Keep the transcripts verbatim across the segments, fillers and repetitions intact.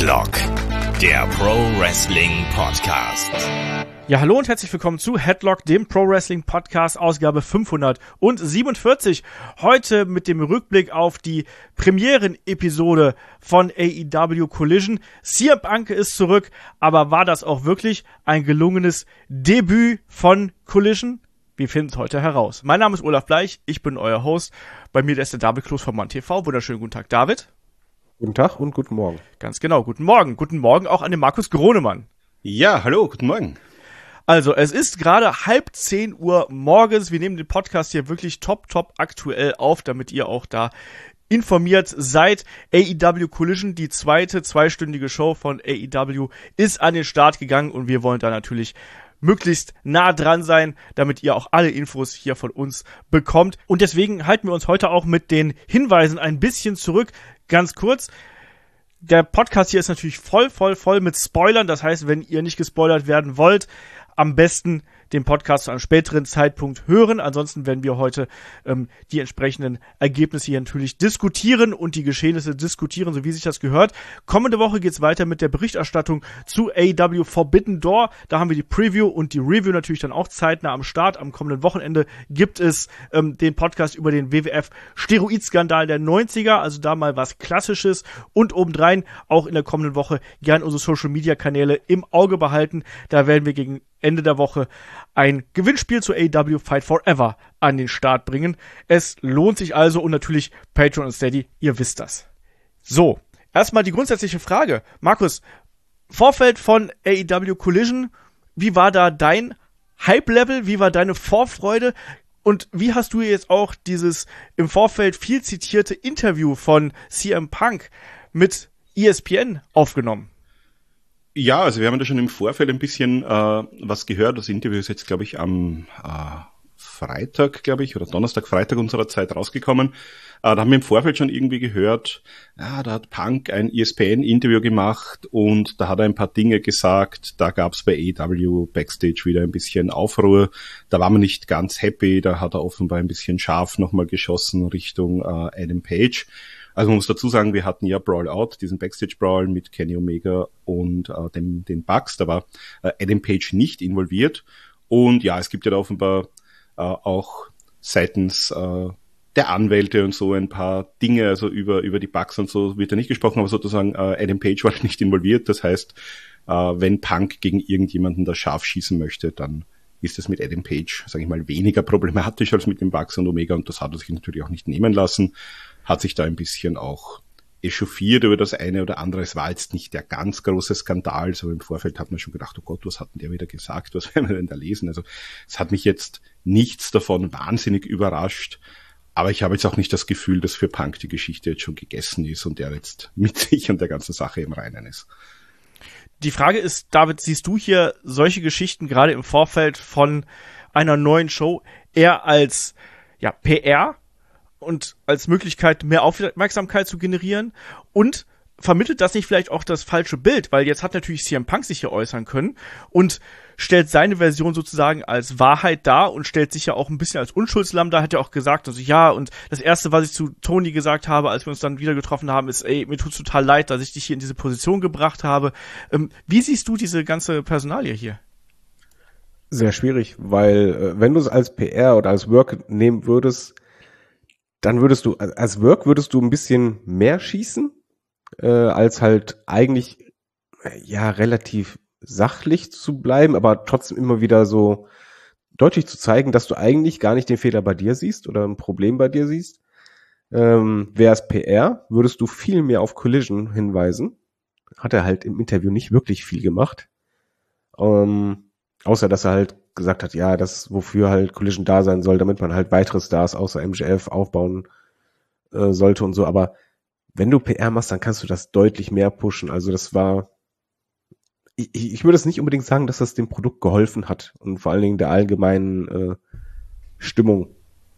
Headlock, der Pro Wrestling Podcast. Ja, hallo und herzlich willkommen zu Headlock, dem Pro Wrestling Podcast, Ausgabe fünfhundertsiebenundvierzig. Heute mit dem Rückblick auf die Premieren-Episode von A E W Collision. C M Punk ist zurück, aber war das auch wirklich ein gelungenes Debüt von Collision? Wir finden es heute heraus. Mein Name ist Olaf Bleich, ich bin euer Host. Bei mir ist der David Kloß von Mann T V. Wunderschönen guten Tag, David. Guten Tag und guten Morgen. Ganz genau, guten Morgen. Guten Morgen auch an den Markus Gronemann. Ja, hallo, guten Morgen. Also, es ist gerade halb zehn Uhr morgens. Wir nehmen den Podcast hier wirklich top, top aktuell auf, damit ihr auch da informiert seid. A E W Collision, die zweite zweistündige Show von A E W, ist an den Start gegangen und wir wollen da natürlich möglichst nah dran sein, damit ihr auch alle Infos hier von uns bekommt. Und deswegen halten wir uns heute auch mit den Hinweisen ein bisschen zurück. Ganz kurz, der Podcast hier ist natürlich voll, voll, voll mit Spoilern. Das heißt, wenn ihr nicht gespoilert werden wollt, am besten den Podcast zu einem späteren Zeitpunkt hören. Ansonsten werden wir heute ähm, die entsprechenden Ergebnisse hier natürlich diskutieren und die Geschehnisse diskutieren, so wie sich das gehört. Kommende Woche geht's weiter mit der Berichterstattung zu A E W Forbidden Door. Da haben wir die Preview und die Review natürlich dann auch zeitnah am Start. Am kommenden Wochenende gibt es ähm, den Podcast über den W W F-Steroid-Skandal der neunziger. Also da mal was Klassisches. Und obendrein auch in der kommenden Woche gern unsere Social-Media-Kanäle im Auge behalten. Da werden wir gegen Ende der Woche ein Gewinnspiel zu A E W Fight Forever an den Start bringen. Es lohnt sich also und natürlich Patreon und Steady, ihr wisst das. So, erstmal die grundsätzliche Frage. Markus, Vorfeld von A E W Collision, wie war da dein Hype-Level, wie war deine Vorfreude und wie hast du jetzt auch dieses im Vorfeld viel zitierte Interview von C M Punk mit E S P N aufgenommen? Ja, also wir haben da schon im Vorfeld ein bisschen äh, was gehört. Das Interview ist jetzt, glaube ich, am äh, Freitag, glaube ich, oder Donnerstag, Freitag unserer Zeit rausgekommen. Äh, da haben wir im Vorfeld schon irgendwie gehört, ja, da hat Punk ein E S P N-Interview gemacht und da hat er ein paar Dinge gesagt. Da gab es bei A E W Backstage wieder ein bisschen Aufruhr. Da war man nicht ganz happy. Da hat er offenbar ein bisschen scharf nochmal geschossen Richtung äh, Adam Page. Also man muss dazu sagen, wir hatten ja Brawl Out, diesen Backstage-Brawl mit Kenny Omega und äh, dem, den Bucks. Da war äh, Adam Page nicht involviert. Und ja, es gibt ja da offenbar äh, auch seitens äh, der Anwälte und so ein paar Dinge, also über über die Bucks und so wird ja nicht gesprochen, aber sozusagen äh, Adam Page war nicht involviert. Das heißt, äh, wenn Punk gegen irgendjemanden da scharf schießen möchte, dann ist es mit Adam Page, sage ich mal, weniger problematisch als mit den Bucks und Omega. Und das hat er sich natürlich auch nicht nehmen lassen. Hat sich da ein bisschen auch echauffiert über das eine oder andere. Es war jetzt nicht der ganz große Skandal, so im Vorfeld hat man schon gedacht, oh Gott, was hat denn der wieder gesagt, was werden wir denn da lesen? Also es hat mich jetzt nichts davon wahnsinnig überrascht, aber ich habe jetzt auch nicht das Gefühl, dass für Punk die Geschichte jetzt schon gegessen ist und er jetzt mit sich und der ganzen Sache im Reinen ist. Die Frage ist, David, siehst du hier solche Geschichten gerade im Vorfeld von einer neuen Show eher als ja P R und als Möglichkeit, mehr Aufmerksamkeit zu generieren? Und vermittelt das nicht vielleicht auch das falsche Bild? Weil jetzt hat natürlich C M Punk sich hier äußern können und stellt seine Version sozusagen als Wahrheit dar und stellt sich ja auch ein bisschen als Unschuldslamm dar. Hat ja auch gesagt, also ja, und das Erste, was ich zu Tony gesagt habe, als wir uns dann wieder getroffen haben, ist, ey, mir tut's total leid, dass ich dich hier in diese Position gebracht habe. Ähm, wie siehst du diese ganze Personalie hier? Sehr schwierig, weil äh, wenn du es als P R oder als Work nehmen würdest, dann würdest du, als Work würdest du ein bisschen mehr schießen, äh, als halt eigentlich, äh, ja, relativ sachlich zu bleiben, aber trotzdem immer wieder so deutlich zu zeigen, dass du eigentlich gar nicht den Fehler bei dir siehst oder ein Problem bei dir siehst. Ähm, wäre es P R, würdest du viel mehr auf Collision hinweisen. Hat er halt im Interview nicht wirklich viel gemacht. Ähm, außer, dass er halt gesagt hat, ja, das, wofür halt Collision da sein soll, damit man halt weitere Stars außer M J F aufbauen äh, sollte und so. Aber wenn du P R machst, dann kannst du das deutlich mehr pushen. Also das war, ich, ich würde es nicht unbedingt sagen, dass das dem Produkt geholfen hat und vor allen Dingen der allgemeinen äh, Stimmung,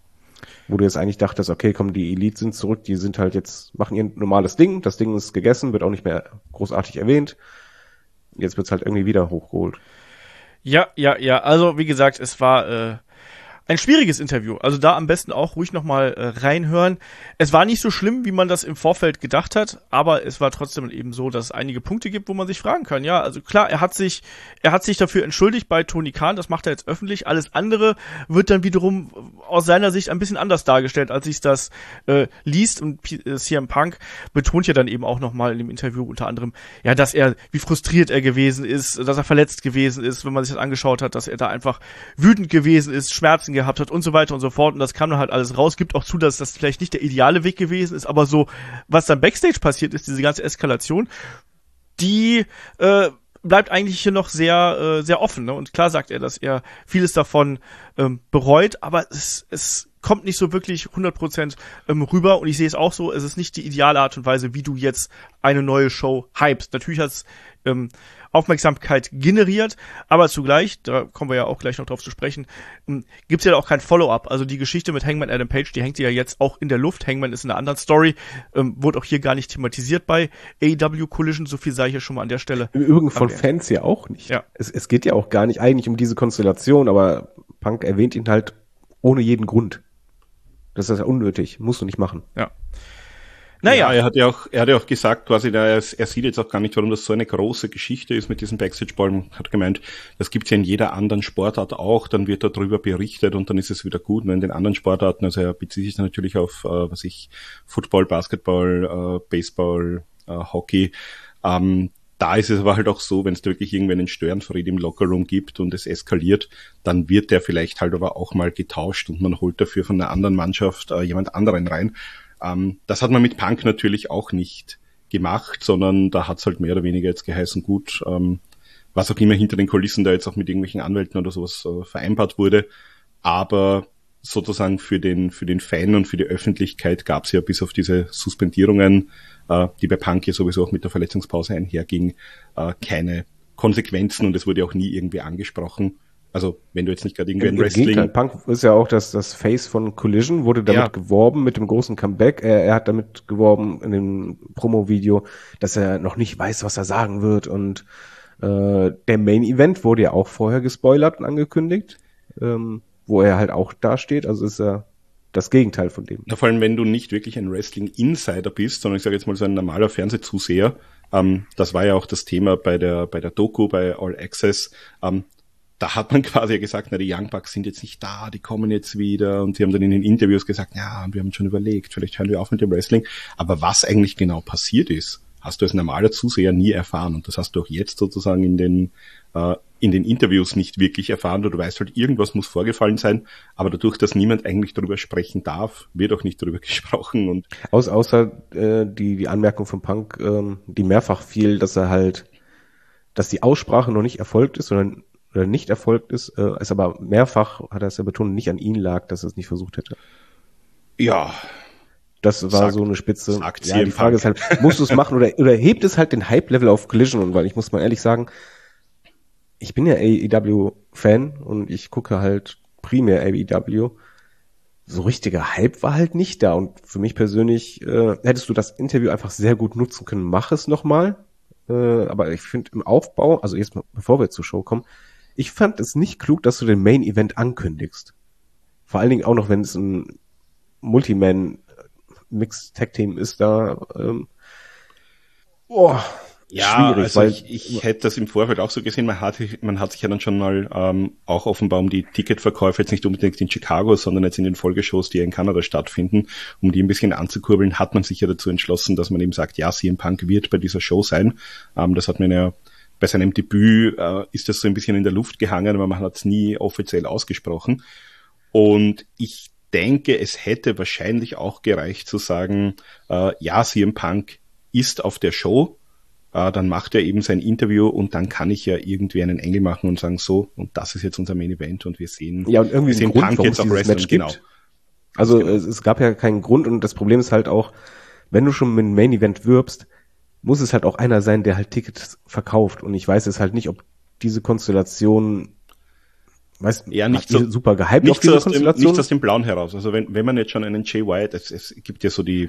wo du jetzt eigentlich dachtest, okay, komm, die Elite sind zurück, die sind halt jetzt, machen ihr normales Ding, das Ding ist gegessen, wird auch nicht mehr großartig erwähnt. Jetzt wird's halt irgendwie wieder hochgeholt. Ja, ja, ja, also wie gesagt, es war äh, ein schwieriges Interview. Also da am besten auch ruhig nochmal äh, reinhören. Es war nicht so schlimm, wie man das im Vorfeld gedacht hat, aber es war trotzdem eben so, dass es einige Punkte gibt, wo man sich fragen kann. Ja, also klar, er hat sich, er hat sich dafür entschuldigt bei Tony Khan, das macht er jetzt öffentlich. Alles andere wird dann wiederum aus seiner Sicht ein bisschen anders dargestellt, als sich das äh, liest. Und P- äh, C M Punk betont ja dann eben auch nochmal in dem Interview unter anderem, ja, dass er, wie frustriert er gewesen ist, dass er verletzt gewesen ist, wenn man sich das angeschaut hat, dass er da einfach wütend gewesen ist, Schmerzen gehabt hat und so weiter und so fort. Und das kam dann halt alles raus. Gibt auch zu, dass das vielleicht nicht der ideale Weg gewesen ist, aber so, was dann Backstage passiert ist, diese ganze Eskalation, die äh, bleibt eigentlich hier noch sehr äh, sehr offen. Ne? Und klar sagt er, dass er vieles davon ähm, bereut, aber es, es kommt nicht so wirklich hundert Prozent ähm, rüber. Und ich sehe es auch so, es ist nicht die ideale Art und Weise, wie du jetzt eine neue Show hypst. Natürlich hat es ähm, Aufmerksamkeit generiert, aber zugleich, da kommen wir ja auch gleich noch drauf zu sprechen, ähm, gibt's ja auch kein Follow-up. Also die Geschichte mit Hangman Adam Page, die hängt ja jetzt auch in der Luft. Hangman ist in einer anderen Story, ähm, wurde auch hier gar nicht thematisiert bei A E W Collision, so viel sei hier schon mal an der Stelle. Im Übrigen von erwähnt. Fans ja auch nicht. Ja. Es, es geht ja auch gar nicht eigentlich um diese Konstellation, aber Punk erwähnt ihn halt ohne jeden Grund. Das ist ja unnötig, musst du nicht machen. Ja. Naja. Ja, er hat ja auch, er hat ja auch gesagt, quasi, er, er sieht jetzt auch gar nicht, warum das so eine große Geschichte ist mit diesem Backstage-Ball. Hat gemeint, das gibt's ja in jeder anderen Sportart auch, dann wird darüber berichtet und dann ist es wieder gut. Und in den anderen Sportarten, also er bezieht sich natürlich auf, äh, was ich, Football, Basketball, äh, Baseball, äh, Hockey, ähm, da ist es aber halt auch so, wenn es wirklich irgendwie einen Störenfried im Lockerroom gibt und es eskaliert, dann wird der vielleicht halt aber auch mal getauscht und man holt dafür von einer anderen Mannschaft äh, jemand anderen rein. Ähm, das hat man mit Punk natürlich auch nicht gemacht, sondern da hat's halt mehr oder weniger jetzt geheißen, gut, ähm, was auch immer hinter den Kulissen da jetzt auch mit irgendwelchen Anwälten oder sowas äh, vereinbart wurde. Aber sozusagen für den für den Fan und für die Öffentlichkeit gab's ja bis auf diese Suspendierungen, äh, die bei Punk ja sowieso auch mit der Verletzungspause einherging, äh, keine Konsequenzen und es wurde auch nie irgendwie angesprochen. Also, wenn du jetzt nicht gerade irgendwie ein Wrestling... Gegenteil, Punk ist ja auch das, das Face von Collision, wurde damit Ja. geworben mit dem großen Comeback. Er, er hat damit geworben in dem Promo-Video, dass er noch nicht weiß, was er sagen wird. Und äh, der Main-Event wurde ja auch vorher gespoilert und angekündigt, ähm, wo er halt auch dasteht. Also ist er das Gegenteil von dem. Ja, vor allem, wenn du nicht wirklich ein Wrestling-Insider bist, sondern ich sage jetzt mal so ein normaler Fernsehzuseher. Ähm, das war ja auch das Thema bei der bei der Doku, bei All Access. Ähm, Da hat man quasi gesagt, na, die Young Bucks sind jetzt nicht da, die kommen jetzt wieder. Und sie haben dann in den Interviews gesagt, ja, wir haben schon überlegt, vielleicht hören wir auf mit dem Wrestling. Aber was eigentlich genau passiert ist, hast du als normaler Zuseher nie erfahren. Und das hast du auch jetzt sozusagen in den äh, in den Interviews nicht wirklich erfahren. Du weißt halt, irgendwas muss vorgefallen sein. Aber dadurch, dass niemand eigentlich darüber sprechen darf, wird auch nicht darüber gesprochen. Und Aus, außer äh, die, die Anmerkung von Punk, ähm, die mehrfach fiel, dass er halt, dass die Aussprache noch nicht erfolgt ist, sondern oder nicht erfolgt ist, äh, es aber mehrfach, hat er es ja betont, nicht an ihn lag, dass er es nicht versucht hätte. ja, Das war Sagt- so eine Spitze. sagt Ja, C M die Frage Punk. ist halt, musst du es machen oder, oder hebt es halt den Hype-Level auf Collision? Und weil ich muss mal ehrlich sagen, ich bin ja A E W-Fan und ich gucke halt primär A E W. So richtiger Hype war halt nicht da. Und für mich persönlich, äh, hättest du das Interview einfach sehr gut nutzen können, mach es nochmal. Äh, aber ich finde im Aufbau, also jetzt mal, bevor wir zur Show kommen, ich fand es nicht klug, dass du den Main Event ankündigst. Vor allen Dingen auch noch, wenn es ein Multiman-Mix-Tag-Team ist, da ähm, boah, Ja, schwierig, also weil ich, ich hätte das im Vorfeld auch so gesehen. Man hat, man hat sich ja dann schon mal ähm, auch offenbar um die Ticketverkäufe jetzt nicht unbedingt in Chicago, sondern jetzt in den Folgeshows, die ja in Kanada stattfinden, um die ein bisschen anzukurbeln, hat man sich ja dazu entschlossen, dass man eben sagt, ja, C M Punk wird bei dieser Show sein. Ähm, das hat man ja bei seinem Debüt, äh, ist das so ein bisschen in der Luft gehangen, aber man hat es nie offiziell ausgesprochen. Und ich denke, es hätte wahrscheinlich auch gereicht zu sagen, äh, ja, C M Punk ist auf der Show, äh, dann macht er eben sein Interview und dann kann ich ja irgendwie einen Engel machen und sagen, so, und das ist jetzt unser Main Event und wir sehen, ja, und irgendwie wir sehen ein Grund, Punk warum jetzt es auf dieses Wrestling. Match Genau. gibt. Also es, es gab ja keinen Grund und das Problem ist halt auch, wenn du schon mit dem Main Event wirbst, muss es halt auch einer sein, der halt Tickets verkauft. Und ich weiß jetzt halt nicht, ob diese Konstellation, weiß, Ja, nicht hat die so- super gehypt Nicht auf so diese aus dem, Konstellation. nicht aus dem Blauen heraus. Also wenn, wenn man jetzt schon einen Jay White, es, es gibt ja so die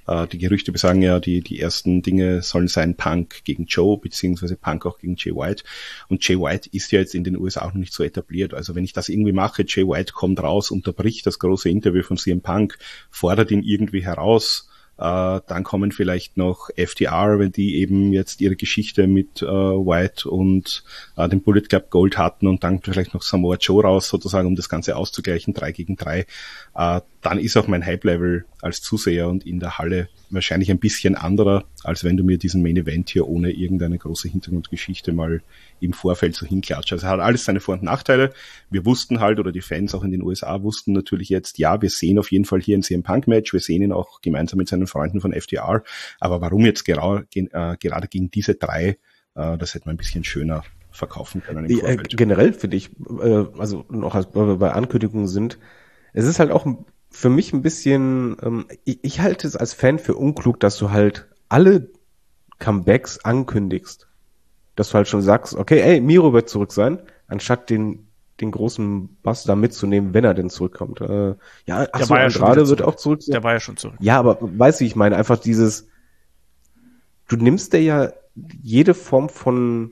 äh, die Gerüchte besagen ja, die die ersten Dinge sollen sein Punk gegen Joe, beziehungsweise Punk auch gegen Jay White. Und Jay White ist ja jetzt in den U S A auch noch nicht so etabliert. Also wenn ich das irgendwie mache, Jay White kommt raus, unterbricht das große Interview von C M Punk, fordert ihn irgendwie heraus, Uh, dann kommen vielleicht noch F T R, wenn die eben jetzt ihre Geschichte mit uh, White und uh, dem Bullet Club Gold hatten und dann vielleicht noch Samoa Joe raus, sozusagen, um das Ganze auszugleichen, drei gegen drei. Uh, dann ist auch mein Hype-Level als Zuseher und in der Halle wahrscheinlich ein bisschen anderer, als wenn du mir diesen Main-Event hier ohne irgendeine große Hintergrundgeschichte mal im Vorfeld so hinklatscht. Also hat alles seine Vor- und Nachteile. Wir wussten halt, oder die Fans auch in den U S A wussten natürlich jetzt, ja, wir sehen auf jeden Fall hier ein C M Punk-Match, wir sehen ihn auch gemeinsam mit seinen Freunden von F T R, aber warum jetzt gera- ge- äh, gerade gegen diese drei, äh, das hätte man ein bisschen schöner verkaufen können im Vorfeld. Äh, generell finde ich, äh, also noch als weil wir bei Ankündigungen sind, es ist halt auch für mich ein bisschen, ähm, ich, ich halte es als Fan für unklug, dass du halt alle Comebacks ankündigst. Dass du halt schon sagst, okay, ey, Miro wird zurück sein, anstatt den den großen Bass da mitzunehmen, wenn er denn zurückkommt. Äh, ja, ach so, ja Andrade wird auch zurück sein. Der war ja schon zurück. Ja, aber weißt du, ich meine, einfach dieses, du nimmst dir ja jede Form von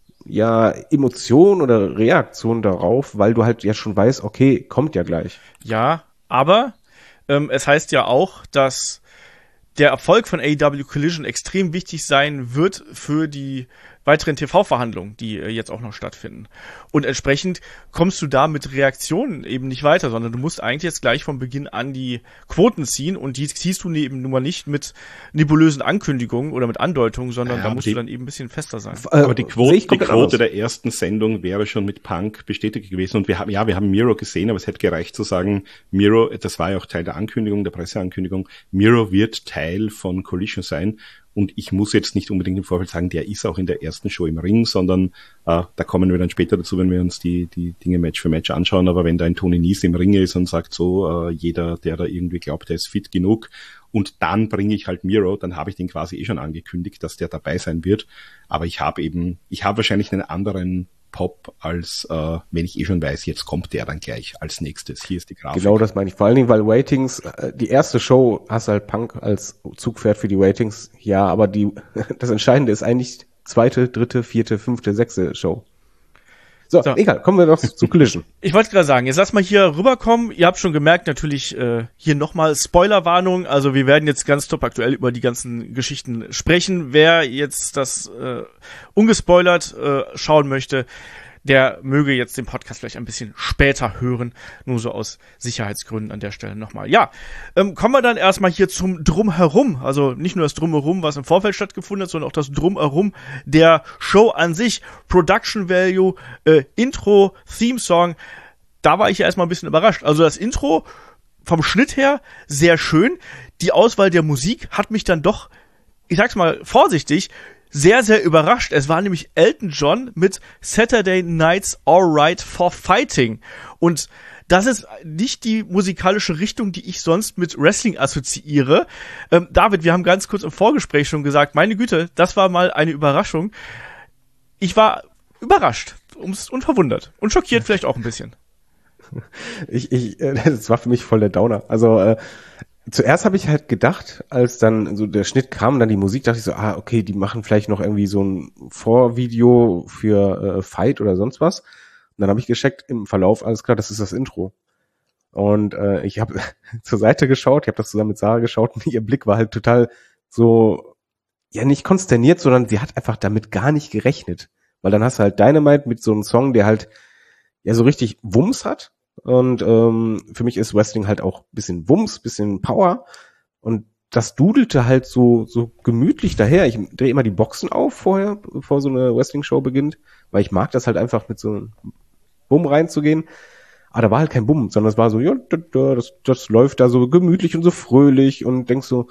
ja Emotion oder Reaktion darauf, weil du halt ja schon weißt, okay, kommt ja gleich. Ja, aber ähm, es heißt ja auch, dass der Erfolg von A E W Collision extrem wichtig sein wird für die weiteren T V-Verhandlungen, die äh, jetzt auch noch stattfinden. Und entsprechend kommst du da mit Reaktionen eben nicht weiter, sondern du musst eigentlich jetzt gleich von Beginn an die Quoten ziehen und die ziehst du eben nun mal nicht mit nebulösen Ankündigungen oder mit Andeutungen, sondern ja, da musst die, du dann eben ein bisschen fester sein. Aber die Quote, die Quote der ersten Sendung wäre schon mit Punk bestätigt gewesen und wir haben, ja, wir haben Miro gesehen, aber es hätte gereicht zu sagen, Miro, das war ja auch Teil der Ankündigung, der Presseankündigung, Miro wird Teil von Collision sein. Und ich muss jetzt nicht unbedingt im Vorfeld sagen, der ist auch in der ersten Show im Ring, sondern äh, da kommen wir dann später dazu, wenn wir uns die die Dinge Match für Match anschauen. Aber wenn da ein Tony Nese im Ring ist und sagt so, äh, jeder, der da irgendwie glaubt, der ist fit genug, und dann bringe ich halt Miro, dann habe ich den quasi eh schon angekündigt, dass der dabei sein wird. Aber ich habe eben, ich habe wahrscheinlich einen anderen Pop, als äh, wenn ich eh schon weiß, jetzt kommt der dann gleich als nächstes. Hier ist die Grafik. Genau, das meine ich. Vor allen Dingen, weil Ratings, äh, die erste Show hast halt Punk als Zugpferd für die Ratings. Ja, aber die das Entscheidende ist eigentlich zweite, dritte, vierte, fünfte, sechste Show. So, so. Egal, kommen wir noch zu Collision. Ich wollte gerade sagen, jetzt lass mal hier rüberkommen. Ihr habt schon gemerkt, natürlich äh, hier nochmal Spoilerwarnung. Also wir werden jetzt ganz top aktuell über die ganzen Geschichten sprechen. Wer jetzt das äh, ungespoilert äh, schauen möchte, der möge jetzt den Podcast vielleicht ein bisschen später hören. Nur so aus Sicherheitsgründen an der Stelle nochmal. Ja, ähm, kommen wir dann erstmal hier zum Drumherum. Also nicht nur das Drumherum, was im Vorfeld stattgefunden hat, sondern auch das Drumherum der Show an sich. Production Value, äh, Intro, Theme Song. Da war ich ja erstmal ein bisschen überrascht. Also das Intro vom Schnitt her sehr schön. Die Auswahl der Musik hat mich dann doch, ich sag's mal vorsichtig, sehr, sehr überrascht. Es war nämlich Elton John mit Saturday Night's Alright for Fighting. Und das ist nicht die musikalische Richtung, die ich sonst mit Wrestling assoziiere. Ähm, David, wir haben ganz kurz im Vorgespräch schon gesagt, meine Güte, das war mal eine Überraschung. Ich war überrascht und verwundert und schockiert vielleicht auch ein bisschen. Ich, ich, das war für mich voll der Downer. Also, äh, zuerst habe ich halt gedacht, als dann so der Schnitt kam, dann die Musik, dachte ich so, ah, okay, die machen vielleicht noch irgendwie so ein Vorvideo für äh, Fight oder sonst was. Und dann habe ich gecheckt im Verlauf, alles klar, das ist das Intro. Und äh, ich habe zur Seite geschaut, ich habe das zusammen mit Sarah geschaut und ihr Blick war halt total so, ja nicht konsterniert, sondern sie hat einfach damit gar nicht gerechnet. Weil dann hast du halt Dynamite mit so einem Song, der halt ja so richtig Wumms hat. Und ähm, für mich ist Wrestling halt auch bisschen Wumms, bisschen Power. Und das dudelte halt so so gemütlich daher. Ich drehe immer die Boxen auf vorher, bevor so eine Wrestling-Show beginnt, weil ich mag das halt einfach mit so einem Bumm reinzugehen. Aber da war halt kein Bumm, sondern es war so, ja, das, das läuft da so gemütlich und so fröhlich und denkst so,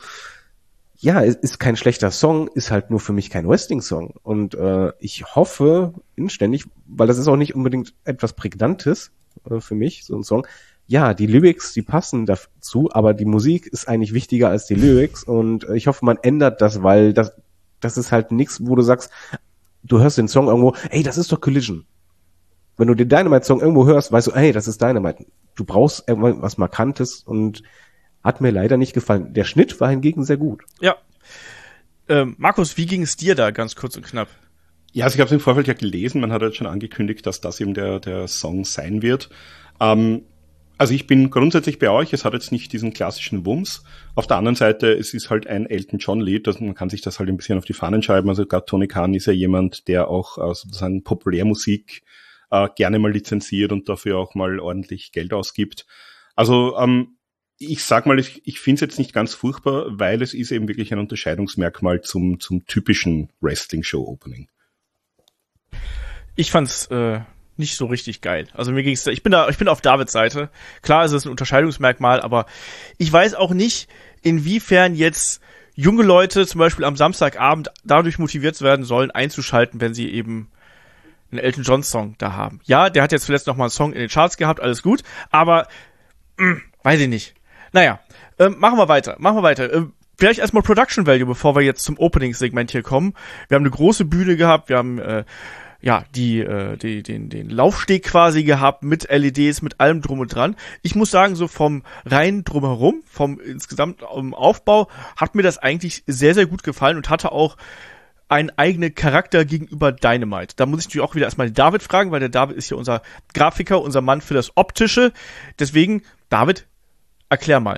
ja, es ist kein schlechter Song, ist halt nur für mich kein Wrestling-Song. Und äh, ich hoffe inständig, weil das ist auch nicht unbedingt etwas Prägnantes, für mich, so ein Song. Ja, die Lyrics, die passen dazu, aber die Musik ist eigentlich wichtiger als die Lyrics und ich hoffe, man ändert das, weil das, das ist halt nichts, wo du sagst, du hörst den Song irgendwo, ey, das ist doch Collision. Wenn du den Dynamite-Song irgendwo hörst, weißt du, ey, das ist Dynamite. Du brauchst irgendwas Markantes und Hat mir leider nicht gefallen. Der Schnitt war hingegen sehr gut. Ja. Ähm, Markus, wie ging es dir da, ganz kurz und knapp? Ja, also ich habe es im Vorfeld ja gelesen, man hat jetzt schon angekündigt, dass das eben der, der Song sein wird. Ähm, also ich bin grundsätzlich bei euch, es hat jetzt nicht diesen klassischen Wumms. Auf der anderen Seite, es ist halt ein Elton John Lied, also man kann sich das halt ein bisschen auf die Fahnen schreiben. Also gerade Tony Khan ist ja jemand, der auch äh, sozusagen Populärmusik äh, gerne mal lizenziert und dafür auch mal ordentlich Geld ausgibt. Also ähm, ich sag mal, ich, ich finde es jetzt nicht ganz furchtbar, weil es ist eben wirklich ein Unterscheidungsmerkmal zum, zum typischen Wrestling-Show-Opening. Ich fand's äh, nicht so richtig geil. Also mir ging's, ich bin da, ich bin auf Davids Seite. Klar ist es ein Unterscheidungsmerkmal, aber ich weiß auch nicht, inwiefern jetzt junge Leute zum Beispiel am Samstagabend dadurch motiviert werden sollen, einzuschalten, wenn sie eben einen Elton John Song da haben. Ja, der hat jetzt zuletzt noch mal einen Song in den Charts gehabt, alles gut, aber mh, weiß ich nicht. Naja, ähm, machen wir weiter, machen wir weiter. Ähm, Vielleicht erstmal Production Value, bevor wir jetzt zum Opening-Segment hier kommen. Wir haben eine große Bühne gehabt, wir haben äh, ja die, äh, die den den Laufsteg quasi gehabt mit L E Ds, mit allem drum und dran. Ich muss sagen, so vom rein drumherum, vom insgesamt um, Aufbau, hat mir das eigentlich sehr, sehr gut gefallen und hatte auch einen eigenen Charakter gegenüber Dynamite. Da muss ich natürlich auch wieder erstmal David fragen, weil der David ist ja unser Grafiker, unser Mann für das Optische. Deswegen, David, erklär mal.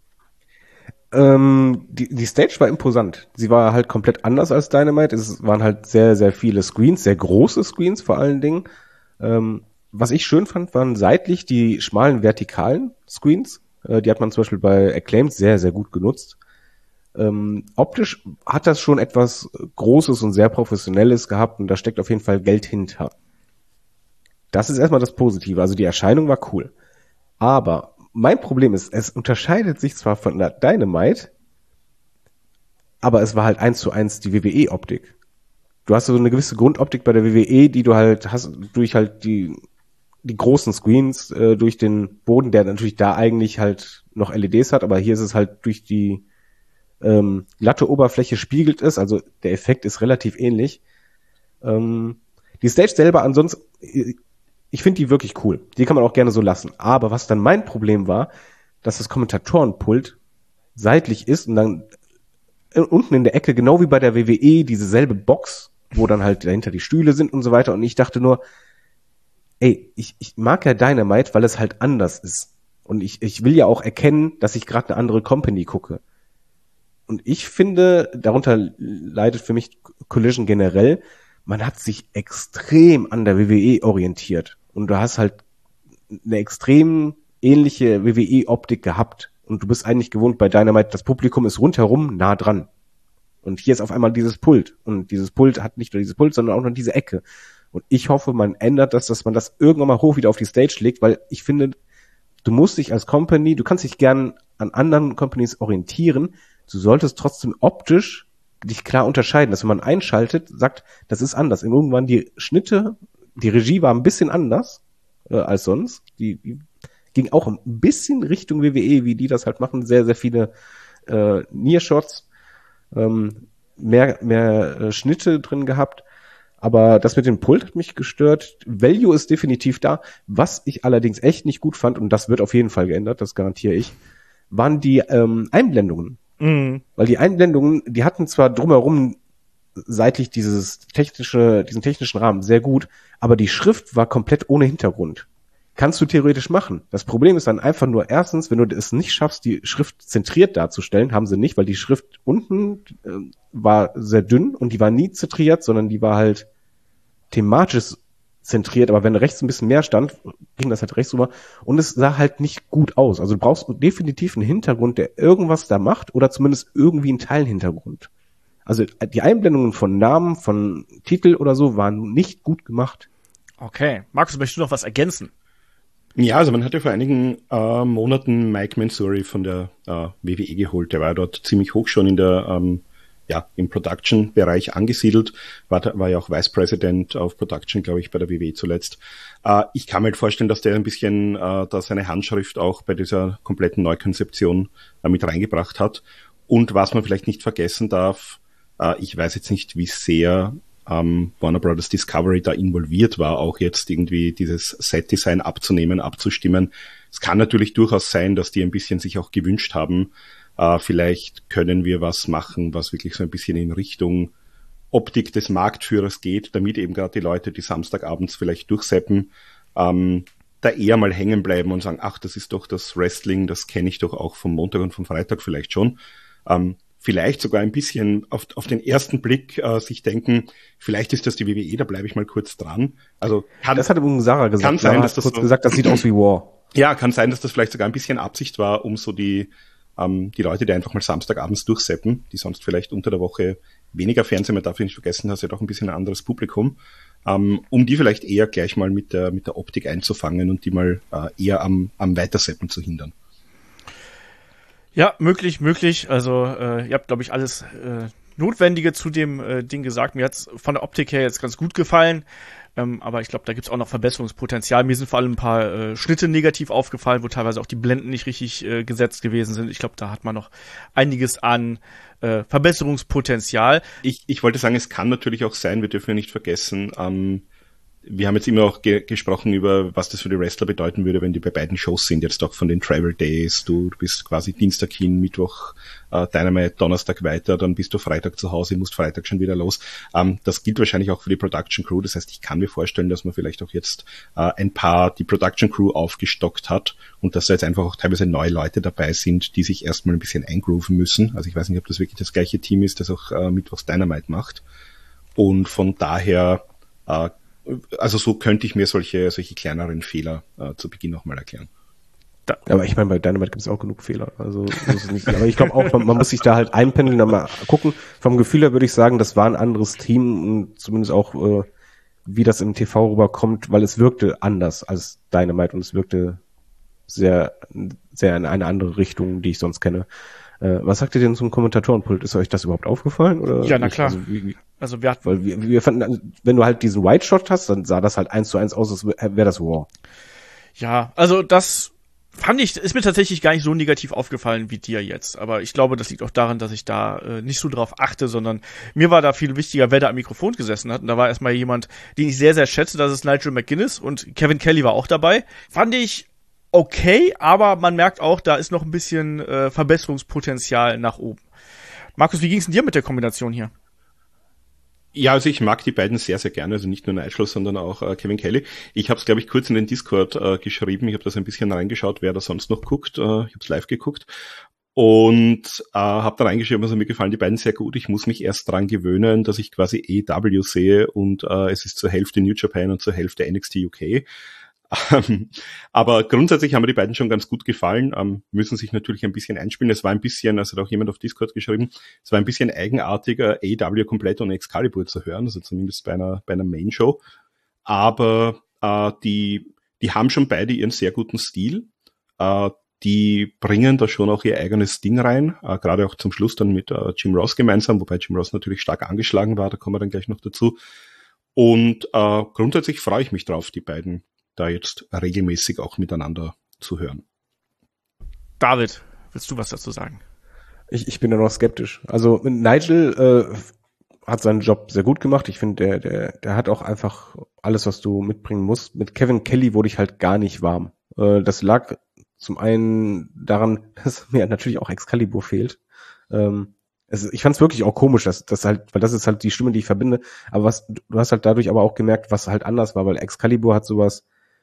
Ähm, die, die Stage war imposant. Sie war halt komplett anders als Dynamite. Es waren halt sehr, sehr viele Screens, sehr große Screens vor allen Dingen. Ähm, was ich schön fand, waren seitlich die schmalen vertikalen Screens. Äh, die hat man zum Beispiel bei Acclaimed sehr, sehr gut genutzt. Ähm, optisch hat das schon etwas Großes und sehr Professionelles gehabt und da steckt auf jeden Fall Geld hinter. Das ist erstmal das Positive. Also die Erscheinung war cool. Aber mein Problem ist, es unterscheidet sich zwar von der Dynamite, aber es war halt eins zu eins die W W E-Optik. Du hast so eine gewisse Grundoptik bei der W W E, die du halt hast durch halt die die großen Screens, äh, durch den Boden, der natürlich da eigentlich halt noch L E Ds hat, aber hier ist es halt durch die ähm, glatte Oberfläche spiegelt es, also der Effekt ist relativ ähnlich. Ähm, die Stage selber ansonsten, ich finde die wirklich cool. Die kann man auch gerne so lassen. Aber was dann mein Problem war, dass das Kommentatorenpult seitlich ist und dann unten in der Ecke, genau wie bei der W W E, diese selbe Box, wo dann halt dahinter die Stühle sind und so weiter. Und ich dachte nur, ey, ich, ich mag ja Dynamite, weil es halt anders ist. Und ich, ich will ja auch erkennen, dass ich gerade eine andere Company gucke. Und ich finde, darunter leidet für mich Collision generell, man hat sich extrem an der W W E orientiert. Und du hast halt eine extrem ähnliche W W E-Optik gehabt. Und du bist eigentlich gewohnt bei Dynamite, das Publikum ist rundherum nah dran. Und hier ist auf einmal dieses Pult. Und dieses Pult hat nicht nur dieses Pult, sondern auch noch diese Ecke. Und ich hoffe, man ändert das, dass man das irgendwann mal hoch wieder auf die Stage legt, weil ich finde, du musst dich als Company, du kannst dich gern an anderen Companies orientieren, du solltest trotzdem optisch dich klar unterscheiden, dass wenn man einschaltet, sagt, das ist anders. Irgendwann die Schnitte, die Regie war ein bisschen anders äh, als sonst. Die, die ging auch ein bisschen Richtung W W E, wie die das halt machen. Sehr, sehr viele äh, Nearshots, ähm, mehr, mehr äh, Schnitte drin gehabt. Aber das mit dem Pult hat mich gestört. Value ist definitiv da. Was ich allerdings echt nicht gut fand, und das wird auf jeden Fall geändert, das garantiere ich, waren die ähm, Einblendungen. Mhm. Weil die Einblendungen, die hatten zwar drumherum seitlich dieses technische, diesen technischen Rahmen sehr gut, aber die Schrift war komplett ohne Hintergrund. Kannst du theoretisch machen. Das Problem ist dann einfach nur erstens, wenn du es nicht schaffst, die Schrift zentriert darzustellen, haben sie nicht, weil die Schrift unten äh, war sehr dünn und die war nie zentriert, sondern die war halt thematisch zentriert, aber wenn rechts ein bisschen mehr stand, ging das halt rechts rüber und es sah halt nicht gut aus. Also du brauchst definitiv einen Hintergrund, der irgendwas da macht oder zumindest irgendwie einen Teilhintergrund. Also die Einblendungen von Namen, von Titel oder so waren nicht gut gemacht. Okay. Markus, möchtest du noch was ergänzen? Ja, also man hatte vor einigen äh, Monaten Mike Mansouri von der äh, W W E geholt. Der war dort ziemlich hoch schon in der ähm, ja, im Production-Bereich angesiedelt, war, war ja auch Vice President of Production, glaube ich, bei der W W E zuletzt. Äh, ich kann mir halt vorstellen, dass der ein bisschen äh, da seine Handschrift auch bei dieser kompletten Neukonzeption äh, mit reingebracht hat. Und was man vielleicht nicht vergessen darf, äh, ich weiß jetzt nicht, wie sehr ähm, Warner Brothers Discovery da involviert war, auch jetzt irgendwie dieses Set-Design abzunehmen, abzustimmen. Es kann natürlich durchaus sein, dass die ein bisschen sich auch gewünscht haben, äh, vielleicht können wir was machen, was wirklich so ein bisschen in Richtung Optik des Marktführers geht, damit eben gerade die Leute, die Samstagabends vielleicht durchseppen, ähm, da eher mal hängen bleiben und sagen, ach, das ist doch das Wrestling, das kenne ich doch auch vom Montag und vom Freitag vielleicht schon. Ähm, vielleicht sogar ein bisschen auf, auf den ersten Blick äh, sich denken, vielleicht ist das die W W E, da bleibe ich mal kurz dran. Also kann, das hat übrigens Sarah gesagt. Kann sein, Sarah dass hat das kurz so, gesagt, das sieht aus wie War. Ja, kann sein, dass das vielleicht sogar ein bisschen Absicht war, um so die ähm, die Leute, die einfach mal Samstagabends durchseppen, die sonst vielleicht unter der Woche weniger Fernsehen, man darf nicht vergessen, hast ja doch ein bisschen ein anderes Publikum, ähm, um die vielleicht eher gleich mal mit der mit der Optik einzufangen und die mal äh, eher am am Weiterseppen zu hindern. Ja, möglich, möglich. Also äh, ihr habt, glaube ich, alles äh, Notwendige zu dem äh, Ding gesagt. Mir hat's von der Optik her jetzt ganz gut gefallen. Ähm, aber ich glaube, da gibt's auch noch Verbesserungspotenzial. Mir sind vor allem ein paar äh, Schnitte negativ aufgefallen, wo teilweise auch die Blenden nicht richtig äh, gesetzt gewesen sind. Ich glaube, da hat man noch einiges an äh, Verbesserungspotenzial. Ich, ich wollte sagen, es kann natürlich auch sein, wir dürfen ja nicht vergessen, ähm, wir haben jetzt immer auch ge- gesprochen über, was das für die Wrestler bedeuten würde, wenn die bei beiden Shows sind, jetzt auch von den Travel Days, du bist quasi Dienstag hin, Mittwoch äh, Dynamite, Donnerstag weiter, dann bist du Freitag zu Hause, musst Freitag schon wieder los. Ähm, das gilt wahrscheinlich auch für die Production Crew, das heißt, ich kann mir vorstellen, dass man vielleicht auch jetzt äh, ein paar die Production Crew aufgestockt hat und dass da jetzt einfach auch teilweise neue Leute dabei sind, die sich erstmal ein bisschen eingrooven müssen. Also ich weiß nicht, ob das wirklich das gleiche Team ist, das auch äh, Mittwochs Dynamite macht. Und von daher äh, also so könnte ich mir solche solche kleineren Fehler äh, zu Beginn noch mal erklären. Da, aber ich meine, bei Dynamite gibt es auch genug Fehler. Also das ist nicht, aber ich glaube auch, man, man muss sich da halt einpendeln, dann mal gucken. Vom Gefühl her würde ich sagen, das war ein anderes Team und zumindest auch, äh, wie das im T V rüberkommt, weil es wirkte anders als Dynamite und es wirkte sehr, sehr in eine andere Richtung, die ich sonst kenne. Äh, was sagt ihr denn zum Kommentatorenpult? Ist euch das überhaupt aufgefallen? Oder ja, na nicht? klar. Also, wie, also wir hatten, weil wir, wir fanden, also, wenn du halt diesen White Shot hast, dann sah das halt eins zu eins aus, als wäre das War. Ja, also das fand ich, ist mir tatsächlich gar nicht so negativ aufgefallen wie dir jetzt. Aber ich glaube, das liegt auch daran, dass ich da äh, nicht so drauf achte, sondern mir war da viel wichtiger, wer da am Mikrofon gesessen hat. Und da war erstmal jemand, den ich sehr, sehr schätze, das ist Nigel McGuinness und Kevin Kelly war auch dabei. Fand ich okay, aber man merkt auch, da ist noch ein bisschen äh, Verbesserungspotenzial nach oben. Markus, wie ging's denn dir mit der Kombination hier? Ja, also ich mag die beiden sehr, sehr gerne, also nicht nur Nigel, sondern auch äh, Kevin Kelly. Ich habe es, glaube ich, kurz in den Discord äh, geschrieben, ich habe das ein bisschen reingeschaut, wer da sonst noch guckt, äh, ich habe es live geguckt und äh, habe da reingeschrieben, also mir gefallen die beiden sehr gut. Ich muss mich erst dran gewöhnen, dass ich quasi A E W sehe und äh, es ist zur Hälfte New Japan und zur Hälfte N X T U K. Aber grundsätzlich haben mir die beiden schon ganz gut gefallen, ähm, müssen sich natürlich ein bisschen einspielen. Es war ein bisschen, also hat auch jemand auf Discord geschrieben, es war ein bisschen eigenartiger, A E W komplett ohne Excalibur zu hören, also zumindest bei einer, bei einer Main-Show. Aber äh, die, die haben schon beide ihren sehr guten Stil. Äh, die bringen da schon auch ihr eigenes Ding rein, äh, gerade auch zum Schluss dann mit äh, Jim Ross gemeinsam, wobei Jim Ross natürlich stark angeschlagen war, da kommen wir dann gleich noch dazu. Und äh, grundsätzlich freue ich mich drauf, die beiden da jetzt regelmäßig auch miteinander zu hören. David, willst du was dazu sagen? Ich, ich bin da noch skeptisch. Also Nigel äh, hat seinen Job sehr gut gemacht. Ich finde, der, der, der hat auch einfach alles, was du mitbringen musst. Mit Kevin Kelly wurde ich halt gar nicht warm. Äh, das lag zum einen daran, dass mir natürlich auch Excalibur fehlt. Ähm, es, ich fand es wirklich auch komisch, dass das halt, weil das ist halt die Stimme, die ich verbinde. Aber was du hast halt dadurch aber auch gemerkt, was halt anders war, weil Excalibur hat sowas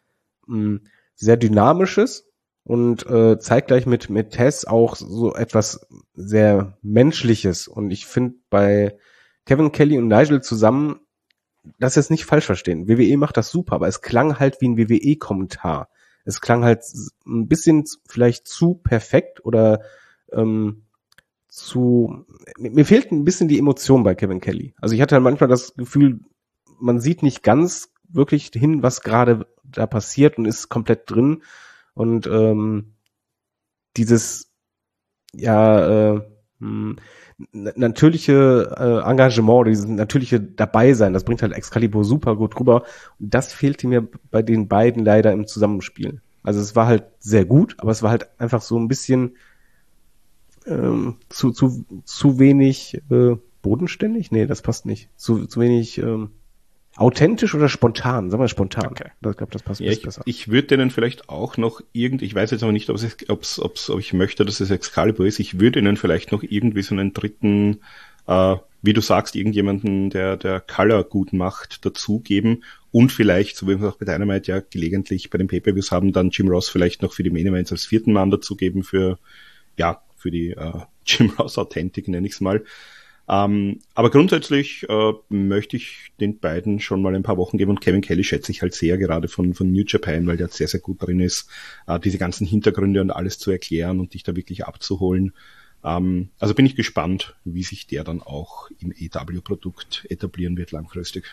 sehr Dynamisches und äh, zeitgleich mit mit Tess auch so etwas sehr Menschliches. Und ich finde bei Kevin Kelly und Nigel zusammen, das jetzt nicht falsch verstehen. W W E macht das super, aber es klang halt wie ein W W E-Kommentar. Es klang halt ein bisschen vielleicht zu perfekt oder ähm, zu... Mir fehlt ein bisschen die Emotion bei Kevin Kelly. Also ich hatte halt manchmal das Gefühl, man sieht nicht ganz wirklich hin, was gerade da passiert und ist komplett drin und ähm, dieses ja äh, mh, natürliche äh, Engagement, dieses natürliche Dabeisein, das bringt halt Excalibur super gut rüber und das fehlte mir bei den beiden leider im Zusammenspiel. Also es war halt sehr gut, aber es war halt einfach so ein bisschen ähm, zu zu zu wenig äh, bodenständig? Nee, das passt nicht. Zu, zu wenig ähm, authentisch oder spontan? Sagen wir spontan. Okay. Ich glaube, das passt ja, ich, besser. Ich würde denen vielleicht auch noch irgendwie, ich weiß jetzt aber nicht, ob es, ob's, ob's, ob ich möchte, dass es Excalibur ist, ich würde ihnen vielleicht noch irgendwie so einen dritten, äh, wie du sagst, irgendjemanden, der der Color gut macht, dazugeben und vielleicht, so wie wir es auch bei Dynamite ja gelegentlich bei den Pay-Per-Views haben, dann Jim Ross vielleicht noch für die Main Events als vierten Mann dazugeben für, ja, für die äh, Jim Ross Authentic, nenne ich es mal. Ähm, aber grundsätzlich äh, möchte ich den beiden schon mal ein paar Wochen geben und Kevin Kelly schätze ich halt sehr gerade von von New Japan, weil der sehr, sehr gut drin ist, äh, diese ganzen Hintergründe und alles zu erklären und dich da wirklich abzuholen. Ähm, also bin ich gespannt, wie sich der dann auch im A E W-Produkt etablieren wird langfristig.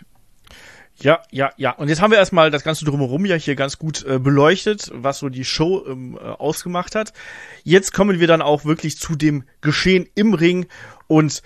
Ja, ja, ja. Und jetzt haben wir erstmal das Ganze drumherum ja hier ganz gut äh, beleuchtet, was so die Show ähm, äh, ausgemacht hat. Jetzt kommen wir dann auch wirklich zu dem Geschehen im Ring und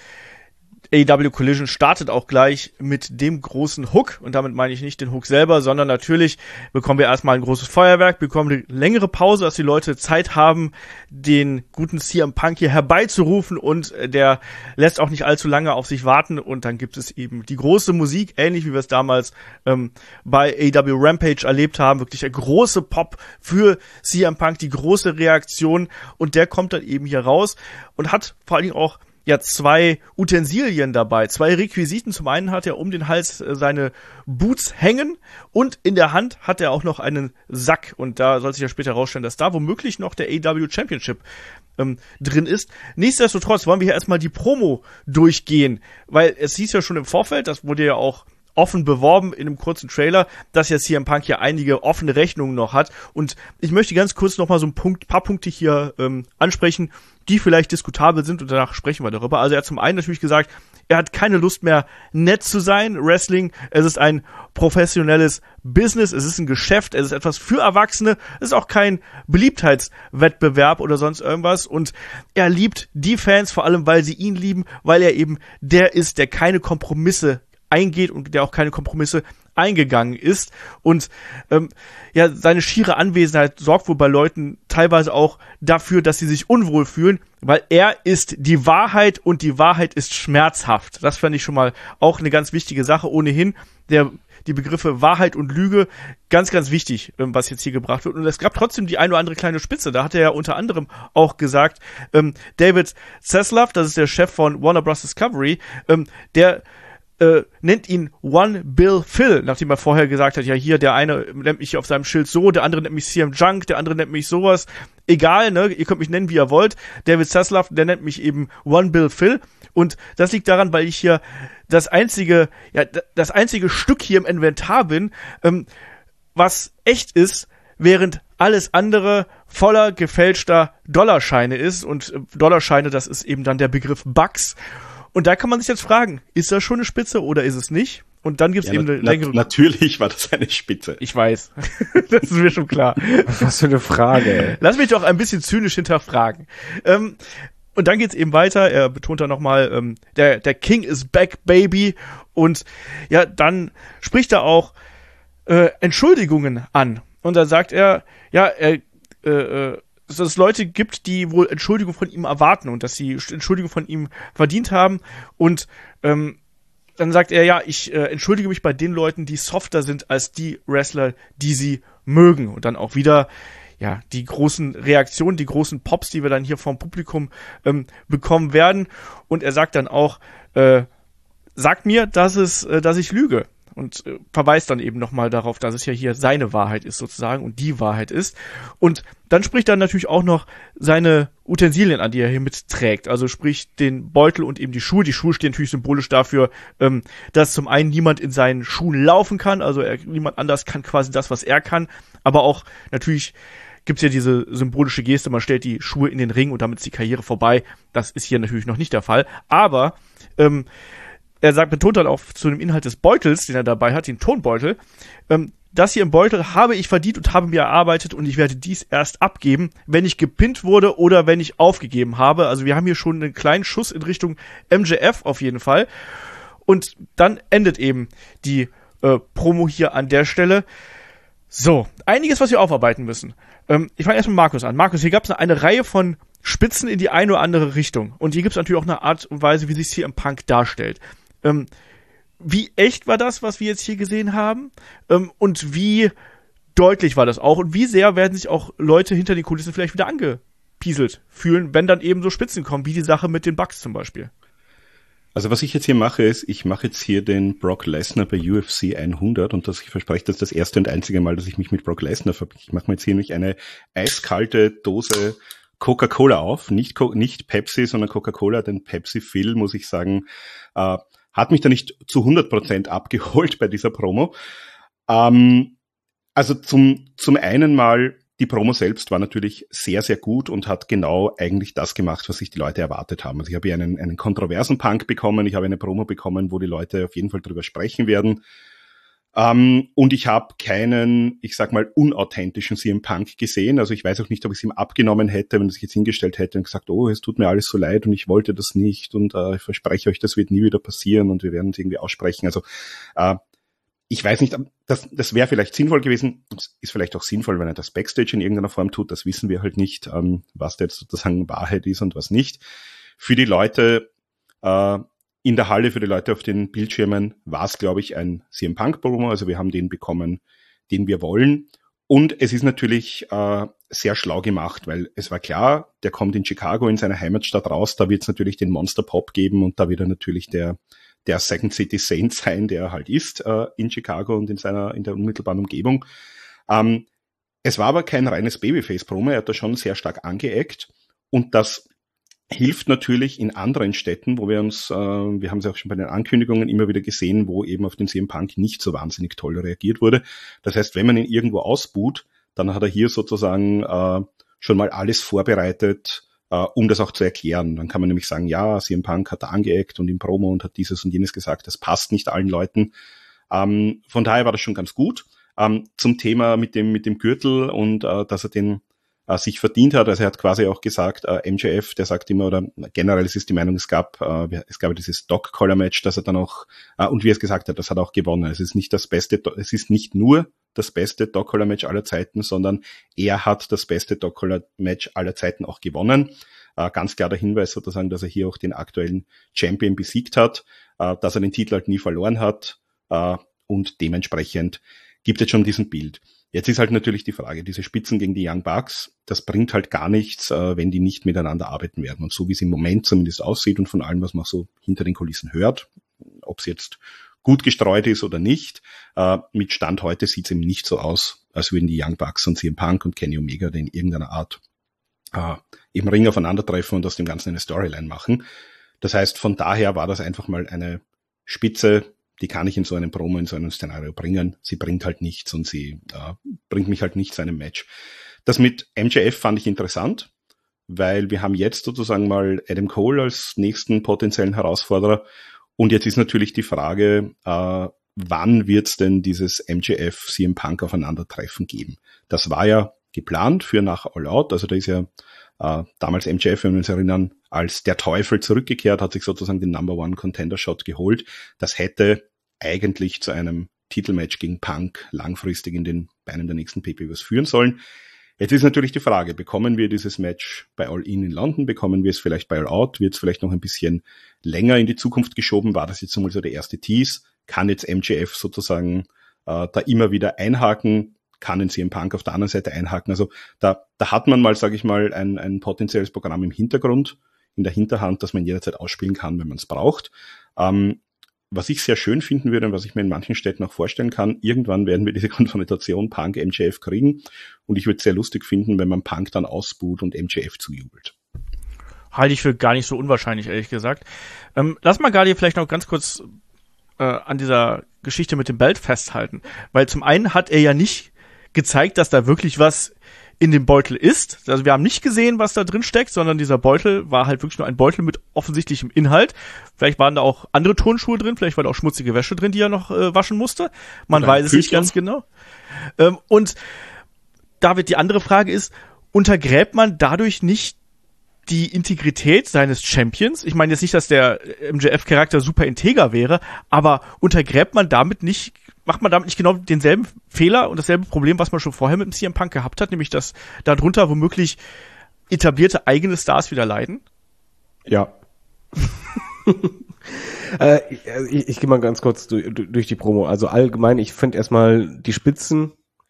A E W Collision startet auch gleich mit dem großen Hook und damit meine ich nicht den Hook selber, sondern natürlich bekommen wir erstmal ein großes Feuerwerk, bekommen eine längere Pause, dass die Leute Zeit haben, den guten C M Punk hier herbeizurufen und der lässt auch nicht allzu lange auf sich warten und dann gibt es eben die große Musik, ähnlich wie wir es damals ähm, bei A E W Rampage erlebt haben, wirklich der große Pop für C M Punk, die große Reaktion und der kommt dann eben hier raus und hat vor allen Dingen auch ja zwei Utensilien dabei, zwei Requisiten. Zum einen hat er um den Hals äh, seine Boots hängen und in der Hand hat er auch noch einen Sack. Und da soll sich ja später herausstellen, dass da womöglich noch der A E W Championship ähm, drin ist. Nichtsdestotrotz wollen wir hier erstmal die Promo durchgehen, weil es hieß ja schon im Vorfeld, das wurde ja auch offen beworben in einem kurzen Trailer, dass ja C M Punk hier einige offene Rechnungen noch hat. Und ich möchte ganz kurz noch mal so ein Punkt, paar Punkte hier ähm, ansprechen, die vielleicht diskutabel sind und danach sprechen wir darüber. Also er hat zum einen natürlich gesagt, er hat keine Lust mehr, nett zu sein. Wrestling, es ist ein professionelles Business, es ist ein Geschäft, es ist etwas für Erwachsene, es ist auch kein Beliebtheitswettbewerb oder sonst irgendwas. Und er liebt die Fans, vor allem, weil sie ihn lieben, weil er eben der ist, der keine Kompromisse eingeht und der auch keine Kompromisse eingegangen ist und ähm, ja, seine schiere Anwesenheit sorgt wohl bei Leuten teilweise auch dafür, dass sie sich unwohl fühlen, weil er ist die Wahrheit und die Wahrheit ist schmerzhaft. Das fand ich schon mal auch eine ganz wichtige Sache. Ohnehin der die Begriffe Wahrheit und Lüge ganz, ganz wichtig, ähm, was jetzt hier gebracht wird. Und es gab trotzdem die eine oder andere kleine Spitze. Da hat er ja unter anderem auch gesagt, ähm, David Zaslav, das ist der Chef von Warner Bros. Discovery, ähm, der Äh, nennt ihn One Bill Phil, nachdem er vorher gesagt hat, ja hier, der eine nennt mich auf seinem Schild so, der andere nennt mich C M Junk, der andere nennt mich sowas. Egal, ne, ihr könnt mich nennen, wie ihr wollt. David Zaslav, der nennt mich eben One Bill Phil. Und das liegt daran, weil ich hier das einzige, ja, das einzige Stück hier im Inventar bin, ähm, was echt ist, während alles andere voller gefälschter Dollarscheine ist. Und äh, Dollarscheine, das ist eben dann der Begriff Bucks. Und da kann man sich jetzt fragen, ist das schon eine Spitze oder ist es nicht? Und dann gibt's ja, eben eine na, längere... Natürlich war das eine Spitze. Ich weiß. Das ist mir schon klar. Was für eine Frage. Lass mich doch ein bisschen zynisch hinterfragen. Ähm, und dann geht's eben weiter. Er betont dann nochmal, ähm, der, der King is back, baby. Und ja, dann spricht er auch äh, Entschuldigungen an. Und dann sagt er, ja, er... Äh, äh, dass es Leute gibt, die wohl Entschuldigung von ihm erwarten und dass sie Entschuldigung von ihm verdient haben. Und ähm, dann sagt er, ja, ich äh, entschuldige mich bei den Leuten, die softer sind als die Wrestler, die sie mögen. Und dann auch wieder ja die großen Reaktionen, die großen Pops, die wir dann hier vom Publikum ähm, bekommen werden. Und er sagt dann auch, äh, sagt mir, dass es, äh, dass ich lüge. Und äh, verweist dann eben nochmal darauf, dass es ja hier seine Wahrheit ist sozusagen und die Wahrheit ist. Und dann spricht er natürlich auch noch seine Utensilien an, die er hier mitträgt. Also sprich den Beutel und eben die Schuhe. Die Schuhe stehen natürlich symbolisch dafür, ähm, dass zum einen niemand in seinen Schuhen laufen kann. Also er, niemand anders kann quasi das, was er kann. Aber auch natürlich gibt's ja diese symbolische Geste, man stellt die Schuhe in den Ring und damit ist die Karriere vorbei. Das ist hier natürlich noch nicht der Fall. Aber ähm, er sagt, betont dann auch zu dem Inhalt des Beutels, den er dabei hat, den Tonbeutel, ähm, das hier im Beutel habe ich verdient und habe mir erarbeitet und ich werde dies erst abgeben, wenn ich gepinnt wurde oder wenn ich aufgegeben habe. Also wir haben hier schon einen kleinen Schuss in Richtung M J F auf jeden Fall. Und dann endet eben die äh, Promo hier an der Stelle. So, einiges, was wir aufarbeiten müssen. Ähm, ich fange erst mit Markus an. Markus, hier gab es eine Reihe von Spitzen in die eine oder andere Richtung. Und hier gibt es natürlich auch eine Art und Weise, wie sich C M Punk darstellt. Ähm, wie echt war das, was wir jetzt hier gesehen haben? Ähm, und wie deutlich war das auch? Und wie sehr werden sich auch Leute hinter den Kulissen vielleicht wieder angepieselt fühlen, wenn dann eben so Spitzen kommen, wie die Sache mit den Bucks zum Beispiel? Also was ich jetzt hier mache, ist, ich mache jetzt hier den Brock Lesnar bei U F C hundert und das, ich verspreche, das ist das erste und einzige Mal, dass ich mich mit Brock Lesnar verbinde. Ich mache mir jetzt hier nämlich eine eiskalte Dose Coca-Cola auf, nicht, Co- nicht Pepsi, sondern Coca-Cola, denn Pepsi Phil, muss ich sagen, äh, hat mich da nicht zu hundert Prozent abgeholt bei dieser Promo. Ähm, also zum, zum einen mal, die Promo selbst war natürlich sehr, sehr gut und hat genau eigentlich das gemacht, was sich die Leute erwartet haben. Also ich habe hier einen, einen kontroversen Punk bekommen, ich habe eine Promo bekommen, wo die Leute auf jeden Fall drüber sprechen werden. Um, und ich habe keinen, ich sag mal, unauthentischen C M Punk gesehen. Also ich weiß auch nicht, ob ich es ihm abgenommen hätte, wenn er sich jetzt hingestellt hätte und gesagt, oh, es tut mir alles so leid und ich wollte das nicht und uh, ich verspreche euch, das wird nie wieder passieren und wir werden es irgendwie aussprechen. Also uh, ich weiß nicht, das, das wäre vielleicht sinnvoll gewesen. Das ist vielleicht auch sinnvoll, wenn er das Backstage in irgendeiner Form tut. Das wissen wir halt nicht, um, was da jetzt sozusagen Wahrheit ist und was nicht. Für die Leute uh, in der Halle, für die Leute auf den Bildschirmen, war es, glaube ich, ein C M Punk-Promo. Also wir haben den bekommen, den wir wollen. Und es ist natürlich äh, sehr schlau gemacht, weil es war klar, der kommt in Chicago, in seiner Heimatstadt raus. Da wird es natürlich den Monster Pop geben und da wird er natürlich der der Second City Saint sein, der er halt ist äh, in Chicago und in seiner in der unmittelbaren Umgebung. Ähm, es war aber kein reines Babyface-Promo. Er hat da schon sehr stark angeeckt und das hilft natürlich in anderen Städten, wo wir uns, äh, wir haben es auch schon bei den Ankündigungen immer wieder gesehen, wo eben auf den C M Punk nicht so wahnsinnig toll reagiert wurde. Das heißt, wenn man ihn irgendwo ausbuht, dann hat er hier sozusagen äh, schon mal alles vorbereitet, äh, um das auch zu erklären. Dann kann man nämlich sagen, ja, C M Punk hat da angeeckt und im Promo und hat dieses und jenes gesagt, das passt nicht allen Leuten. Ähm, von daher war das schon ganz gut. Ähm, zum Thema mit dem mit dem Gürtel und äh, dass er den Uh, sich verdient hat. Also er hat quasi auch gesagt, uh, M J F, der sagt immer, oder generell ist es die Meinung, es gab uh, es gab dieses Dog-Collar-Match, dass er dann auch, uh, und wie er es gesagt hat, das hat er auch gewonnen. Es ist nicht das beste, es ist nicht nur das beste Dog-Collar-Match aller Zeiten, sondern er hat das beste Dog-Collar-Match aller Zeiten auch gewonnen. Uh, ganz klar der Hinweis sozusagen, dass er hier auch den aktuellen Champion besiegt hat, uh, dass er den Titel halt nie verloren hat, uh, und dementsprechend gibt es schon diesen Bild. Jetzt ist halt natürlich die Frage, diese Spitzen gegen die Young Bucks, das bringt halt gar nichts, äh, wenn die nicht miteinander arbeiten werden. Und so wie es im Moment zumindest aussieht und von allem, was man so hinter den Kulissen hört, ob es jetzt gut gestreut ist oder nicht, äh, mit Stand heute sieht es eben nicht so aus, als würden die Young Bucks und C M Punk und Kenny Omega in irgendeiner Art äh, im Ring aufeinandertreffen und aus dem Ganzen eine Storyline machen. Das heißt, von daher war das einfach mal eine Spitze, die kann ich in so einem Promo, in so einem Szenario bringen. Sie bringt halt nichts und sie äh, bringt mich halt nicht zu einem Match. Das mit M J F fand ich interessant, weil wir haben jetzt sozusagen mal Adam Cole als nächsten potenziellen Herausforderer und jetzt ist natürlich die Frage, äh, wann wird es denn dieses M J F-C M Punk Aufeinandertreffen geben? Das war ja geplant für nach All Out, also da ist ja äh, damals M J F, wenn wir uns erinnern, als der Teufel zurückgekehrt, hat sich sozusagen den Number One Contender Shot geholt. Das hätte eigentlich zu einem Titelmatch gegen Punk langfristig in den Beinen der nächsten P P Vs führen sollen. Jetzt ist natürlich die Frage, bekommen wir dieses Match bei All In in London, bekommen wir es vielleicht bei All Out, wird es vielleicht noch ein bisschen länger in die Zukunft geschoben, war das jetzt einmal so der erste Tease, kann jetzt M J F sozusagen äh, da immer wieder einhaken, kann den C M Punk auf der anderen Seite einhaken, also da, da hat man mal, sage ich mal, ein, ein potenzielles Programm im Hintergrund, in der Hinterhand, das man jederzeit ausspielen kann, wenn man es braucht. Ähm, was ich sehr schön finden würde und was ich mir in manchen Städten auch vorstellen kann, irgendwann werden wir diese Konfrontation Punk-M J F kriegen und ich würde es sehr lustig finden, wenn man Punk dann ausbuht und M J F zujubelt. Halte ich für gar nicht so unwahrscheinlich, ehrlich gesagt. Ähm, lass mal gerade hier vielleicht noch ganz kurz äh, an dieser Geschichte mit dem Belt festhalten, weil zum einen hat er ja nicht gezeigt, dass da wirklich was in dem Beutel ist. Also wir haben nicht gesehen, was da drin steckt, sondern dieser Beutel war halt wirklich nur ein Beutel mit offensichtlichem Inhalt. Vielleicht waren da auch andere Turnschuhe drin, vielleicht war da auch schmutzige Wäsche drin, die er noch äh, waschen musste. Man Oder weiß es nicht ganz genau. Ähm, und David, die andere Frage ist, untergräbt man dadurch nicht die Integrität seines Champions? Ich meine jetzt nicht, dass der M J F-Charakter super integer wäre, aber untergräbt man damit nicht macht man damit nicht genau denselben Fehler und dasselbe Problem, was man schon vorher mit dem C M Punk gehabt hat, nämlich dass darunter womöglich etablierte eigene Stars wieder leiden? Ja. äh, ich ich gehe mal ganz kurz durch, durch die Promo. Also allgemein, ich finde erstmal die Spitzen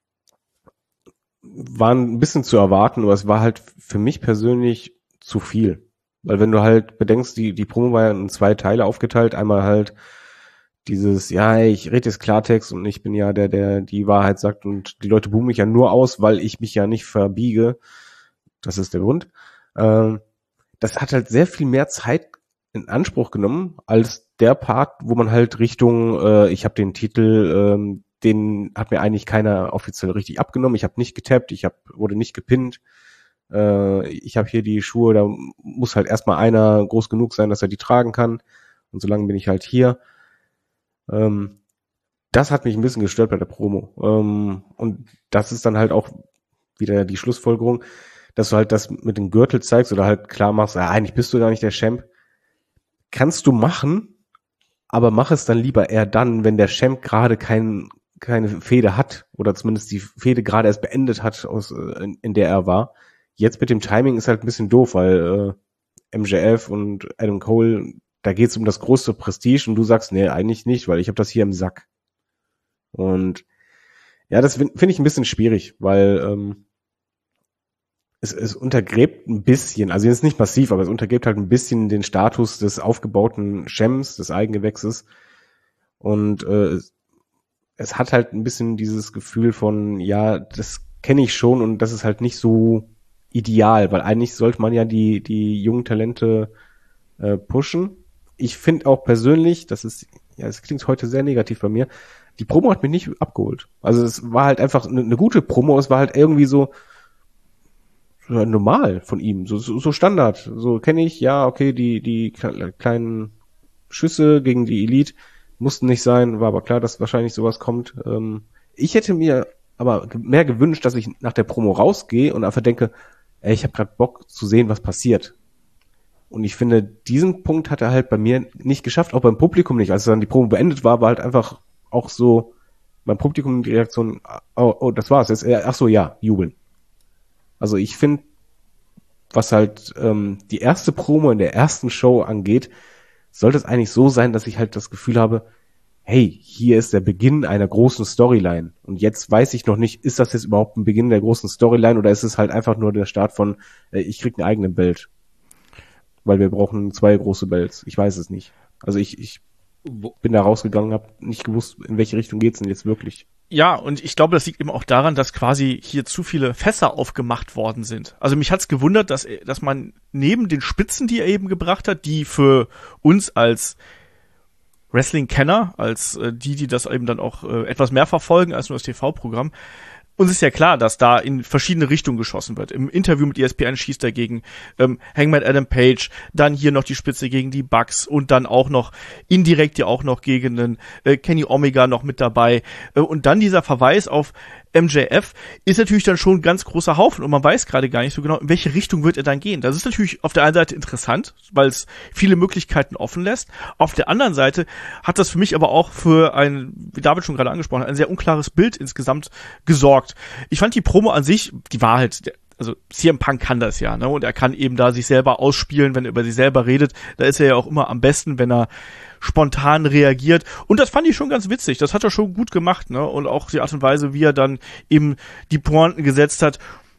waren ein bisschen zu erwarten, aber es war halt für mich persönlich zu viel. Weil wenn du halt bedenkst, die, die Promo war ja in zwei Teile aufgeteilt. Einmal halt dieses, ja, ich rede jetzt Klartext und ich bin ja der, der die Wahrheit sagt und die Leute buhen mich ja nur aus, weil ich mich ja nicht verbiege. Das ist der Grund. Ähm, das hat halt sehr viel mehr Zeit in Anspruch genommen als der Part, wo man halt Richtung, äh, ich habe den Titel, ähm, den hat mir eigentlich keiner offiziell richtig abgenommen. Ich habe nicht getappt, ich hab, wurde nicht gepinnt. Äh, ich habe hier die Schuhe, da muss halt erstmal einer groß genug sein, dass er die tragen kann. Und solange bin ich halt hier. Ähm, das hat mich ein bisschen gestört bei der Promo. Ähm, und das ist dann halt auch wieder die Schlussfolgerung, dass du halt das mit dem Gürtel zeigst oder halt klar machst, ja, eigentlich bist du gar nicht der Champ. Kannst du machen, aber mach es dann lieber eher dann, wenn der Champ gerade kein, keine Fehde hat oder zumindest die Fehde gerade erst beendet hat, aus, in, in der er war. Jetzt mit dem Timing ist halt ein bisschen doof, weil äh, M J F und Adam Cole, da geht's um das große Prestige und du sagst, nee, eigentlich nicht, weil ich habe das hier im Sack. Und ja, das finde ich ein bisschen schwierig, weil ähm, es, es untergräbt ein bisschen, also jetzt nicht massiv, aber es untergräbt halt ein bisschen den Status des aufgebauten Champs, des Eigengewächses. Und äh, es hat halt ein bisschen dieses Gefühl von, ja, das kenne ich schon und das ist halt nicht so ideal, weil eigentlich sollte man ja die die jungen Talente äh, pushen. Ich finde auch persönlich, das ist, ja, es klingt heute sehr negativ bei mir, die Promo hat mich nicht abgeholt. Also es war halt einfach eine, eine gute Promo, es war halt irgendwie so, so normal von ihm, so, so, so Standard. So kenne ich, ja, okay, die die kleinen Schüsse gegen die Elite mussten nicht sein, war aber klar, dass wahrscheinlich sowas kommt. Ähm, ich hätte mir aber mehr gewünscht, dass ich nach der Promo rausgehe und einfach denke, ey, ich habe gerade Bock zu sehen, was passiert. Und ich finde, diesen Punkt hat er halt bei mir nicht geschafft, auch beim Publikum nicht. Als dann die Promo beendet war, war halt einfach auch so beim Publikum die Reaktion, oh, oh das war's jetzt. Ach so, ja, jubeln. Also ich finde, was halt ähm, die erste Promo in der ersten Show angeht, sollte es eigentlich so sein, dass ich halt das Gefühl habe, hey, hier ist der Beginn einer großen Storyline. Und jetzt weiß ich noch nicht, ist das jetzt überhaupt ein Beginn der großen Storyline oder ist es halt einfach nur der Start von, äh, ich krieg einen eigenen Belt. Weil wir brauchen zwei große Belts. Ich weiß es nicht. Also ich, ich bin da rausgegangen, habe nicht gewusst, in welche Richtung geht's denn jetzt wirklich. Ja, und ich glaube, das liegt eben auch daran, dass quasi hier zu viele Fässer aufgemacht worden sind. Also mich hat's gewundert, dass, dass man neben den Spitzen, die er eben gebracht hat, die für uns als Wrestling-Kenner, als äh, die, die das eben dann auch äh, etwas mehr verfolgen als nur das T V-Programm, uns ist ja klar, dass da in verschiedene Richtungen geschossen wird. Im Interview mit E S P N schießt er gegen ähm, Hangman Adam Page, dann hier noch die Spitze gegen die Bucks und dann auch noch indirekt ja auch noch gegen den äh, Kenny Omega noch mit dabei. Äh, und dann dieser Verweis auf M J F ist natürlich dann schon ein ganz großer Haufen und man weiß gerade gar nicht so genau, in welche Richtung wird er dann gehen. Das ist natürlich auf der einen Seite interessant, weil es viele Möglichkeiten offen lässt. Auf der anderen Seite hat das für mich aber auch für ein, wie David schon gerade angesprochen hat, ein sehr unklares Bild insgesamt gesorgt. Ich fand die Promo an sich, die war halt, also C M Punk kann das ja, ne, und er kann eben da sich selber ausspielen, wenn er über sich selber redet. Da ist er ja auch immer am besten, wenn er spontan reagiert. Und das fand ich schon ganz witzig. Das hat er schon gut gemacht, ne? Und auch die Art und Weise, wie er dann eben die Pointen gesetzt hat,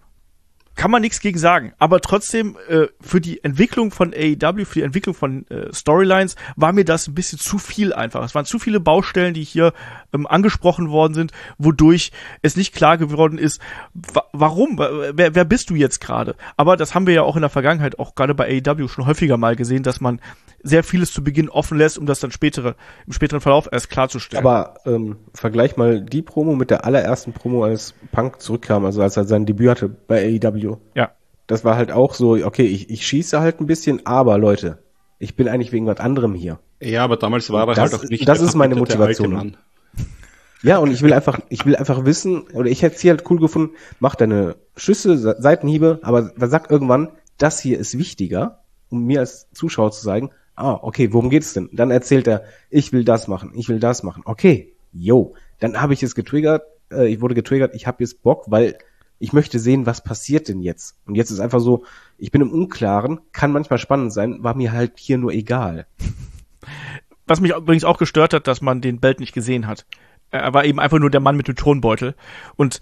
kann man nichts gegen sagen. Aber trotzdem, äh, für die Entwicklung von A E W, für die Entwicklung von äh, Storylines, war mir das ein bisschen zu viel einfach. Es waren zu viele Baustellen, die hier ähm, angesprochen worden sind, wodurch es nicht klar geworden ist, wa- warum, wer, wer bist du jetzt gerade? Aber das haben wir ja auch in der Vergangenheit, auch gerade bei A E W schon häufiger mal gesehen, dass man sehr vieles zu Beginn offen lässt, um das dann spätere, im späteren Verlauf erst klarzustellen. Aber ähm, vergleich mal die Promo mit der allerersten Promo, als Punk zurückkam, also als er sein Debüt hatte bei A E W. Ja. Das war halt auch so, okay, ich, ich schieße halt ein bisschen, aber Leute, ich bin eigentlich wegen was anderem hier. Ja, aber damals war er das, halt auch nicht das der ist meine verbitterte Motivation. alte Mann. Ja, und ich will einfach, ich will einfach wissen, oder ich hätte es hier halt cool gefunden, mach deine Schüsse, Seitenhiebe, aber dann sag irgendwann, das hier ist wichtiger, um mir als Zuschauer zu sagen, ah, okay, worum geht's denn? Dann erzählt er, ich will das machen, ich will das machen. Okay, yo, dann habe ich es getriggert, äh, ich wurde getriggert, ich habe jetzt Bock, weil ich möchte sehen, was passiert denn jetzt. Und jetzt ist einfach so, ich bin im Unklaren, kann manchmal spannend sein, war mir halt hier nur egal. Was mich übrigens auch gestört hat, dass man den Belt nicht gesehen hat. Er war eben einfach nur der Mann mit dem Thronbeutel. Und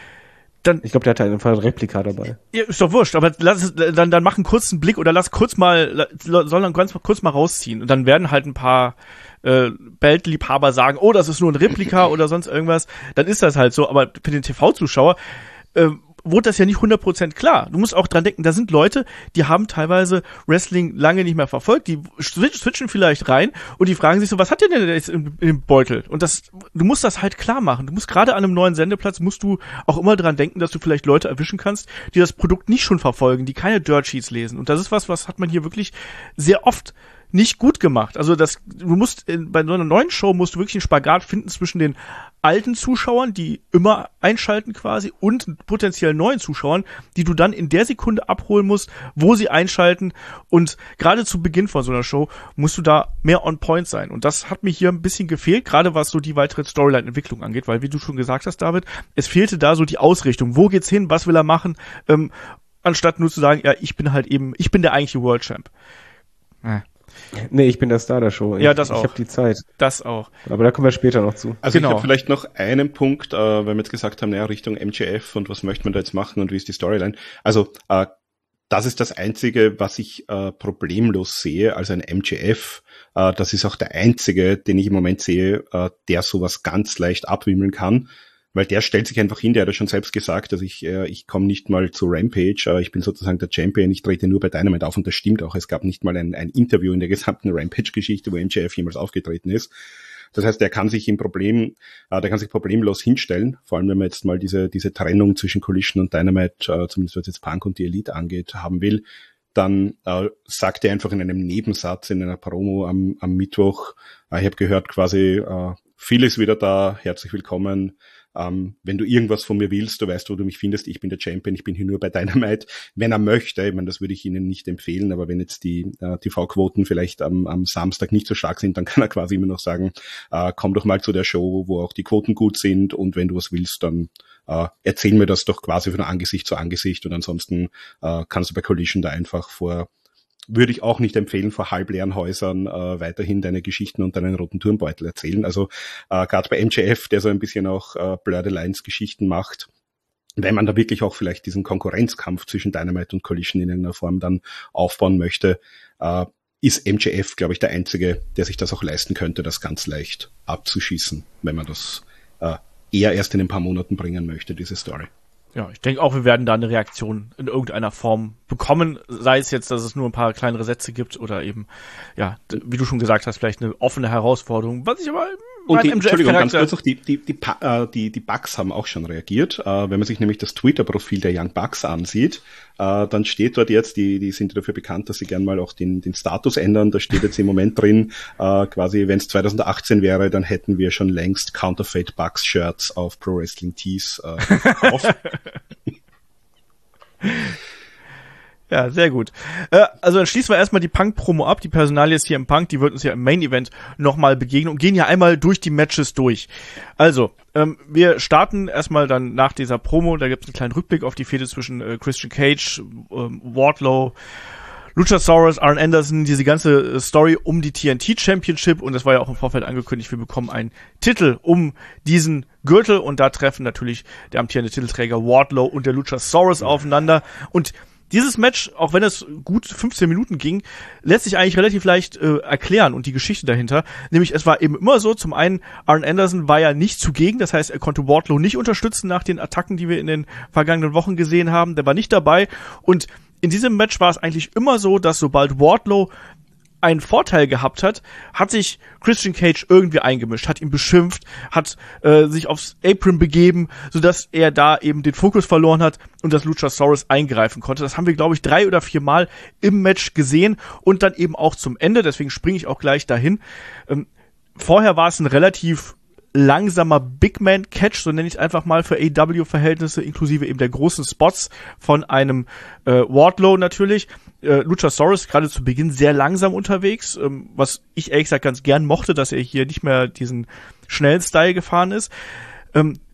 dann, ich glaube, der hatte einfach ein Replika dabei. Ja, ist doch wurscht, aber lass es, dann, dann mach einen kurzen Blick oder lass kurz mal, soll dann ganz kurz mal rausziehen. Und dann werden halt ein paar äh, Belt-Liebhaber sagen, oh, das ist nur ein Replika oder sonst irgendwas. Dann ist das halt so, aber für den T V-Zuschauer äh, wurde das ja nicht hundert Prozent klar. Du musst auch dran denken, da sind Leute, die haben teilweise Wrestling lange nicht mehr verfolgt, die switchen vielleicht rein und die fragen sich so, was hat der denn jetzt im, im Beutel? Und das, du musst das halt klar machen. Du musst gerade an einem neuen Sendeplatz, musst du auch immer dran denken, dass du vielleicht Leute erwischen kannst, die das Produkt nicht schon verfolgen, die keine Dirt Sheets lesen. Und das ist was, was hat man hier wirklich sehr oft nicht gut gemacht. Also das, du musst in, bei so einer neuen Show musst du wirklich einen Spagat finden zwischen den alten Zuschauern, die immer einschalten quasi, und potenziell neuen Zuschauern, die du dann in der Sekunde abholen musst, wo sie einschalten. Und gerade zu Beginn von so einer Show musst du da mehr on point sein. Und das hat mir hier ein bisschen gefehlt, gerade was so die weitere Storyline-Entwicklung angeht, weil, wie du schon gesagt hast, David, es fehlte da so die Ausrichtung. Wo geht's hin? Was will er machen? Ähm, anstatt nur zu sagen, ja, ich bin halt eben, ich bin der eigentliche World Champ. Äh. Nee, ich bin der Star der Show. Ich, ja, das auch. Ich habe die Zeit. Das auch. Aber da kommen wir später noch zu. Also genau. Ich habe vielleicht noch einen Punkt, äh, weil wir jetzt gesagt haben, naja, Richtung M J F und was möchte man da jetzt machen und wie ist die Storyline. Also äh, das ist das Einzige, was ich äh, problemlos sehe, also ein M J F. Äh, das ist auch der einzige, den ich im Moment sehe, äh, der sowas ganz leicht abwimmeln kann. Weil der stellt sich einfach hin, der hat ja schon selbst gesagt, dass ich äh, ich komme nicht mal zu Rampage, äh, ich bin sozusagen der Champion, ich trete nur bei Dynamite auf und das stimmt auch. Es gab nicht mal ein, ein Interview in der gesamten Rampage-Geschichte, wo M J F jemals aufgetreten ist. Das heißt, der kann sich im Problem, äh, der kann sich problemlos hinstellen, vor allem wenn man jetzt mal diese diese Trennung zwischen Collision und Dynamite, äh, zumindest was jetzt Punk und die Elite angeht, haben will. Dann äh, sagt er einfach in einem Nebensatz in einer Promo am, am Mittwoch, äh, ich habe gehört quasi, äh, Phil ist wieder da, herzlich willkommen. Ähm, wenn du irgendwas von mir willst, du weißt, wo du mich findest, ich bin der Champion, ich bin hier nur bei Dynamite. Wenn er möchte, ich meine, das würde ich Ihnen nicht empfehlen, aber wenn jetzt die äh, T V-Quoten vielleicht am, am Samstag nicht so stark sind, dann kann er quasi immer noch sagen, äh, komm doch mal zu der Show, wo auch die Quoten gut sind und wenn du was willst, dann äh, erzähl mir das doch quasi von Angesicht zu Angesicht und ansonsten äh, kannst du bei Collision da einfach vor würde ich auch nicht empfehlen, vor halbleeren Häusern äh, weiterhin deine Geschichten und deinen roten Turmbeutel erzählen. Also äh, gerade bei M J F, der so ein bisschen auch äh, Blurred Alliance Geschichten macht, wenn man da wirklich auch vielleicht diesen Konkurrenzkampf zwischen Dynamite und Collision in irgendeiner Form dann aufbauen möchte, äh, ist M J F, glaube ich, der Einzige, der sich das auch leisten könnte, das ganz leicht abzuschießen, wenn man das äh, eher erst in ein paar Monaten bringen möchte, diese Story. Ja, ich denke auch, wir werden da eine Reaktion in irgendeiner Form bekommen, sei es jetzt, dass es nur ein paar kleinere Sätze gibt oder eben, ja, wie du schon gesagt hast, vielleicht eine offene Herausforderung, was ich aber und die, Entschuldigung, ganz kurz noch, die, die, die, die, die Bucks haben auch schon reagiert. Äh, wenn man sich nämlich das Twitter-Profil der Young Bucks ansieht, äh, dann steht dort jetzt, die, die sind dafür bekannt, dass sie gern mal auch den, den Status ändern. Da steht jetzt im Moment drin, äh, quasi, wenn es zwanzig achtzehn wäre, dann hätten wir schon längst Counterfeit Bucks Shirts auf Pro Wrestling Tees äh, auf. Ja, sehr gut. Äh, also dann schließen wir erstmal die Punk-Promo ab. Die Personalie ist hier im Punk, die wird uns ja im Main-Event nochmal begegnen und gehen ja einmal durch die Matches durch. Also, ähm, wir starten erstmal dann nach dieser Promo, da gibt es einen kleinen Rückblick auf die Fehde zwischen äh, Christian Cage, ähm, Wardlow, Luchasaurus, Arn Anderson, diese ganze äh, Story um die T N T Championship und das war ja auch im Vorfeld angekündigt, wir bekommen einen Titel um diesen Gürtel und da treffen natürlich der amtierende Titelträger Wardlow und der Luchasaurus aufeinander und dieses Match, auch wenn es gut fünfzehn Minuten ging, lässt sich eigentlich relativ leicht äh, erklären und die Geschichte dahinter. Nämlich es war eben immer so, zum einen, Arn Anderson war ja nicht zugegen, das heißt, er konnte Wardlow nicht unterstützen nach den Attacken, die wir in den vergangenen Wochen gesehen haben. Der war nicht dabei und in diesem Match war es eigentlich immer so, dass sobald Wardlow einen Vorteil gehabt hat, hat sich Christian Cage irgendwie eingemischt, hat ihn beschimpft, hat äh, sich aufs Apron begeben, sodass er da eben den Fokus verloren hat und das Luchasaurus eingreifen konnte. Das haben wir, glaube ich, drei oder vier Mal im Match gesehen und dann eben auch zum Ende, deswegen springe ich auch gleich dahin. Ähm, vorher war es ein relativ langsamer Big-Man-Catch, so nenne ich es einfach mal für A E W-Verhältnisse, inklusive eben der großen Spots von einem äh, Wardlow natürlich. Äh, Luchasaurus gerade zu Beginn sehr langsam unterwegs, ähm, was ich ehrlich gesagt ganz gern mochte, dass er hier nicht mehr diesen schnellen Style gefahren ist. Ähm,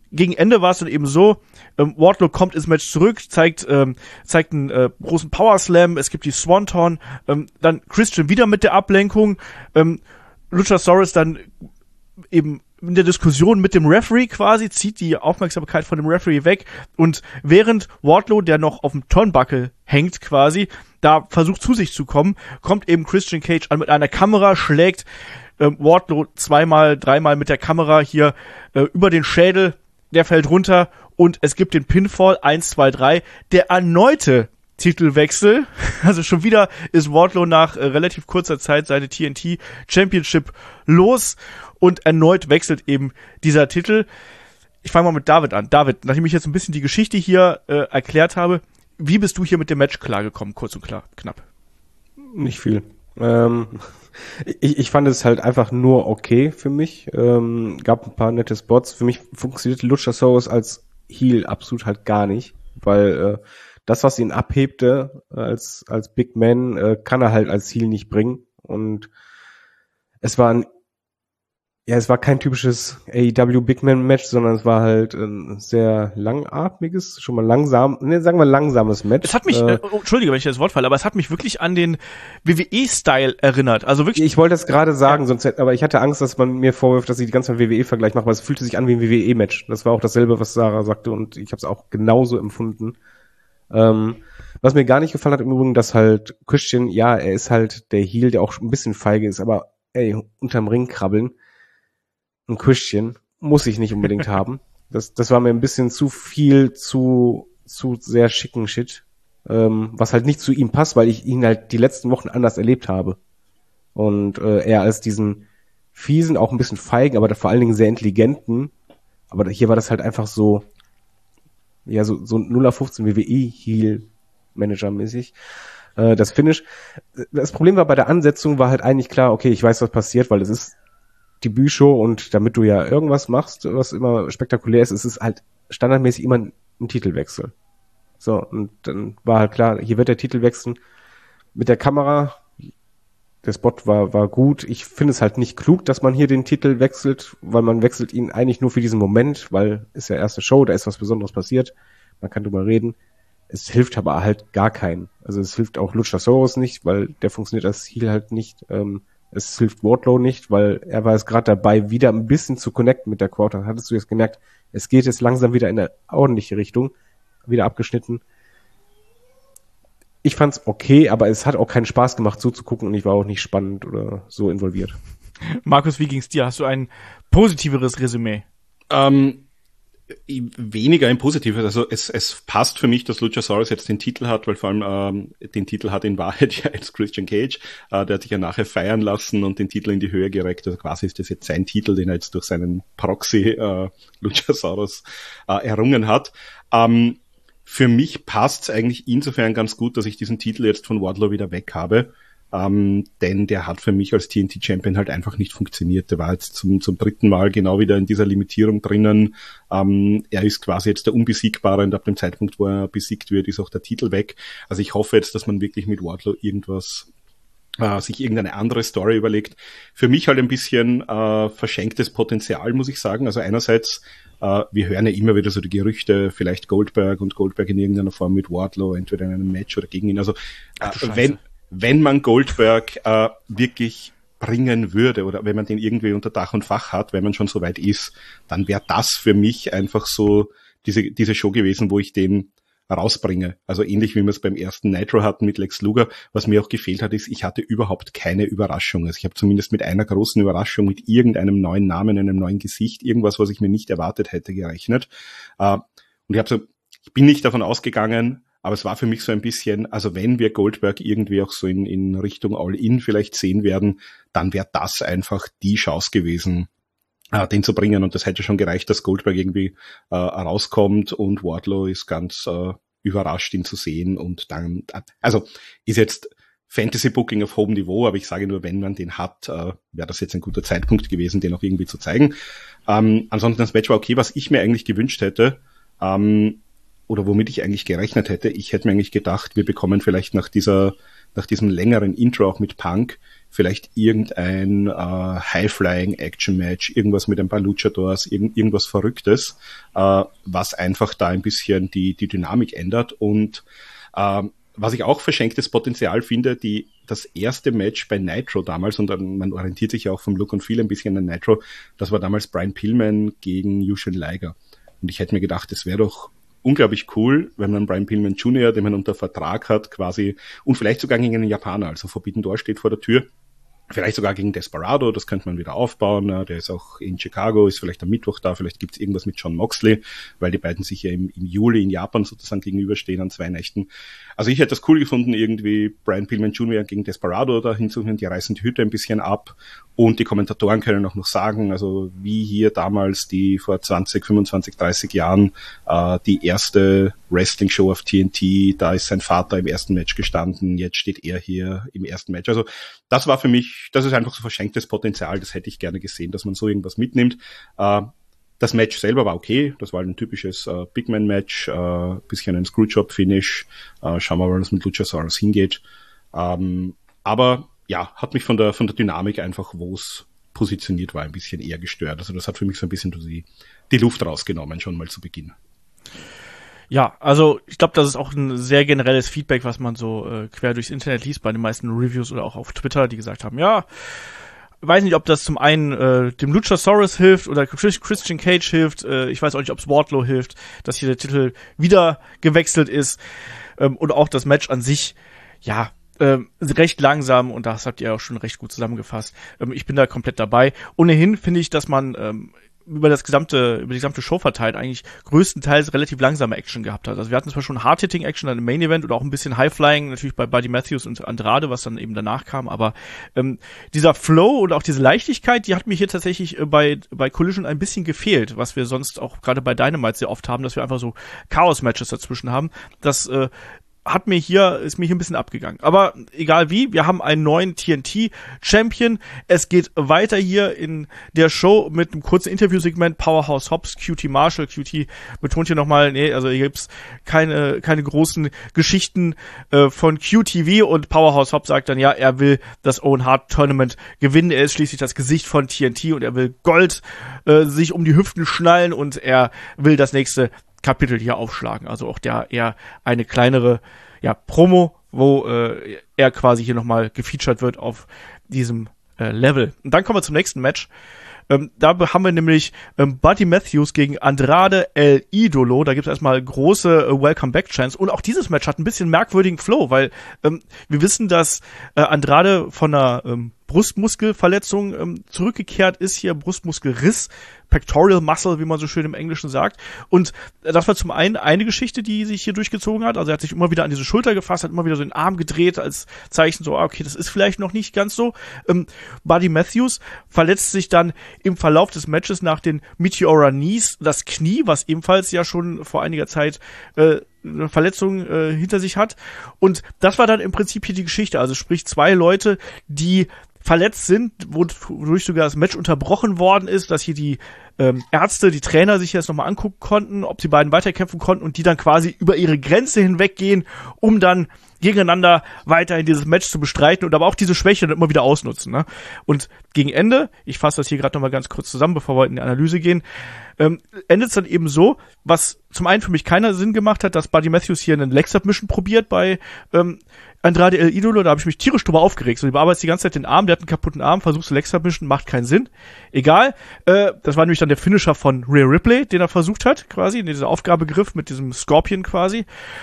gegen Ende war es dann eben so, ähm, Wardlow kommt ins Match zurück, zeigt ähm, zeigt einen äh, großen Power Slam, es gibt die Swanton, ähm, dann Christian wieder mit der Ablenkung, ähm, Luchasaurus dann eben in der Diskussion mit dem Referee quasi, zieht die Aufmerksamkeit von dem Referee weg und während Wardlow, der noch auf dem Turnbuckle hängt quasi, da versucht zu sich zu kommen, kommt eben Christian Cage an mit einer Kamera, schlägt ähm, Wardlow zweimal, dreimal mit der Kamera hier äh, über den Schädel, der fällt runter und es gibt den Pinfall, eins, zwei, drei, der erneute Titelwechsel, also schon wieder ist Wardlow nach äh, relativ kurzer Zeit seine T N T Championship los und erneut wechselt eben dieser Titel. Ich fange mal mit David an. David, nachdem ich jetzt ein bisschen die Geschichte hier äh, erklärt habe, wie bist du hier mit dem Match klargekommen, kurz und klar, knapp? Nicht viel. Ähm, ich, ich fand es halt einfach nur okay für mich. Ähm, gab ein paar nette Spots. Für mich funktionierte Luchasaurus als Heel absolut halt gar nicht, weil äh, das, was ihn abhebte als als Big Man, äh, kann er halt als Heel nicht bringen. Und es war ein Ja, es war kein typisches A E W Big Man Match, sondern es war halt ein sehr langatmiges, schon mal langsam, ne, sagen wir langsames Match. Es hat mich, äh, oh, Entschuldige, wenn ich das Wort falle, aber es hat mich wirklich an den W W E-Style erinnert. Also wirklich. Ich wollte es gerade sagen, ja. sonst, aber ich hatte Angst, dass man mir vorwirft, dass ich die ganze Zeit W W E-Vergleich mache, weil es fühlte sich an wie ein W W E-Match. Das war auch dasselbe, was Sarah sagte und ich habe es auch genauso empfunden. Ähm, was mir gar nicht gefallen hat im Übrigen, dass halt Christian, ja, er ist halt der Heel, der auch ein bisschen feige ist, aber ey, unterm Ring krabbeln. Ein Christian muss ich nicht unbedingt haben. Das, das war mir ein bisschen zu viel, zu, zu sehr schicken Shit, ähm, was halt nicht zu ihm passt, weil ich ihn halt die letzten Wochen anders erlebt habe. Und äh, er als diesen fiesen, auch ein bisschen feigen, aber vor allen Dingen sehr intelligenten. Aber hier war das halt einfach so, ja, so, so null auf fünfzehn W W E-Heel-Manager-mäßig. Äh, das Finish. Das Problem war bei der Ansetzung, war halt eigentlich klar, okay, ich weiß, was passiert, weil es ist Debütshow und damit du ja irgendwas machst, was immer spektakulär ist, ist es halt standardmäßig immer ein, ein Titelwechsel. So, und dann war halt klar, hier wird der Titel wechseln. Mit der Kamera, der Spot war war gut. Ich finde es halt nicht klug, dass man hier den Titel wechselt, weil man wechselt ihn eigentlich nur für diesen Moment, weil ist ja erste Show, da ist was Besonderes passiert. Man kann drüber reden. Es hilft aber halt gar keinen. Also es hilft auch Luchasaurus nicht, weil der funktioniert als Heel halt nicht. Ähm, Es hilft Wardlow nicht, weil er war jetzt gerade dabei, wieder ein bisschen zu connecten mit der Crowd. Hattest du jetzt gemerkt, es geht jetzt langsam wieder in eine ordentliche Richtung, wieder abgeschnitten. Ich fand's okay, aber es hat auch keinen Spaß gemacht, so zu gucken und ich war auch nicht spannend oder so involviert. Markus, wie ging's dir? Hast du ein positiveres Resümee? Ähm, weniger ein positives. Also es, es passt für mich, dass Luchasaurus jetzt den Titel hat, weil vor allem ähm, den Titel hat in Wahrheit ja jetzt Christian Cage. Äh, der hat sich ja nachher feiern lassen und den Titel in die Höhe gereckt. Also quasi ist das jetzt sein Titel, den er jetzt durch seinen Proxy äh, Luchasaurus äh, errungen hat. Ähm, für mich passt's eigentlich insofern ganz gut, dass ich diesen Titel jetzt von Wardlow wieder weg habe. Ähm, denn der hat für mich als T N T-Champion halt einfach nicht funktioniert. Der war jetzt zum, zum dritten Mal genau wieder in dieser Limitierung drinnen. Ähm, er ist quasi jetzt der Unbesiegbare und ab dem Zeitpunkt, wo er besiegt wird, ist auch der Titel weg. Also ich hoffe jetzt, dass man wirklich mit Wardlow irgendwas, äh, sich irgendeine andere Story überlegt. Für mich halt ein bisschen äh, verschenktes Potenzial, muss ich sagen. Also einerseits, äh, wir hören ja immer wieder so die Gerüchte, vielleicht Goldberg und Goldberg in irgendeiner Form mit Wardlow, entweder in einem Match oder gegen ihn. Also äh, wenn Wenn man Goldberg äh, wirklich bringen würde oder wenn man den irgendwie unter Dach und Fach hat, wenn man schon so weit ist, dann wäre das für mich einfach so diese diese Show gewesen, wo ich den rausbringe. Also ähnlich wie wir es beim ersten Nitro hatten mit Lex Luger. Was mir auch gefehlt hat, ist, ich hatte überhaupt keine Überraschung. Also ich habe zumindest mit einer großen Überraschung, mit irgendeinem neuen Namen, einem neuen Gesicht, irgendwas, was ich mir nicht erwartet hätte, gerechnet. Äh, und ich habe so, ich bin nicht davon ausgegangen, aber es war für mich so ein bisschen, also wenn wir Goldberg irgendwie auch so in, in Richtung All-In vielleicht sehen werden, dann wäre das einfach die Chance gewesen, äh, den zu bringen. Und das hätte schon gereicht, dass Goldberg irgendwie äh, rauskommt und Wardlow ist ganz äh, überrascht, ihn zu sehen. Und dann, also ist jetzt Fantasy-Booking auf hohem Niveau, aber ich sage nur, wenn man den hat, äh, wäre das jetzt ein guter Zeitpunkt gewesen, den auch irgendwie zu zeigen. Ähm, ansonsten das Match war okay. Was ich mir eigentlich gewünscht hätte, ähm, oder womit ich eigentlich gerechnet hätte, ich hätte mir eigentlich gedacht, wir bekommen vielleicht nach dieser, nach diesem längeren Intro auch mit Punk vielleicht irgendein äh, High-Flying-Action-Match, irgendwas mit ein paar Luchadors, irgend, irgendwas Verrücktes, äh, was einfach da ein bisschen die, die Dynamik ändert. Und äh, was ich auch verschenktes Potenzial finde, die das erste Match bei Nitro damals, und man orientiert sich ja auch vom Look und Feel ein bisschen an Nitro, das war damals Brian Pillman gegen Jushin Liger. Und ich hätte mir gedacht, es wäre doch unglaublich cool, wenn man Brian Pillman Junior, den man unter Vertrag hat, quasi, und vielleicht sogar gegen einen Japaner, also Forbidden Door steht vor der Tür, vielleicht sogar gegen Desperado, das könnte man wieder aufbauen, der ist auch in Chicago, ist vielleicht am Mittwoch da, vielleicht gibt's irgendwas mit Jon Moxley, weil die beiden sich ja im, im Juli in Japan sozusagen gegenüberstehen an zwei Nächten. Also ich hätte das cool gefunden, irgendwie Brian Pillman Junior gegen Desperado da hinzuführen, die reißen die Hütte ein bisschen ab und die Kommentatoren können auch noch sagen, also wie hier damals die vor zwanzig, fünfundzwanzig, dreißig Jahren äh, die erste Wrestling-Show auf T N T, da ist sein Vater im ersten Match gestanden, jetzt steht er hier im ersten Match. Also das war für mich, das ist einfach so verschenktes Potenzial, das hätte ich gerne gesehen, dass man so irgendwas mitnimmt. Äh, das Match selber war okay, das war ein typisches äh, Big-Man-Match, äh, bisschen ein Screwjob-Finish, äh, schauen wir mal, was mit Luchasaurus hingeht. Ähm, aber ja, hat mich von der von der Dynamik einfach, wo es positioniert war, ein bisschen eher gestört. Also das hat für mich so ein bisschen die, die Luft rausgenommen, schon mal zu Beginn. Ja, also ich glaube, das ist auch ein sehr generelles Feedback, was man so äh, quer durchs Internet liest, bei den meisten Reviews oder auch auf Twitter, die gesagt haben, ja, weiß nicht, ob das zum einen äh, dem Luchasaurus hilft oder Christian Cage hilft, äh, ich weiß auch nicht, ob es Wardlow hilft, dass hier der Titel wieder gewechselt ist, ähm, und auch das Match an sich, ja, ähm, recht langsam, und das habt ihr auch schon recht gut zusammengefasst. Ähm, ich bin da komplett dabei. Ohnehin finde ich, dass man ähm, über das gesamte, über die gesamte Show verteilt eigentlich größtenteils relativ langsame Action gehabt hat. Also wir hatten zwar schon Hard-Hitting-Action dann im Main-Event oder auch ein bisschen High-Flying, natürlich bei Buddy Matthews und Andrade, was dann eben danach kam, aber ähm, dieser Flow und auch diese Leichtigkeit, die hat mir hier tatsächlich äh, bei bei Collision ein bisschen gefehlt, was wir sonst auch gerade bei Dynamite sehr oft haben, dass wir einfach so Chaos-Matches dazwischen haben. Das äh, hat mir hier, ist mir hier ein bisschen abgegangen. Aber egal wie, wir haben einen neuen T N T-Champion. Es geht weiter hier in der Show mit einem kurzen Interviewsegment. Powerhouse Hobbs, Q T Marshall. Q T betont hier nochmal, nee, also hier gibt's keine keine großen Geschichten äh, von Q T V, und Powerhouse Hobbs sagt dann, ja, er will das Owen Hart Tournament gewinnen. Er ist schließlich das Gesicht von T N T und er will Gold äh, sich um die Hüften schnallen und er will das nächste Kapitel hier aufschlagen. Also auch der eher eine kleinere, ja, Promo, wo äh, er quasi hier nochmal gefeatured wird auf diesem äh, Level. Und dann kommen wir zum nächsten Match. Ähm, da haben wir nämlich ähm, Buddy Matthews gegen Andrade El Idolo. Da gibt es erstmal große äh, Welcome-Back-Chance. Und auch dieses Match hat ein bisschen merkwürdigen Flow, weil ähm, wir wissen, dass äh, Andrade von einer ähm, Brustmuskelverletzung ähm, zurückgekehrt ist, hier Brustmuskelriss, Pectoral Muscle, wie man so schön im Englischen sagt. Und das war zum einen eine Geschichte, die sich hier durchgezogen hat. Also er hat sich immer wieder an diese Schulter gefasst, hat immer wieder so den Arm gedreht als Zeichen so, okay, das ist vielleicht noch nicht ganz so. Ähm, Buddy Matthews verletzt sich dann im Verlauf des Matches nach den Meteora Knees das Knie, was ebenfalls ja schon vor einiger Zeit äh, eine Verletzung äh, hinter sich hat. Und das war dann im Prinzip hier die Geschichte. Also sprich zwei Leute, die verletzt sind, wodurch sogar das Match unterbrochen worden ist, dass hier die ähm, Ärzte, die Trainer sich jetzt nochmal angucken konnten, ob die beiden weiterkämpfen konnten und die dann quasi über ihre Grenze hinweggehen, um dann gegeneinander weiterhin dieses Match zu bestreiten und aber auch diese Schwäche dann immer wieder ausnutzen. Ne? Und gegen Ende, ich fasse das hier gerade nochmal ganz kurz zusammen, bevor wir in die Analyse gehen, ähm, endet es dann eben so, was zum einen für mich keiner Sinn gemacht hat, dass Buddy Matthews hier einen Leg-Submission probiert bei ähm, Andrade El Idolo, da habe ich mich tierisch drüber aufgeregt. So, die bearbeitet die ganze Zeit den Arm, der hat einen kaputten Arm, versuchst du Leg-Submission, macht keinen Sinn. Egal, äh, das war nämlich dann der Finisher von Rhea Ripley, den er versucht hat, quasi, in dieser Aufgabegriff mit diesem Scorpion quasi.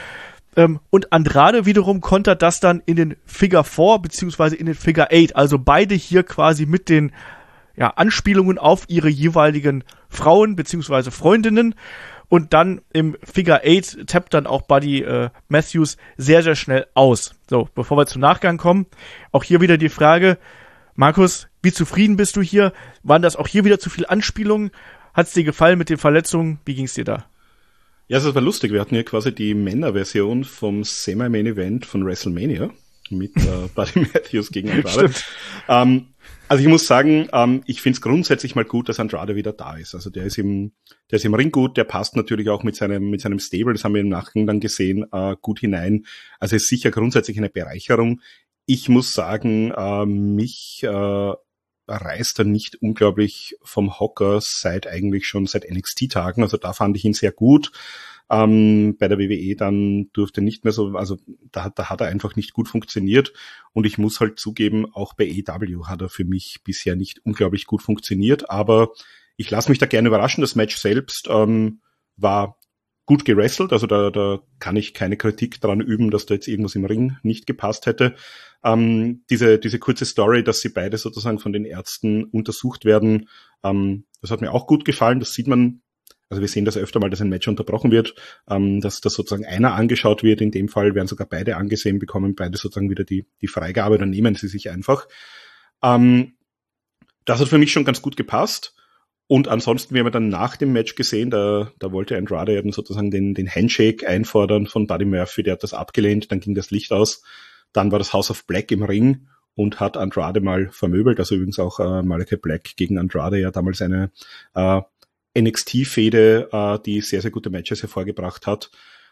Ähm, und Andrade wiederum kontert das dann in den Figure vier beziehungsweise in den Figure acht. Also beide hier quasi mit den ja, Anspielungen auf ihre jeweiligen Frauen beziehungsweise Freundinnen. Und dann im Figure acht tappt dann auch Buddy äh, Matthews sehr, sehr schnell aus. So, bevor wir zum Nachgang kommen, auch hier wieder die Frage, Markus, wie zufrieden bist du hier? Waren das auch hier wieder zu viele Anspielungen? Hat's dir gefallen mit den Verletzungen? Wie ging's dir da? Ja, es war lustig. Wir hatten hier quasi die Männerversion vom Semi-Main-Event von WrestleMania mit äh, Buddy Matthews gegen Andrade. ähm, also ich muss sagen, ähm, ich finde es grundsätzlich mal gut, dass Andrade wieder da ist. Also der ist im, der ist im Ring gut, der passt natürlich auch mit seinem mit seinem Stable, das haben wir im Nachgang dann gesehen, äh, gut hinein. Also ist sicher grundsätzlich eine Bereicherung. ich muss sagen, äh, mich äh, reißt er nicht unglaublich vom Hocker seit eigentlich schon seit N X T-Tagen. Also da fand ich ihn sehr gut. Ähm, bei der W W E dann durfte nicht mehr so, also da, da hat er einfach nicht gut funktioniert. Und ich muss halt zugeben, auch bei A E W hat er für mich bisher nicht unglaublich gut funktioniert. Aber ich lasse mich da gerne überraschen. Das Match selbst ähm, war gut gewrestelt, also da, da kann ich keine Kritik dran üben, dass da jetzt irgendwas im Ring nicht gepasst hätte. Ähm, diese, diese kurze Story, dass sie beide sozusagen von den Ärzten untersucht werden, ähm, das hat mir auch gut gefallen. Das sieht man, also wir sehen das öfter mal, dass ein Match unterbrochen wird, ähm, dass, dass sozusagen einer angeschaut wird. In dem Fall werden sogar beide angesehen, bekommen beide sozusagen wieder die, die Freigabe, dann nehmen sie sich einfach. Ähm, das hat für mich schon ganz gut gepasst. Und ansonsten, wir haben dann nach dem Match gesehen, da, da wollte Andrade eben sozusagen den, den Handshake einfordern von Buddy Murphy, der hat das abgelehnt, dann ging das Licht aus, dann war das House of Black im Ring und hat Andrade mal vermöbelt, also übrigens auch äh, Malachi Black gegen Andrade, ja damals eine äh, N X T-Fehde, äh, die sehr, sehr gute Matches hervorgebracht hat.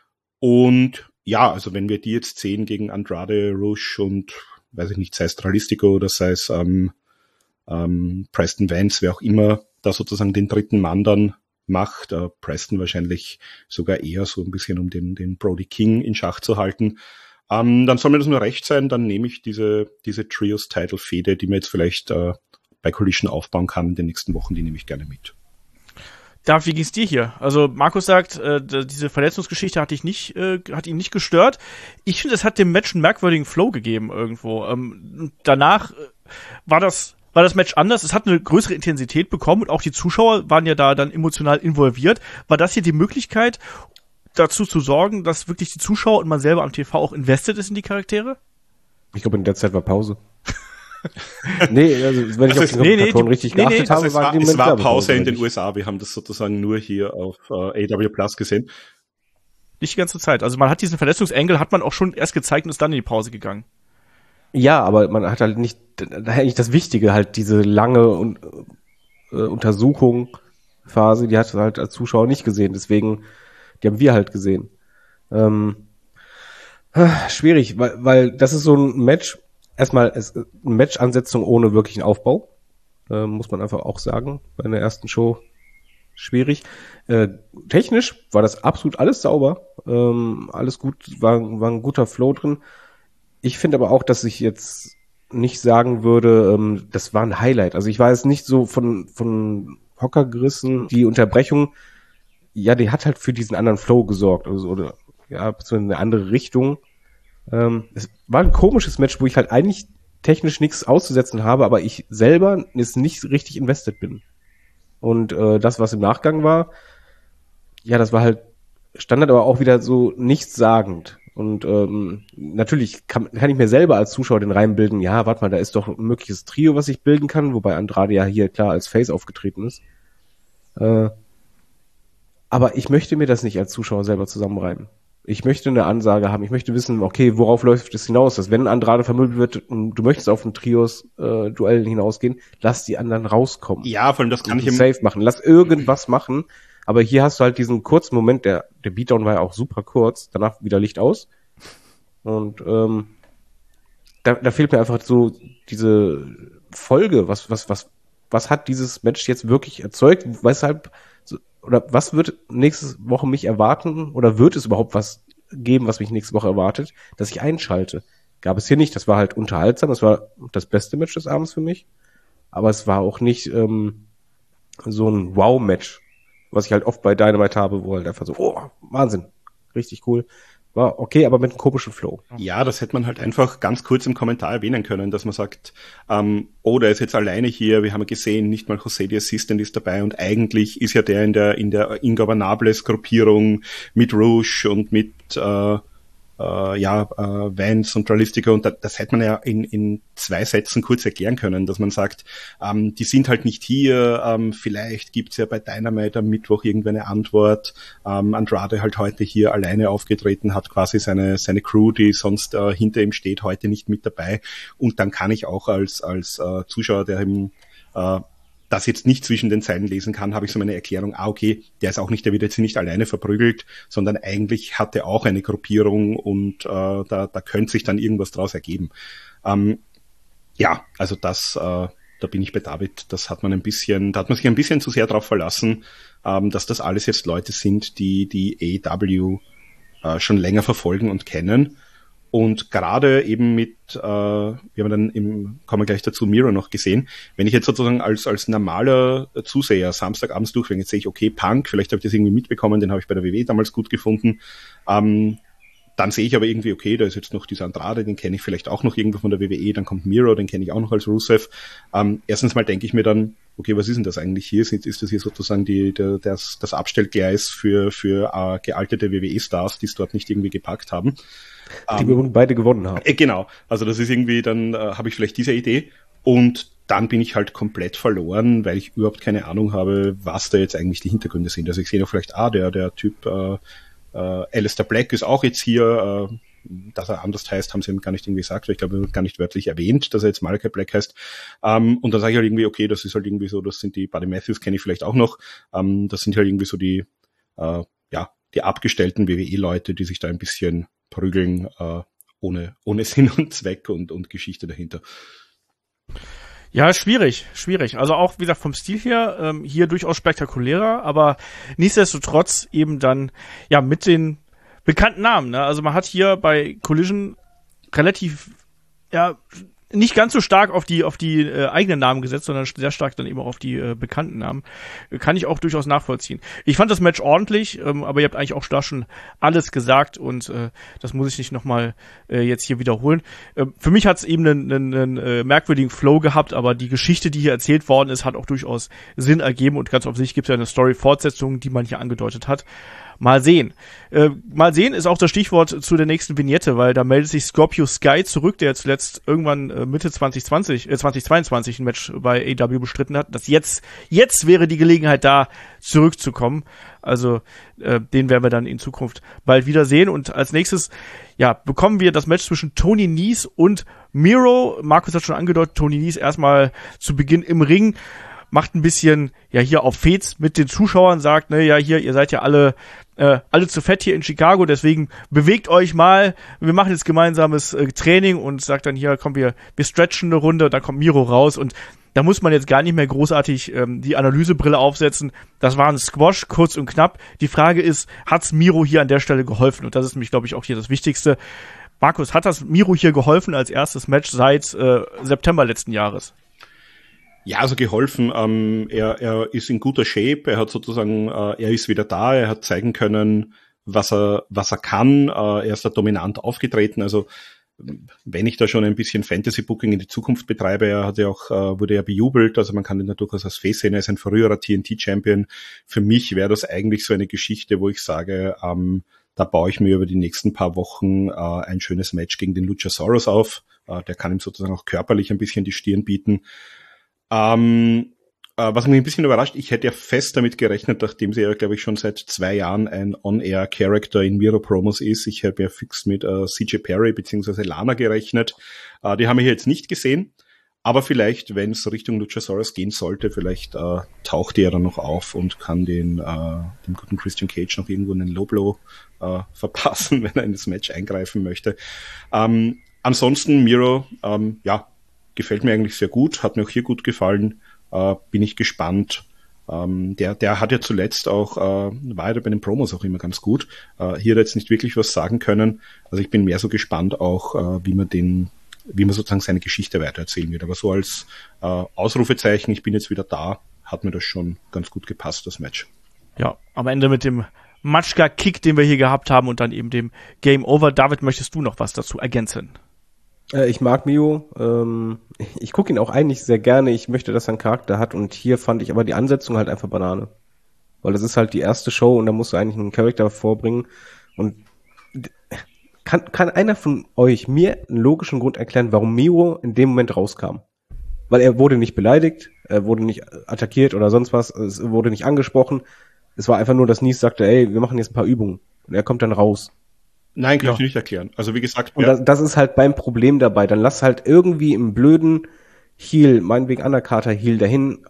Und ja, also wenn wir die jetzt sehen gegen Andrade, Rush und, weiß ich nicht, sei es Dralistico oder sei es ähm, ähm, Preston Vance, wer auch immer, da sozusagen den dritten Mann dann macht, äh, Preston wahrscheinlich sogar eher so ein bisschen, um den, den Brody King in Schach zu halten, ähm, dann soll mir das nur recht sein, dann nehme ich diese, diese Trios-Title-Fehde, die mir jetzt vielleicht äh, bei Collision aufbauen kann in den nächsten Wochen, die nehme ich gerne mit. Darf, wie ging's dir hier? Also Markus sagt, äh, diese Verletzungsgeschichte hat dich nicht, äh, hat ihn nicht gestört. Ich finde, es hat dem Match einen merkwürdigen Flow gegeben irgendwo. Ähm, danach äh, war das war das Match anders. Es hat eine größere Intensität bekommen und auch die Zuschauer waren ja da dann emotional involviert. War das hier die Möglichkeit, dazu zu sorgen, dass wirklich die Zuschauer und man selber am T V auch invested ist in die Charaktere? Ich glaube, in der Zeit war Pause. nee, also wenn ich also auf die Kommentatoren nee, richtig nee, geachtet nee, habe, also es war war, die es war Werbepause Pause in den nicht. U S A. Wir haben das sozusagen nur hier auf äh, A E W Plus gesehen. Nicht die ganze Zeit. Also man hat diesen Verletzungsengel, hat man auch schon erst gezeigt und ist dann in die Pause gegangen. Ja, aber man hat halt nicht, eigentlich das Wichtige, halt diese lange und, äh, Untersuchung, Phase, die hat halt als Zuschauer nicht gesehen, deswegen, die haben wir halt gesehen. Ähm, schwierig, weil, weil das ist so ein Match, erstmal ist eine Match-Ansetzung ohne wirklichen Aufbau, äh, muss man einfach auch sagen, bei einer ersten Show schwierig. Äh, technisch war das absolut alles sauber, ähm, alles gut, war, war ein guter Flow drin. Ich finde aber auch, dass ich jetzt nicht sagen würde, ähm, das war ein Highlight. Also ich war jetzt nicht so von von Hocker gerissen. Die Unterbrechung, ja, die hat halt für diesen anderen Flow gesorgt. Also, oder ja, so in eine andere Richtung. Ähm, es war ein komisches Match, wo ich halt eigentlich technisch nichts auszusetzen habe, aber ich selber jetzt nicht richtig invested bin. Und äh, das, was im Nachgang war, ja, das war halt Standard, aber auch wieder so nichtssagend. Und ähm, natürlich kann, kann ich mir selber als Zuschauer den Reim bilden, ja, warte mal, da ist doch ein mögliches Trio, was ich bilden kann, wobei Andrade ja hier klar als Face aufgetreten ist. Äh, aber ich möchte mir das nicht als Zuschauer selber zusammenreimen. Ich möchte eine Ansage haben, ich möchte wissen, okay, worauf läuft es hinaus, dass wenn Andrade vermöbelt wird und du möchtest auf ein Trios-Duell äh, hinausgehen, lass die anderen rauskommen. Ja, vor allem das kann ich im safe machen, lass irgendwas machen. Aber hier hast du halt diesen kurzen Moment, der der Beatdown war ja auch super kurz, danach wieder Licht aus. Und ähm, da, da fehlt mir einfach so diese Folge, was was was was hat dieses Match jetzt wirklich erzeugt? Weshalb oder was wird nächste Woche mich erwarten oder wird es überhaupt was geben, was mich nächste Woche erwartet, dass ich einschalte? Gab es hier nicht. Das war halt unterhaltsam, das war das beste Match des Abends für mich. Aber es war auch nicht ähm, so ein Wow-Match, was ich halt oft bei Dynamite habe, wo halt einfach so, oh, Wahnsinn, richtig cool. War okay, aber mit einem komischen Flow. Ja, das hätte man halt einfach ganz kurz im Kommentar erwähnen können, dass man sagt, ähm, oh, der ist jetzt alleine hier, wir haben gesehen, nicht mal José the Assistant ist dabei und eigentlich ist ja der in der in der Ingobernables-Gruppierung mit Rouge und mit äh, äh, ja, äh, Vance und Dralistico und das, das hätte man ja in, in zwei Sätzen kurz erklären können, dass man sagt, ähm, die sind halt nicht hier, ähm, vielleicht gibt's ja bei Dynamite am Mittwoch irgendwann eine Antwort, ähm, Andrade halt heute hier alleine aufgetreten, hat quasi seine seine Crew, die sonst äh, hinter ihm steht, heute nicht mit dabei und dann kann ich auch als als äh, Zuschauer, der eben äh, das jetzt nicht zwischen den Zeilen lesen kann, habe ich so meine Erklärung, ah okay, der ist auch nicht, der wird jetzt nicht alleine verprügelt, sondern eigentlich hat er auch eine Gruppierung und äh, da, da könnte sich dann irgendwas draus ergeben. Ähm, ja, also das, äh, da bin ich bei David, das hat man ein bisschen, da hat man sich ein bisschen zu sehr drauf verlassen, ähm, dass das alles jetzt Leute sind, die die A E W äh, schon länger verfolgen und kennen. Und gerade eben mit, äh, wir haben dann im, kommen wir gleich dazu, Miro noch gesehen, wenn ich jetzt sozusagen als als normaler Zuseher Samstagabends durch, wenn jetzt sehe ich, okay, Punk, vielleicht habe ich das irgendwie mitbekommen, den habe ich bei der W W E damals gut gefunden, ähm, dann sehe ich aber irgendwie, okay, da ist jetzt noch dieser Andrade, den kenne ich vielleicht auch noch irgendwo von der W W E, dann kommt Miro, den kenne ich auch noch als Rusev. Ähm, erstens mal denke ich mir dann, okay, was ist denn das eigentlich hier? Ist, ist das hier sozusagen die, der, das, das Abstellgleis für, für äh, gealterte W W E-Stars, die es dort nicht irgendwie gepackt haben? Die wir ähm, beide gewonnen haben. Äh, genau, also das ist irgendwie, dann äh, habe ich vielleicht diese Idee und dann bin ich halt komplett verloren, weil ich überhaupt keine Ahnung habe, was da jetzt eigentlich die Hintergründe sind. Also ich sehe noch vielleicht, ah, der, der Typ äh, äh, Alistair Black ist auch jetzt hier, äh, dass er anders heißt, haben sie ihm gar nicht irgendwie gesagt, weil ich glaube, er wird gar nicht wörtlich erwähnt, dass er jetzt Malachi Black heißt. Ähm, und dann sage ich halt irgendwie, okay, das ist halt irgendwie so, das sind die, Buddy Matthews kenne ich vielleicht auch noch, ähm, das sind halt irgendwie so die, äh, ja, die abgestellten W W E-Leute, die sich da ein bisschen prügeln, äh, ohne, ohne Sinn und Zweck und, und Geschichte dahinter. Ja, schwierig, schwierig. Also auch, wie gesagt, vom Stil her, ähm, hier durchaus spektakulärer, aber nichtsdestotrotz eben dann, ja, mit den bekannten Namen, ne? Also man hat hier bei Collision relativ, ja, nicht ganz so stark auf die auf die äh, eigenen Namen gesetzt, sondern sehr stark dann eben auch auf die äh, bekannten Namen. Kann ich auch durchaus nachvollziehen. Ich fand das Match ordentlich, ähm, aber ihr habt eigentlich auch da schon alles gesagt und äh, das muss ich nicht nochmal äh, jetzt hier wiederholen. Äh, für mich hat es eben einen, einen, einen äh, merkwürdigen Flow gehabt, aber die Geschichte, die hier erzählt worden ist, hat auch durchaus Sinn ergeben und ganz offensichtlich gibt es ja eine Story-Fortsetzung, die man hier angedeutet hat. Mal sehen. Äh, mal sehen ist auch das Stichwort zu der nächsten Vignette, weil da meldet sich Scorpio Sky zurück, der zuletzt irgendwann äh, Mitte zwanzig zwanzig, äh, zwanzig zweiundzwanzig ein Match bei A E W bestritten hat. Das jetzt, jetzt wäre die Gelegenheit da, zurückzukommen. Also äh, den werden wir dann in Zukunft bald wiedersehen. Und als nächstes, ja, bekommen wir das Match zwischen Tony Nese und Miro. Markus hat schon angedeutet, Tony Nese erstmal zu Beginn im Ring. Macht ein bisschen, ja, hier auf Fets mit den Zuschauern, sagt, ne, ja, hier, ihr seid ja alle, äh, alle zu fett hier in Chicago, deswegen bewegt euch mal, wir machen jetzt gemeinsames äh, Training und sagt dann hier, komm, wir, wir stretchen eine Runde, und dann kommt Miro raus und da muss man jetzt gar nicht mehr großartig ähm, die Analysebrille aufsetzen. Das war ein Squash, kurz und knapp. Die Frage ist, hat's Miro hier an der Stelle geholfen? Und das ist nämlich, glaube ich, auch hier das Wichtigste. Markus, hat das Miro hier geholfen als erstes Match seit äh, September letzten Jahres? Ja, also geholfen. Ähm, er, er ist in guter Shape. Er hat sozusagen, äh, er ist wieder da. Er hat zeigen können, was er, was er kann. Äh, er ist da dominant aufgetreten. Also wenn ich da schon ein bisschen Fantasy Booking in die Zukunft betreibe, er hat ja auch, äh, wurde ja bejubelt. Also man kann ihn da durchaus als Face sehen. Er ist ein früherer T N T Champion. Für mich wäre das eigentlich so eine Geschichte, wo ich sage, ähm, da baue ich mir über die nächsten paar Wochen äh, ein schönes Match gegen den Luchasaurus auf. Äh, der kann ihm sozusagen auch körperlich ein bisschen die Stirn bieten. Ähm, äh, was mich ein bisschen überrascht, ich hätte ja fest damit gerechnet, nachdem sie ja, glaube ich, schon seit zwei Jahren ein On-Air-Character in Miro-Promos ist. Ich habe ja fix mit äh, C J Perry bzw. Lana gerechnet. Äh, die haben wir hier jetzt nicht gesehen. Aber vielleicht, wenn es Richtung Luchasaurus gehen sollte, vielleicht äh, taucht die ja dann noch auf und kann den, äh, dem guten Christian Cage noch irgendwo einen Low-Blow äh, verpassen, wenn er in das Match eingreifen möchte. Ähm, ansonsten Miro, ähm, ja, gefällt mir eigentlich sehr gut, hat mir auch hier gut gefallen, äh, bin ich gespannt. Ähm, der, der hat ja zuletzt auch, äh, war ja bei den Promos auch immer ganz gut. Äh, hier hat er jetzt nicht wirklich was sagen können. Also ich bin mehr so gespannt auch, äh, wie man den, wie man sozusagen seine Geschichte weitererzählen wird. Aber so als äh, Ausrufezeichen, ich bin jetzt wieder da, hat mir das schon ganz gut gepasst, das Match. Ja, am Ende mit dem Matschka-Kick, den wir hier gehabt haben und dann eben dem Game Over. David, möchtest du noch was dazu ergänzen? Ich mag Mio. Ähm, ich gucke ihn auch eigentlich sehr gerne. Ich möchte, dass er einen Charakter hat. Und hier fand ich aber die Ansetzung halt einfach Banane. Weil das ist halt die erste Show und da musst du eigentlich einen Charakter vorbringen. Und kann, kann einer von euch mir einen logischen Grund erklären, warum Mio in dem Moment rauskam? Weil er wurde nicht beleidigt, er wurde nicht attackiert oder sonst was, es wurde nicht angesprochen. Es war einfach nur, dass Nese sagte, ey, wir machen jetzt ein paar Übungen. Und er kommt dann raus. Nein, kann ja. ich nicht erklären. Also wie gesagt... Und das, das ist halt beim Problem dabei. Dann lass halt irgendwie im blöden Heel, meinetwegen Undercarter Heel dahin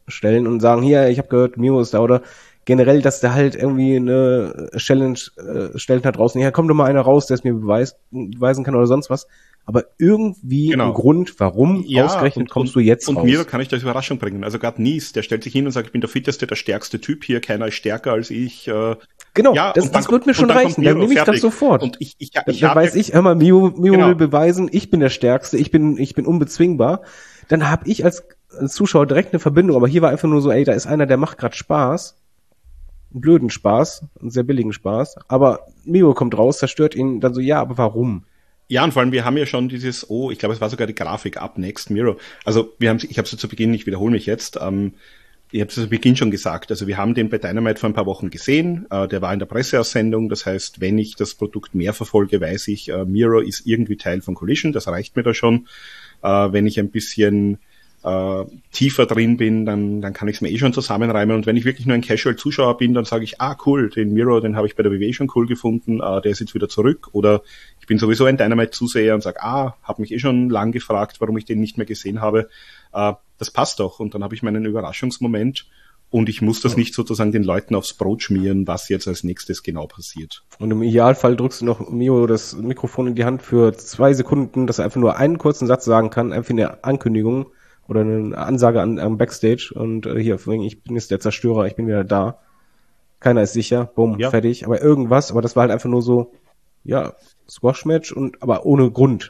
stellen und sagen, hier, ich habe gehört, Miro ist da, oder generell, dass der halt irgendwie eine Challenge äh, stellt da draußen, ja, komm doch mal einer raus, der es mir beweist, beweisen kann oder sonst was. Aber irgendwie Genau. ein Grund, warum Ja, ausgerechnet und, kommst und, du jetzt und raus. Und Miro kann ich da als Überraschung bringen. Also gerade Nies, der stellt sich hin und sagt, ich bin der fitteste, der stärkste Typ hier, keiner ist stärker als ich. Äh, Genau, ja, das, und dann das wird mir kommt- schon und dann reichen, kommt dann Miro, nehme ich das fertig. sofort. Und ich, ich, ich, Dann, ich dann habe weiß ich, hör mal, Mio, Mio Genau. will beweisen, ich bin der Stärkste, ich bin, ich bin unbezwingbar. Dann habe ich als, als Zuschauer direkt eine Verbindung, aber hier war einfach nur so, ey, da ist einer, der macht gerade Spaß. Einen blöden Spaß, einen sehr billigen Spaß. Aber Mio kommt raus, zerstört ihn, dann so, ja, aber warum? Ja, und vor allem, wir haben ja schon dieses, oh, ich glaube, es war sogar die Grafik Up Next Miro. Also wir haben, ich habe es zu Beginn, ich wiederhole mich jetzt, ähm, ich habe es zu Beginn schon gesagt, also wir haben den bei Dynamite vor ein paar Wochen gesehen, äh, der war in der Presseaussendung, das heißt, wenn ich das Produkt mehr verfolge, weiß ich, äh, Miro ist irgendwie Teil von Collision, das reicht mir da schon. Äh, wenn ich ein bisschen äh, tiefer drin bin, dann, dann kann ich es mir eh schon zusammenreimen. Und wenn ich wirklich nur ein Casual-Zuschauer bin, dann sage ich, ah cool, den Miro, den habe ich bei der W W E schon cool gefunden, äh, der ist jetzt wieder zurück. Oder ich bin sowieso ein Dynamite-Zuseher und sage, ah, habe mich eh schon lang gefragt, warum ich den nicht mehr gesehen habe. Äh, das passt doch. Und dann habe ich meinen Überraschungsmoment und ich muss das ja. nicht sozusagen den Leuten aufs Brot schmieren, was jetzt als nächstes genau passiert. Und im Idealfall drückst du noch Mio das Mikrofon in die Hand für zwei Sekunden, dass er einfach nur einen kurzen Satz sagen kann, einfach eine Ankündigung oder eine Ansage an, am Backstage und äh, hier, ich bin jetzt der Zerstörer, ich bin wieder da. Keiner ist sicher, bumm, Ja. fertig. Aber irgendwas, aber das war halt einfach nur so, ja, Squash-Match und aber ohne Grund.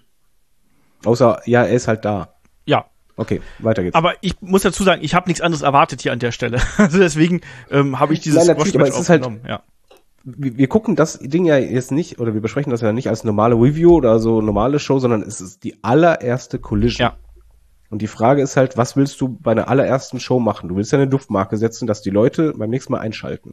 Außer, ja, er ist halt da. Ja. Okay, weiter geht's. Aber ich muss dazu sagen, ich habe nichts anderes erwartet hier an der Stelle. Also deswegen ähm, habe ich dieses Nein, natürlich, aber es ist halt- aufgenommen. Ja. wir, wir gucken das Ding ja jetzt nicht, oder wir besprechen das ja nicht als normale Review oder so normale Show, sondern es ist die allererste Collision. Ja. Und die Frage ist halt, was willst du bei einer allerersten Show machen? Du willst ja eine Duftmarke setzen, dass die Leute beim nächsten Mal einschalten.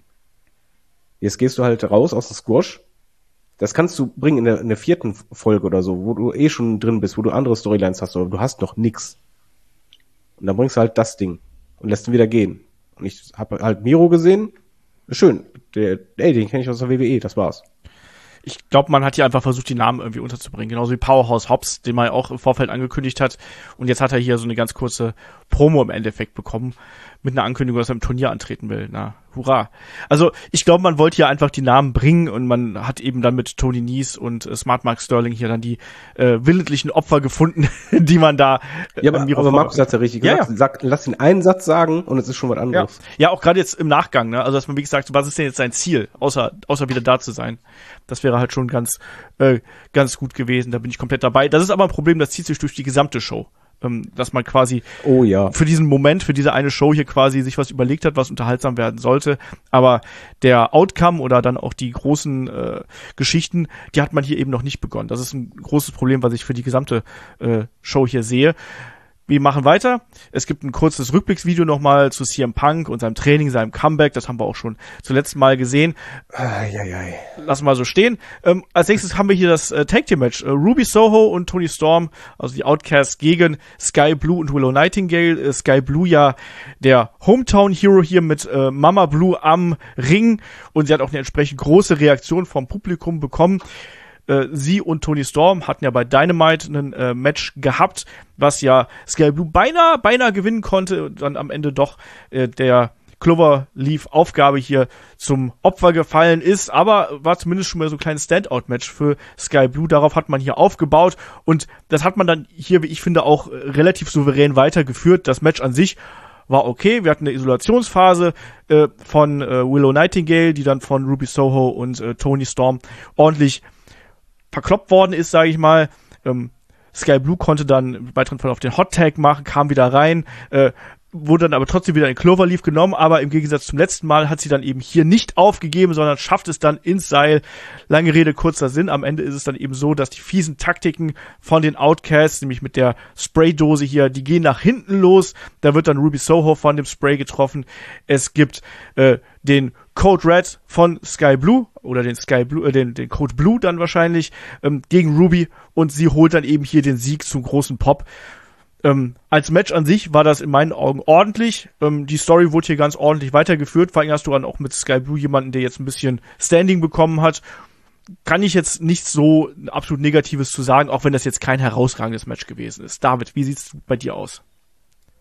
Jetzt gehst du halt raus aus dem Squash. Das kannst du bringen in der, in der vierten Folge oder so, wo du eh schon drin bist, wo du andere Storylines hast, aber du hast noch nix. Und dann bringst du halt das Ding und lässt ihn wieder gehen. Und ich habe halt Miro gesehen. Schön. Der, ey, den kenne ich aus der W W E, das war's. Ich glaube, man hat hier einfach versucht, die Namen irgendwie unterzubringen. Genauso wie Powerhouse Hobbs, den man ja auch im Vorfeld angekündigt hat. Und jetzt hat er hier so eine ganz kurze Promo im Endeffekt bekommen. Mit einer Ankündigung, dass er im Turnier antreten will. Na, hurra. Also, ich glaube, man wollte hier einfach die Namen bringen und man hat eben dann mit Tony Nese und äh, Smart Mark Sterling hier dann die äh, willentlichen Opfer gefunden, die man da äh, Ja, aber, aber Markus hat's ja richtig ja, gesagt. ja. Sag, lass ihn einen Satz sagen und es ist schon was Ja, anderes. ja, auch gerade jetzt im Nachgang, ne? Also, dass man wie gesagt, was ist denn jetzt sein Ziel, außer außer wieder da zu sein? Das wäre halt schon ganz äh, ganz gut gewesen. Da bin ich komplett dabei. Das ist aber ein Problem, das zieht sich durch die gesamte Show. Ähm, dass man quasi Oh ja. für diesen Moment, für diese eine Show hier quasi sich was überlegt hat, was unterhaltsam werden sollte. Aber der Outcome oder dann auch die großen äh, Geschichten, die hat man hier eben noch nicht begonnen. Das ist ein großes Problem, was ich für die gesamte äh, Show hier sehe. Wir machen weiter. Es gibt ein kurzes Rückblicksvideo nochmal zu C M Punk und seinem Training, seinem Comeback. Das haben wir auch schon zuletzt mal gesehen. Eieiei. Lassen wir so stehen. Ähm, als nächstes haben wir hier das äh, Tag Team Match. Äh, Ruby Soho und Toni Storm, also die Outcasts gegen Sky Blue und Willow Nightingale. Äh, Sky Blue ja der Hometown Hero hier mit äh, Mama Blue am Ring. Und sie hat auch eine entsprechend große Reaktion vom Publikum bekommen. Äh, sie und Toni Storm hatten ja bei Dynamite ein äh, Match gehabt, was ja Sky Blue beinahe, beinahe gewinnen konnte und dann am Ende doch äh, der Cloverleaf-Aufgabe hier zum Opfer gefallen ist, aber war zumindest schon mal so ein kleines Standout-Match für Sky Blue. Darauf hat man hier aufgebaut und das hat man dann hier, wie ich finde, auch äh, relativ souverän weitergeführt. Das Match an sich war okay. Wir hatten eine Isolationsphase äh, von äh, Willow Nightingale, die dann von Ruby Soho und äh, Toni Storm ordentlich verkloppt worden ist, sage ich mal. Ähm, Sky Blue konnte dann im weiteren Fall auf den Hot Tag machen, kam wieder rein, äh, wurde dann aber trotzdem wieder in Cloverleaf genommen, aber im Gegensatz zum letzten Mal hat sie dann eben hier nicht aufgegeben, sondern schafft es dann ins Seil. Lange Rede, kurzer Sinn. Am Ende ist es dann eben so, dass die fiesen Taktiken von den Outcasts, nämlich mit der Spraydose hier, die gehen nach hinten los. Da wird dann Ruby Soho von dem Spray getroffen. Es gibt äh, den Code Red von Sky Blue oder den Sky Blue, äh, den, den Code Blue dann wahrscheinlich ähm, gegen Ruby und sie holt dann eben hier den Sieg zum großen Pop. Ähm, als Match an sich war das in meinen Augen ordentlich. Ähm, die Story wurde hier ganz ordentlich weitergeführt. Vor allem hast du dann auch mit Sky Blue jemanden, der jetzt ein bisschen Standing bekommen hat. Kann ich jetzt nichts so absolut Negatives zu sagen, auch wenn das jetzt kein herausragendes Match gewesen ist. David, wie sieht's bei dir aus?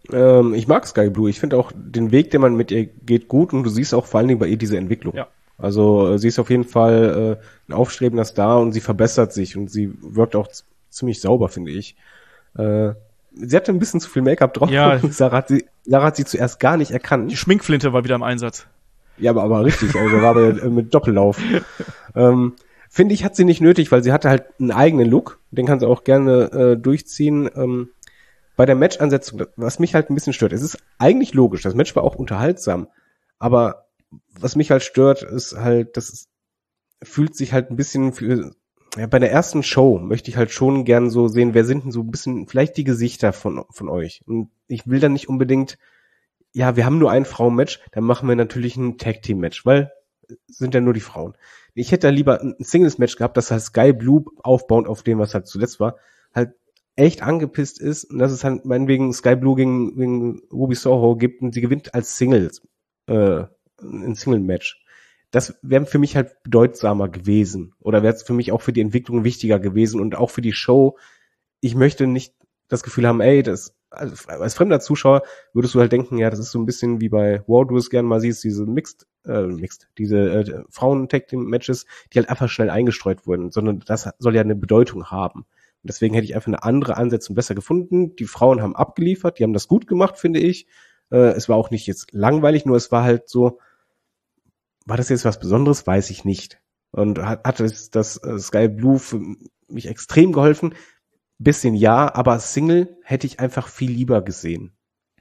Ähm, ich mag Sky Blue. Ich finde auch den Weg, den man mit ihr geht, gut und du siehst auch vor allen Dingen bei ihr diese Entwicklung. Ja. Also sie ist auf jeden Fall äh, ein aufstrebender Star und sie verbessert sich und sie wirkt auch z- ziemlich sauber, finde ich. Äh, sie hatte ein bisschen zu viel Make-up drauf. Ja. Sarah hat sie, Sarah hat sie zuerst gar nicht Die erkannt. Schminkflinte war wieder im Einsatz. Ja, aber, aber richtig, also war aber äh, mit Doppellauf. ähm, finde ich, hat sie nicht nötig, weil sie hatte halt einen eigenen Look. Den kann sie auch gerne äh, durchziehen. Ähm, bei der Match-Ansetzung, was mich halt ein bisschen stört, es ist eigentlich logisch, das Match war auch unterhaltsam, aber was mich halt stört, ist halt, das ist, fühlt sich halt ein bisschen für, ja, bei der ersten Show möchte ich halt schon gern so sehen, wer sind denn so ein bisschen, vielleicht die Gesichter von, von euch. Und ich will dann nicht unbedingt, ja, wir haben nur ein Frauen-Match, dann machen wir natürlich ein Tag-Team-Match, weil sind ja nur die Frauen. Ich hätte da lieber ein Singles-Match gehabt, das halt Sky Blue aufbauend auf dem, was halt zuletzt war, halt echt angepisst ist und dass es halt meinetwegen Sky Blue gegen, gegen Ruby Soho gibt und sie gewinnt als Singles, äh, ein Single-Match. Das wäre für mich halt bedeutsamer gewesen oder wäre es für mich auch für die Entwicklung wichtiger gewesen und auch für die Show. Ich möchte nicht das Gefühl haben, ey, das also als fremder Zuschauer würdest du halt denken, ja, das ist so ein bisschen wie bei War, du es gerne mal siehst, diese Mixed, äh, Mixed, diese äh, Frauen-Tag-Team-Matches, die halt einfach schnell eingestreut wurden, sondern das soll ja eine Bedeutung haben. Und deswegen hätte ich einfach eine andere Ansetzung besser gefunden. Die Frauen haben abgeliefert, die haben das gut gemacht, finde ich. Äh, es war auch nicht jetzt langweilig, nur es war halt so, war das jetzt was Besonderes? Weiß ich nicht. Und hat, hat es das äh, Sky Blue für mich extrem geholfen? Bisschen ja, aber Single hätte ich einfach viel lieber gesehen.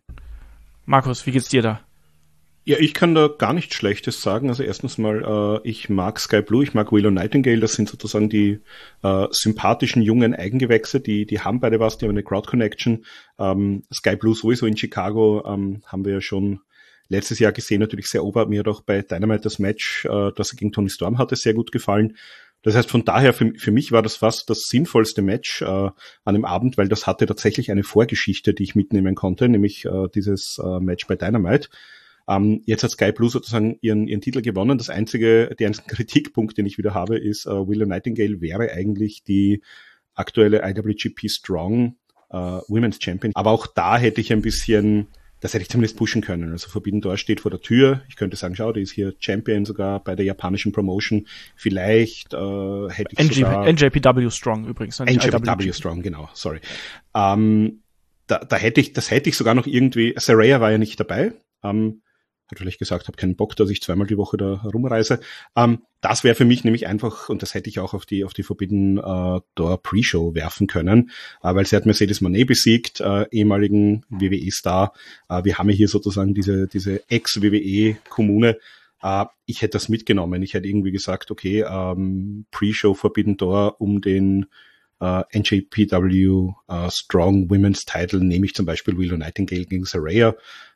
Markus, wie geht's dir da? Ja, ich kann da gar nichts Schlechtes sagen. Also erstens mal, äh, ich mag Sky Blue, ich mag Willow Nightingale, das sind sozusagen die äh, sympathischen jungen Eigengewächse, die die haben beide was, die haben eine Crowd-Connection. Ähm, Sky Blue sowieso in Chicago ähm, haben wir ja schon letztes Jahr gesehen, natürlich sehr ober. Mir hat auch bei Dynamite das Match, äh, das er gegen Toni Storm hatte, sehr gut gefallen. Das heißt, von daher, für, für mich war das fast das sinnvollste Match äh, an dem Abend, weil das hatte tatsächlich eine Vorgeschichte, die ich mitnehmen konnte, nämlich äh, dieses äh, Match bei Dynamite. Ähm, jetzt hat Sky Blue sozusagen ihren, ihren Titel gewonnen. Das einzige, der einzige Kritikpunkt, den ich wieder habe, ist, äh, Willow Nightingale wäre eigentlich die aktuelle I W G P Strong äh, Women's Champion. Aber auch da hätte ich ein bisschen, das hätte ich zumindest pushen können. Also Forbidden Door steht vor der Tür. Ich könnte sagen, schau, die ist hier Champion sogar bei der japanischen Promotion. Vielleicht äh, hätte ich N G, sogar... N J P W Strong übrigens. N J P W Strong, genau, sorry. Ähm, da, da hätte ich, das hätte ich sogar noch irgendwie... Saraya war ja nicht dabei. Ähm, hat vielleicht gesagt, habe keinen Bock, dass ich zweimal die Woche da rumreise. Ähm, das wäre für mich nämlich einfach, und das hätte ich auch auf die auf die Forbidden äh, Door Pre-Show werfen können, äh, weil sie hat Mercedes Moné besiegt, äh, ehemaligen W W E-Star. Äh, wir haben ja hier sozusagen diese diese Ex-W W E-Kommune. Äh, ich hätte das mitgenommen. Ich hätte irgendwie gesagt, okay, ähm, Pre-Show Forbidden Door um den Uh, N J P W uh, Strong Women's Title nehme ich zum Beispiel Willow Nightingale gegen Saraya.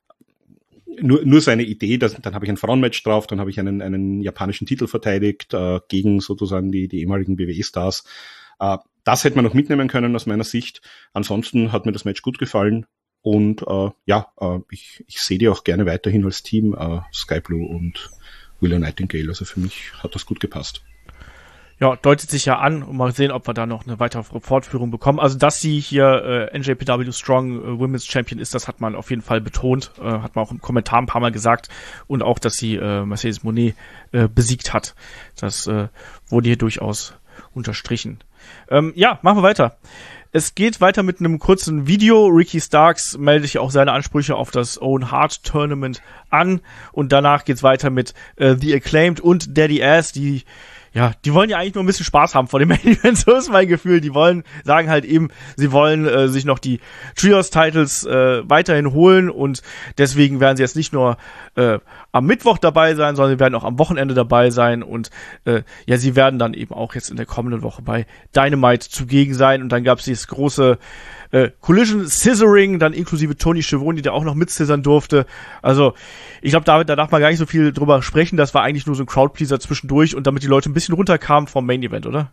Nur, nur seine Idee, dass, dann habe ich ein Frauenmatch drauf, dann habe ich einen, einen japanischen Titel verteidigt uh, gegen sozusagen die, die ehemaligen W W E-Stars. Uh, das hätte man noch mitnehmen können aus meiner Sicht. Ansonsten hat mir das Match gut gefallen und uh, ja, uh, ich, ich sehe die auch gerne weiterhin als Team, uh, Sky Blue und Willow Nightingale. Also für mich hat das gut gepasst. Ja, deutet sich ja an und mal sehen, ob wir da noch eine weitere Fortführung bekommen. Also, dass sie hier äh, N J P W Strong äh, Women's Champion ist, das hat man auf jeden Fall betont, äh, hat man auch im Kommentar ein paar Mal gesagt und auch, dass sie äh, Mercedes Moné äh, besiegt hat. Das äh, wurde hier durchaus unterstrichen. Ähm, ja, machen wir weiter. Es geht weiter mit einem kurzen Video. Ricky Starks meldet sich auch seine Ansprüche auf das Owen Hart Tournament an und danach geht's weiter mit äh, The Acclaimed und Daddy Ass, die ja, die wollen ja eigentlich nur ein bisschen Spaß haben vor dem Main Event, so ist mein Gefühl. Die wollen, sagen halt eben, sie wollen äh, sich noch die Trios-Titles äh, weiterhin holen und deswegen werden sie jetzt nicht nur äh, am Mittwoch dabei sein, sondern sie werden auch am Wochenende dabei sein und äh, ja, sie werden dann eben auch jetzt in der kommenden Woche bei Dynamite zugegen sein und dann gab es dieses große äh, Collision Scissoring, dann inklusive Tony Schiavone, der auch noch mit scissern durfte. Also, ich glaube, David, da darf man gar nicht so viel drüber sprechen. Das war eigentlich nur so ein Crowdpleaser zwischendurch und damit die Leute ein bisschen runterkamen vom Main Event, oder?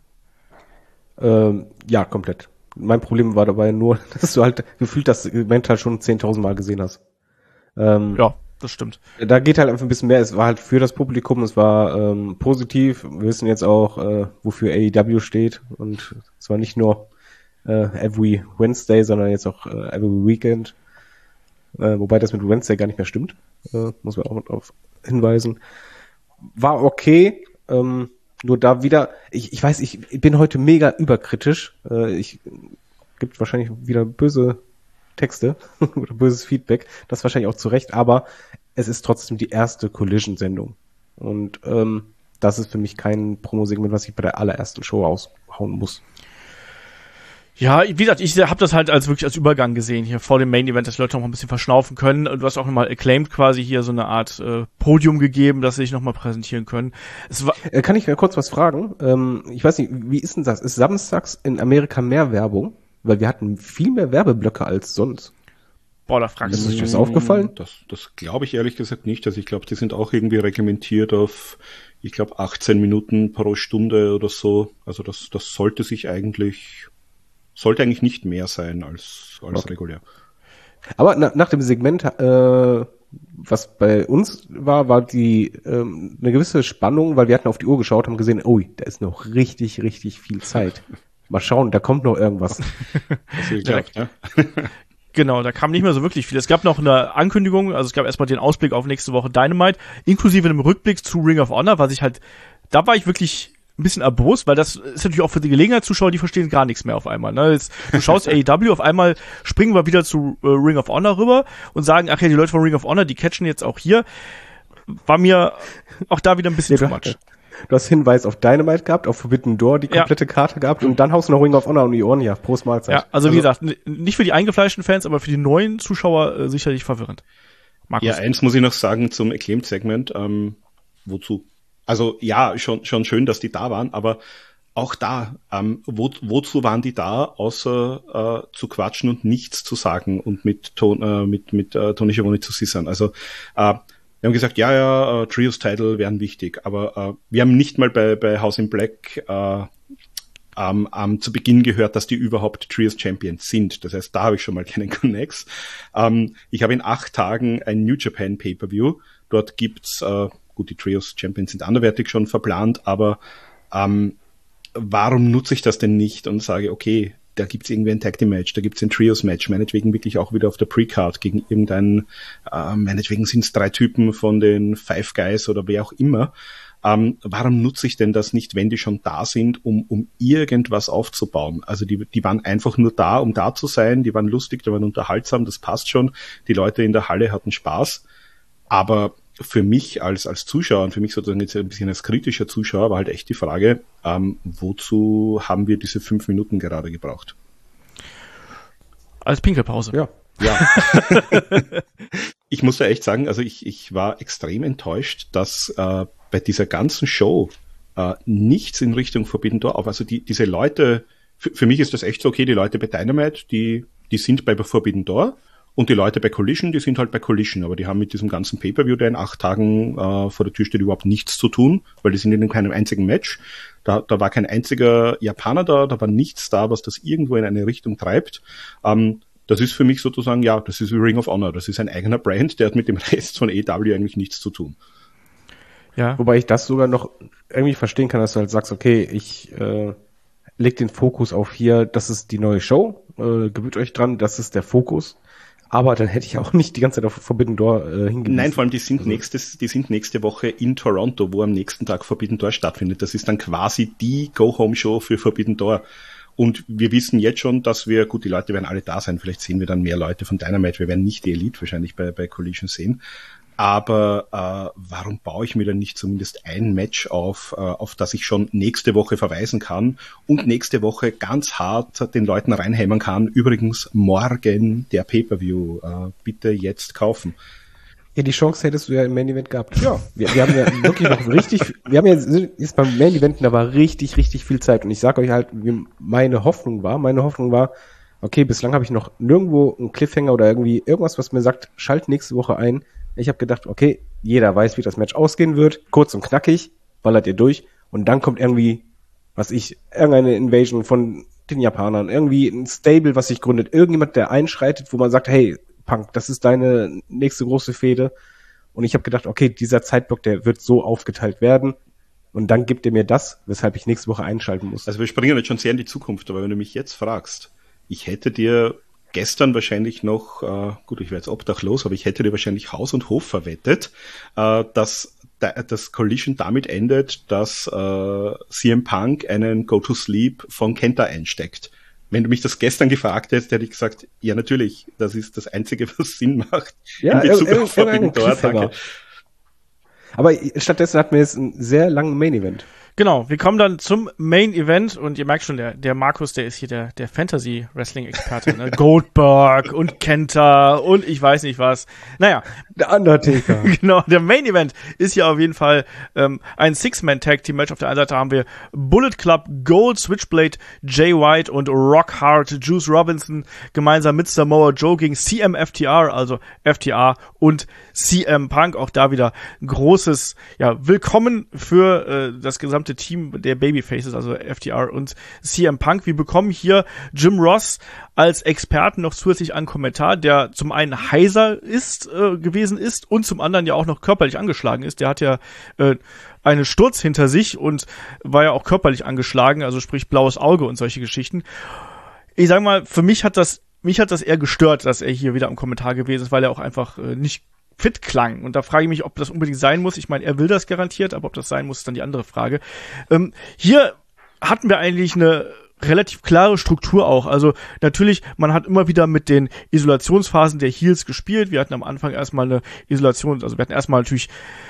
Ähm, ja, komplett. Mein Problem war dabei nur, dass du halt gefühlt das Event halt schon zehntausend Mal gesehen hast. Ähm, ja, das stimmt. Da geht halt einfach ein bisschen mehr. Es war halt für das Publikum, es war ähm, positiv. Wir wissen jetzt auch, äh, wofür A E W steht und es war nicht nur äh, every Wednesday, sondern jetzt auch äh, every Weekend. äh, wobei das mit Wednesday gar nicht mehr stimmt, äh, muss man auch darauf hinweisen. War okay, ähm, nur da wieder, ich, ich weiß, ich bin heute mega überkritisch, äh, ich gibt wahrscheinlich wieder böse Texte oder böses Feedback, das wahrscheinlich auch zu Recht, aber es ist trotzdem die erste Collision-Sendung und ähm, das ist für mich kein Promo-Segment, was ich bei der allerersten Show aushauen muss. Ja, wie gesagt, ich habe das halt als wirklich als Übergang gesehen hier vor dem Main Event, dass die Leute noch mal ein bisschen verschnaufen können. Du hast auch nochmal Acclaimed quasi hier so eine Art äh, Podium gegeben, dass sie sich nochmal präsentieren können. Es war äh, kann ich mal kurz was fragen? Ähm, ich weiß nicht, wie ist denn das? Ist samstags in Amerika mehr Werbung? Weil wir hatten viel mehr Werbeblöcke als sonst. Boah, da fragst Ist du euch mich. das aufgefallen? Das, das glaube ich ehrlich gesagt nicht. Also ich glaube, die sind auch irgendwie reglementiert auf, ich glaube, achtzehn Minuten pro Stunde oder so. Also das, das sollte sich eigentlich, sollte eigentlich nicht mehr sein als, als Okay. regulär. Aber na, nach dem Segment, äh, was bei uns war, war die ähm, eine gewisse Spannung, weil wir hatten auf die Uhr geschaut, haben gesehen, ui, da ist noch richtig, richtig viel Zeit. Mal schauen, da kommt noch irgendwas. Hast du geglaubt, ja? Genau, da kam nicht mehr so wirklich viel. Es gab noch eine Ankündigung, also es gab erstmal den Ausblick auf nächste Woche Dynamite, inklusive einem Rückblick zu Ring of Honor, was ich halt, da war ich wirklich ein bisschen erbost, weil das ist natürlich auch für die Gelegenheitszuschauer, die verstehen gar nichts mehr auf einmal. Ne? Jetzt, du schaust A E W, auf einmal springen wir wieder zu äh, Ring of Honor rüber und sagen, ach ja, die Leute von Ring of Honor, die catchen jetzt auch hier. War mir auch da wieder ein bisschen Ja, too du, much. du hast Hinweis auf Dynamite gehabt, auf Forbidden Door die Ja. komplette Karte gehabt und dann haust du noch Ring of Honor und die Ohren, ja, Prost Mahlzeit. Ja, also wie gesagt, n- nicht für die eingefleischten Fans, aber für die neuen Zuschauer äh, sicherlich verwirrend. Markus. Ja, eins muss ich noch sagen zum Acclaimed-Segment, ähm, wozu, also ja, schon, schon schön, dass die da waren, aber auch da, ähm, wo, wozu waren die da, außer äh, zu quatschen und nichts zu sagen und mit, Ton, äh, mit, mit äh, Tony Schiavone zu sissern. Also äh, wir haben gesagt, ja, ja, äh, Trios-Title wären wichtig, aber äh, wir haben nicht mal bei, bei House in Black äh, ähm, ähm, zu Beginn gehört, dass die überhaupt Trios Champions sind. Das heißt, da habe ich schon mal keinen Connex. Ähm, ich habe in acht Tagen ein New Japan Pay-Per-View. Dort gibt's, äh, gut, die Trios Champions sind anderweitig schon verplant, aber ähm, warum nutze ich das denn nicht und sage, okay, da gibt's irgendwie ein Tag Team Match, da gibt's ein Trios Match, meinetwegen wirklich auch wieder auf der Pre-Card gegen irgendeinen, äh, meinetwegen sind's drei Typen von den Five Guys oder wer auch immer. Ähm, warum nutze ich denn das nicht, wenn die schon da sind, um, um irgendwas aufzubauen? Also die, die waren einfach nur da, um da zu sein, die waren lustig, die waren unterhaltsam, das passt schon. Die Leute in der Halle hatten Spaß, aber für mich als, als Zuschauer und für mich sozusagen jetzt ein bisschen als kritischer Zuschauer war halt echt die Frage, ähm, wozu haben wir diese fünf Minuten gerade gebraucht? Als Pinkelpause. Ja. Ja. Ich muss ja echt sagen, also ich, ich war extrem enttäuscht, dass äh, bei dieser ganzen Show äh, nichts in Richtung Forbidden Door auf. Also die, diese Leute, für, für mich ist das echt so, okay, die Leute bei Dynamite, die, die sind bei Forbidden Door. Und die Leute bei Collision, die sind halt bei Collision, aber die haben mit diesem ganzen Pay-Per-View, der in acht Tagen äh, vor der Tür steht, überhaupt nichts zu tun, weil die sind in keinem einzigen Match. Da, da war kein einziger Japaner da, da war nichts da, was das irgendwo in eine Richtung treibt. Ähm, das ist für mich sozusagen, ja, das ist wie Ring of Honor, das ist ein eigener Brand, der hat mit dem Rest von A E W eigentlich nichts zu tun. Ja. Wobei ich das sogar noch irgendwie verstehen kann, dass du halt sagst, okay, ich äh, leg den Fokus auf hier, das ist die neue Show, äh, gewöhnt euch dran, das ist der Fokus. Aber dann hätte ich auch nicht die ganze Zeit auf Forbidden Door äh, hingewiesen. Nein, vor allem die sind Also- nächstes, die sind nächste Woche in Toronto, wo am nächsten Tag Forbidden Door stattfindet. Das ist dann quasi die Go-Home-Show für Forbidden Door. Und wir wissen jetzt schon, dass wir, gut, die Leute werden alle da sein, vielleicht sehen wir dann mehr Leute von Dynamite, wir werden nicht die Elite wahrscheinlich bei, bei Collision sehen. Aber äh, warum baue ich mir dann nicht zumindest ein Match auf, äh, auf das ich schon nächste Woche verweisen kann und nächste Woche ganz hart den Leuten reinhämmern kann? Übrigens morgen der Pay-Per-View, äh, bitte jetzt kaufen. Ja, die Chance hättest du ja im Main Event gehabt. Ja. Wir, wir haben ja wirklich noch richtig, wir haben ja jetzt beim Main Event, da war richtig, richtig viel Zeit. Und ich sage euch halt, wie meine Hoffnung war, meine Hoffnung war, okay, bislang habe ich noch nirgendwo einen Cliffhanger oder irgendwie irgendwas, was mir sagt, schalt nächste Woche ein. Ich habe gedacht, okay, jeder weiß, wie das Match ausgehen wird, kurz und knackig, ballert ihr durch und dann kommt irgendwie, was ich, irgendeine Invasion von den Japanern, irgendwie ein Stable, was sich gründet, irgendjemand, der einschreitet, wo man sagt, hey, Punk, das ist deine nächste große Fehde. Und ich habe gedacht, okay, dieser Zeitblock, der wird so aufgeteilt werden und dann gibt er mir das, weshalb ich nächste Woche einschalten muss. Also wir springen jetzt schon sehr in die Zukunft, aber wenn du mich jetzt fragst, ich hätte dir gestern wahrscheinlich noch, äh, gut, ich wäre jetzt obdachlos, aber ich hätte dir wahrscheinlich Haus und Hof verwettet, äh, dass das Collision damit endet, dass äh, C M Punk einen Go-to-Sleep von Kenta einsteckt. Wenn du mich das gestern gefragt hättest, hätte ich gesagt, ja natürlich, das ist das Einzige, was Sinn macht ja, in Bezug er, auf Forbidden Door. Aber stattdessen hatten wir jetzt einen sehr langen Main-Event. Genau, wir kommen dann zum Main Event und ihr merkt schon, der, der Markus, der ist hier der, der Fantasy-Wrestling-Experte, ne? Goldberg und Kenta und ich weiß nicht was. Naja. Der Undertaker. Genau, der Main Event ist hier auf jeden Fall ähm, ein Six-Man-Tag-Team-Match. Auf der einen Seite haben wir Bullet Club Gold, Switchblade, Jay White und Rock Hard, Juice Robinson gemeinsam mit Samoa Joe gegen C M F T R, also F T R und C M Punk. Auch da wieder großes, ja, Willkommen für äh, das gesamte Team der Babyfaces, also F T R und C M Punk. Wir bekommen hier Jim Ross als Experten noch zusätzlich einen Kommentar, der zum einen heiser ist, äh, gewesen ist und zum anderen ja auch noch körperlich angeschlagen ist. Der hat ja äh, einen Sturz hinter sich und war ja auch körperlich angeschlagen, also sprich blaues Auge und solche Geschichten. Ich sag mal, für mich hat das, mich hat das eher gestört, dass er hier wieder am Kommentar gewesen ist, weil er auch einfach äh, nicht fit klang. Und da frage ich mich, ob das unbedingt sein muss. Ich meine, er will das garantiert, aber ob das sein muss, ist dann die andere Frage. Ähm, hier hatten wir eigentlich eine relativ klare Struktur auch. Also natürlich, man hat immer wieder mit den Isolationsphasen der Heels gespielt. Wir hatten am Anfang erstmal eine Isolation, also wir hatten erstmal natürlich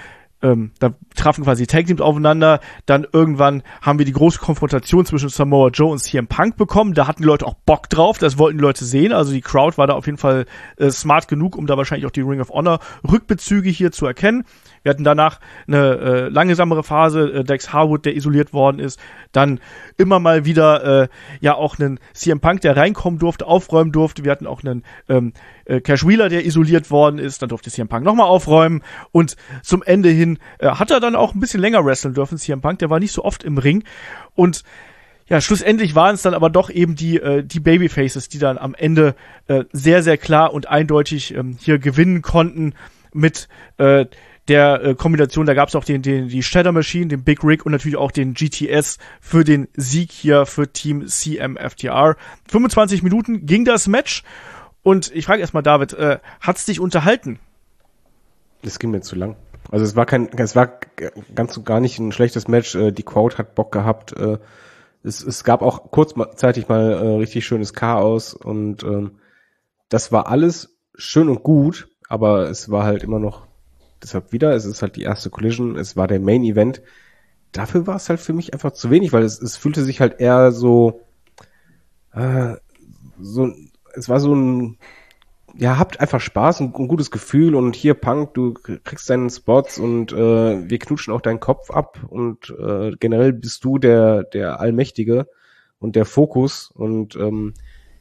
Ähm, da trafen quasi Tag Teams aufeinander, dann irgendwann haben wir die große Konfrontation zwischen Samoa Joe und C M Punk bekommen, da hatten die Leute auch Bock drauf, das wollten die Leute sehen, also die Crowd war da auf jeden Fall äh, smart genug, um da wahrscheinlich auch die Ring of Honor Rückbezüge hier zu erkennen. Wir hatten danach eine äh, langsamere Phase, äh, Dax Harwood, der isoliert worden ist, dann immer mal wieder äh, ja auch einen C M Punk, der reinkommen durfte, aufräumen durfte, wir hatten auch einen ähm, äh, Cash Wheeler, der isoliert worden ist, dann durfte C M Punk nochmal aufräumen und zum Ende hin äh, hat er dann auch ein bisschen länger wresteln dürfen, C M Punk, der war nicht so oft im Ring und ja, schlussendlich waren es dann aber doch eben die äh, die Babyfaces, die dann am Ende äh, sehr, sehr klar und eindeutig ähm, hier gewinnen konnten mit äh, der äh, Kombination, da gab es auch den, den, die Shatter Machine, den Big Rig und natürlich auch den G T S für den Sieg hier für Team C M F T R. fünfundzwanzig Minuten ging das Match und ich frage erstmal David, äh, hat's dich unterhalten? Das ging mir zu lang. Also es war kein, es war ganz und gar nicht ein schlechtes Match. Die Crowd hat Bock gehabt. Es, es gab auch kurzzeitig mal äh, richtig schönes Chaos und ähm, das war alles schön und gut, aber es war halt immer noch, deshalb wieder, es ist halt die erste Collision, es war der Main Event. Dafür war es halt für mich einfach zu wenig, weil es, es fühlte sich halt eher so, äh, so, es war so ein, ja, habt einfach Spaß und ein gutes Gefühl und hier Punk, du kriegst deinen Spots und äh, wir knutschen auch deinen Kopf ab und äh, generell bist du der der Allmächtige und der Fokus und ähm,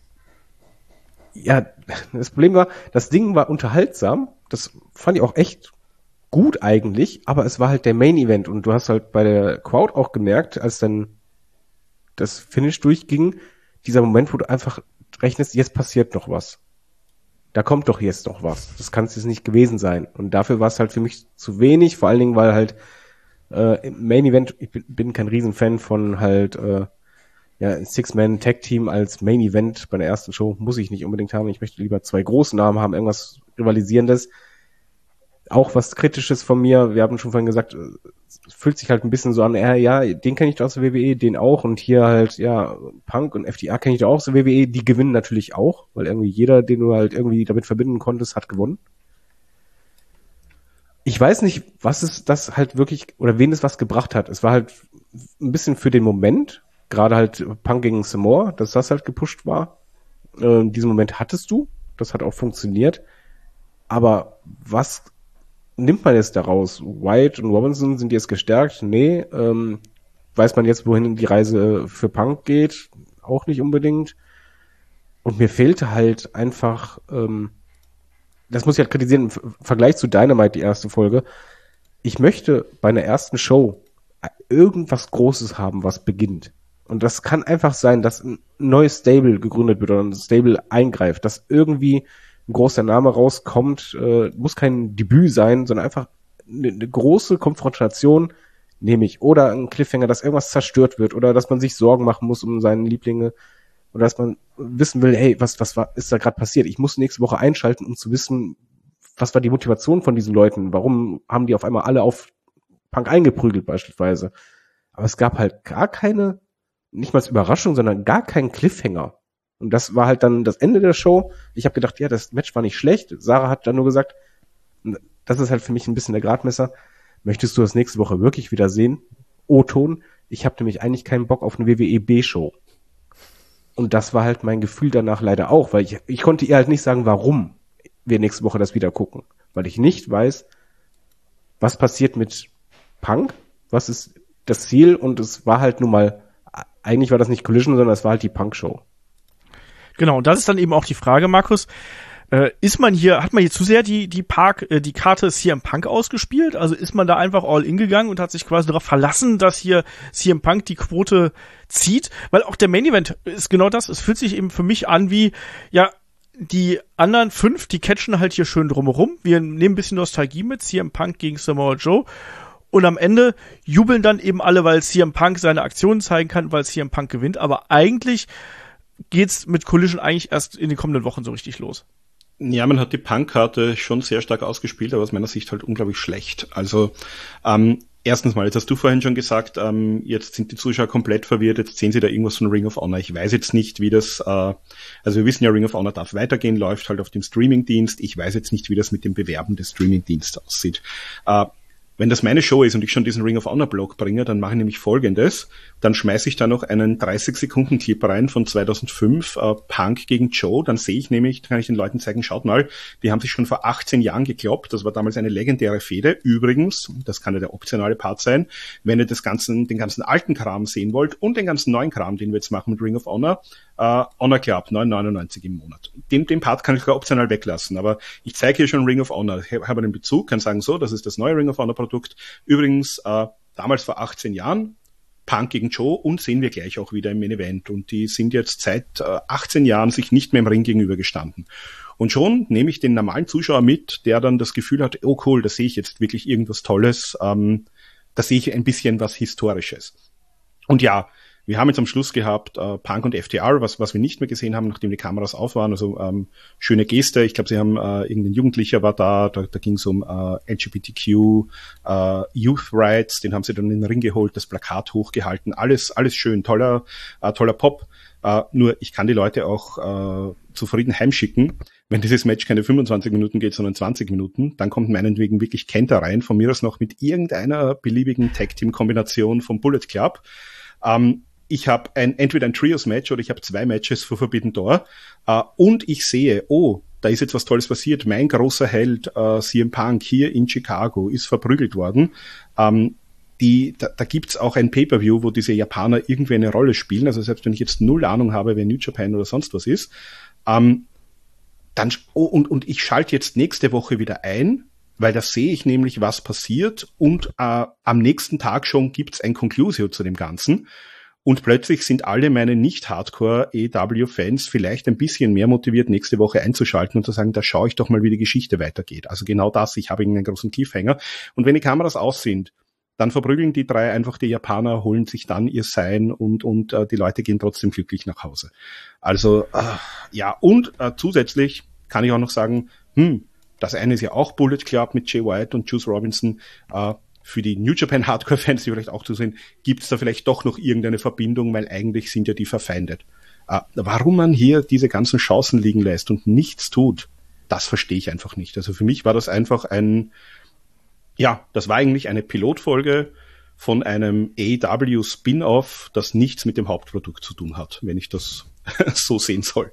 ja, das Problem war, das Ding war unterhaltsam, das fand ich auch echt gut eigentlich, aber es war halt der Main Event und du hast halt bei der Crowd auch gemerkt, als dann das Finish durchging, dieser Moment, wo du einfach rechnest, jetzt passiert noch was. Da kommt doch jetzt noch was. Das kann es jetzt nicht gewesen sein. Und dafür war es halt für mich zu wenig, vor allen Dingen, weil halt äh, im Main Event, ich bin, bin kein Riesenfan von halt äh, ja, ein Six-Man-Tag-Team als Main Event bei der ersten Show muss ich nicht unbedingt haben. Ich möchte lieber zwei große Namen haben, irgendwas Rivalisierendes. Auch was Kritisches von mir, wir haben schon vorhin gesagt, es fühlt sich halt ein bisschen so an, äh, ja, den kenne ich doch aus der W W E, den auch und hier halt, ja, Punk und F T R kenne ich doch auch aus der W W E, die gewinnen natürlich auch, weil irgendwie jeder, den du halt irgendwie damit verbinden konntest, hat gewonnen. Ich weiß nicht, was es das halt wirklich, oder wen es was gebracht hat. Es war halt ein bisschen für den Moment, gerade halt Punk gegen Samoa, dass das halt gepusht war. Äh, diesen Moment hattest du, das hat auch funktioniert, aber was nimmt man jetzt daraus? White und Robinson sind jetzt gestärkt? Nee. Ähm, weiß man jetzt, wohin die Reise für Punk geht? Auch nicht unbedingt. Und mir fehlte halt einfach, ähm, das muss ich halt kritisieren, im Vergleich zu Dynamite, die erste Folge. Ich möchte bei einer ersten Show irgendwas Großes haben, was beginnt. Und das kann einfach sein, dass ein neues Stable gegründet wird oder ein Stable eingreift, dass irgendwie ein großer Name rauskommt, äh, muss kein Debüt sein, sondern einfach eine, eine große Konfrontation, nehme ich. Oder ein Cliffhanger, dass irgendwas zerstört wird oder dass man sich Sorgen machen muss um seine Lieblinge. oder dass man wissen will, hey, was, was war, ist da gerade passiert? Ich muss nächste Woche einschalten, um zu wissen, was war die Motivation von diesen Leuten? Warum haben die auf einmal alle auf Punk eingeprügelt beispielsweise? Aber es gab halt gar keine, nicht mal als Überraschung, sondern gar keinen Cliffhanger. Und das war halt dann das Ende der Show. Ich habe gedacht, ja, das Match war nicht schlecht. Sarah hat dann nur gesagt, das ist halt für mich ein bisschen der Gradmesser. Möchtest du das nächste Woche wirklich wieder sehen? O-Ton. Ich habe nämlich eigentlich keinen Bock auf eine W W E B-Show. Und das war halt mein Gefühl danach leider auch, weil ich, ich konnte ihr halt nicht sagen, warum wir nächste Woche das wieder gucken. Weil ich nicht weiß, was passiert mit Punk, was ist das Ziel, und es war halt nun mal, eigentlich war das nicht Collision, sondern es war halt die Punk-Show. Genau, und das ist dann eben auch die Frage, Markus, äh, ist man hier, hat man hier zu sehr die die Park, äh, die Karte C M Punk ausgespielt? Also ist man da einfach all in gegangen und hat sich quasi darauf verlassen, dass hier C M Punk die Quote zieht? Weil auch der Main Event ist genau das, es fühlt sich eben für mich an wie, ja, die anderen fünf, die catchen halt hier schön drumherum. Wir nehmen ein bisschen Nostalgie mit, C M Punk gegen Samoa Joe. Und am Ende jubeln dann eben alle, weil C M Punk seine Aktionen zeigen kann, weil C M Punk gewinnt. Aber eigentlich geht's mit Collision eigentlich erst in den kommenden Wochen so richtig los. Ja, man hat die Punk-Karte schon sehr stark ausgespielt, aber aus meiner Sicht halt unglaublich schlecht. Also ähm, erstens mal, jetzt hast du vorhin schon gesagt, ähm, jetzt sind die Zuschauer komplett verwirrt, jetzt sehen sie da irgendwas von Ring of Honor. Ich weiß jetzt nicht, wie das, äh, also wir wissen ja, Ring of Honor darf weitergehen, läuft halt auf dem Streaming-Dienst. Ich weiß jetzt nicht, wie das mit dem Bewerben des Streaming-Dienstes aussieht. Äh, Wenn das meine Show ist und ich schon diesen Ring of Honor Blog bringe, dann mache ich nämlich Folgendes. Dann schmeiße ich da noch einen dreißig Sekunden Clip rein von zweitausendfünf, äh, Punk gegen Joe. Dann sehe ich nämlich, kann ich den Leuten zeigen, schaut mal, die haben sich schon vor achtzehn Jahren gekloppt. Das war damals eine legendäre Fehde. Übrigens, das kann ja der optionale Part sein, wenn ihr das ganzen, den ganzen alten Kram sehen wollt und den ganzen neuen Kram, den wir jetzt machen mit Ring of Honor, äh, Honor Club, neun neunundneunzig im Monat. Den, den Part kann ich sogar optional weglassen, aber ich zeige hier schon Ring of Honor. Ich habe einen Bezug, kann sagen so, das ist das neue Ring of Honor Produkt. Übrigens, äh, damals vor achtzehn Jahren, Punk gegen Joe, und sehen wir gleich auch wieder im Main Event. Und die sind jetzt seit äh, achtzehn Jahren sich nicht mehr im Ring gegenüber gestanden. Und schon nehme ich den normalen Zuschauer mit, der dann das Gefühl hat, oh cool, da sehe ich jetzt wirklich irgendwas Tolles, ähm, da sehe ich ein bisschen was Historisches. Und ja, wir haben jetzt am Schluss gehabt äh, Punk und F T R, was was wir nicht mehr gesehen haben, nachdem die Kameras auf waren. Also ähm, schöne Geste. Ich glaube, sie haben äh, irgendein Jugendlicher war da. Da, da ging es um äh, L G B T Q, äh, Youth Rights. Den haben sie dann in den Ring geholt, das Plakat hochgehalten. Alles alles schön, toller äh, toller Pop. Äh, nur ich kann die Leute auch äh, zufrieden heimschicken. Wenn dieses Match keine fünfundzwanzig Minuten geht, sondern zwanzig Minuten, dann kommt meinetwegen wirklich Kenta rein. Von mir aus noch mit irgendeiner beliebigen Tag-Team-Kombination vom Bullet Club. Ähm, Ich habe ein, entweder ein Trios-Match oder ich habe zwei Matches für Forbidden Door äh, und ich sehe, oh, da ist jetzt was Tolles passiert. Mein großer Held äh, C M Punk hier in Chicago ist verprügelt worden. Ähm, die, da, da gibt's auch ein Pay-Per-View, wo diese Japaner irgendwie eine Rolle spielen. Also selbst wenn ich jetzt null Ahnung habe, wer New Japan oder sonst was ist, ähm, dann oh, und und ich schalte jetzt nächste Woche wieder ein, weil da sehe ich nämlich, was passiert, und äh, am nächsten Tag schon gibt's ein Conclusio zu dem Ganzen. Und plötzlich sind alle meine nicht-Hardcore-A E W-Fans vielleicht ein bisschen mehr motiviert, nächste Woche einzuschalten und zu sagen, da schaue ich doch mal, wie die Geschichte weitergeht. Also genau das, ich habe einen großen Cliffhanger. Und wenn die Kameras aus sind, dann verprügeln die drei einfach die Japaner, holen sich dann ihr Sein und und äh, die Leute gehen trotzdem glücklich nach Hause. Also, äh, ja, und äh, zusätzlich kann ich auch noch sagen, hm, das eine ist ja auch Bullet Club mit Jay White und Juice Robinson, äh, für die New Japan Hardcore-Fans, die vielleicht auch zu sehen, gibt es da vielleicht doch noch irgendeine Verbindung, weil eigentlich sind ja die verfeindet. Äh, warum man hier diese ganzen Chancen liegen lässt und nichts tut, das verstehe ich einfach nicht. Also für mich war das einfach ein, ja, das war eigentlich eine Pilotfolge von einem A E W-Spin-Off, das nichts mit dem Hauptprodukt zu tun hat, wenn ich das so sehen soll.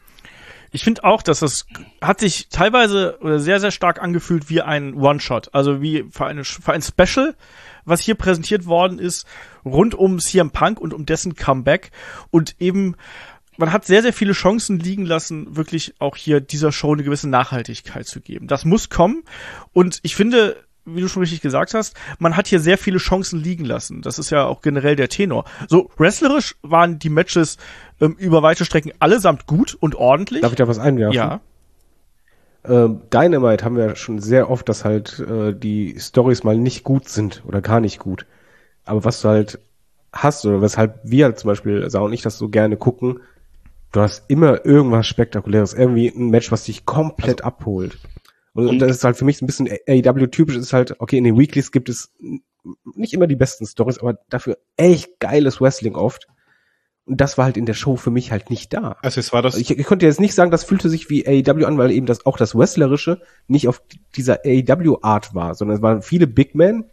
Ich finde auch, dass das hat sich teilweise oder sehr, sehr stark angefühlt wie ein One-Shot. Also wie für, eine, für ein Special, was hier präsentiert worden ist, rund um C M Punk und um dessen Comeback. Und eben, man hat sehr, sehr viele Chancen liegen lassen, wirklich auch hier dieser Show eine gewisse Nachhaltigkeit zu geben. Das muss kommen. Und ich finde, wie du schon richtig gesagt hast, man hat hier sehr viele Chancen liegen lassen. Das ist ja auch generell der Tenor. So, wrestlerisch waren die Matches ähm, über weite Strecken allesamt gut und ordentlich. Darf ich da was einwerfen? Ja. Ähm, Dynamite haben wir schon sehr oft, dass halt äh, die Storys mal nicht gut sind oder gar nicht gut. Aber was du halt hast, oder weshalb wir halt zum Beispiel, Sau und ich, das so gerne gucken, Du hast immer irgendwas Spektakuläres, irgendwie ein Match, was dich komplett also, abholt. Und, und das ist halt für mich ein bisschen A E W-typisch, ist halt, okay, in den Weeklies gibt es nicht immer die besten Stories, aber dafür echt geiles Wrestling oft. Und das war halt in der Show für mich halt nicht da. Also es war das. Ich, ich konnte jetzt nicht sagen, das fühlte sich wie A E W an, weil eben das auch das Wrestlerische nicht auf dieser A E W-Art war, sondern es waren viele Big Men,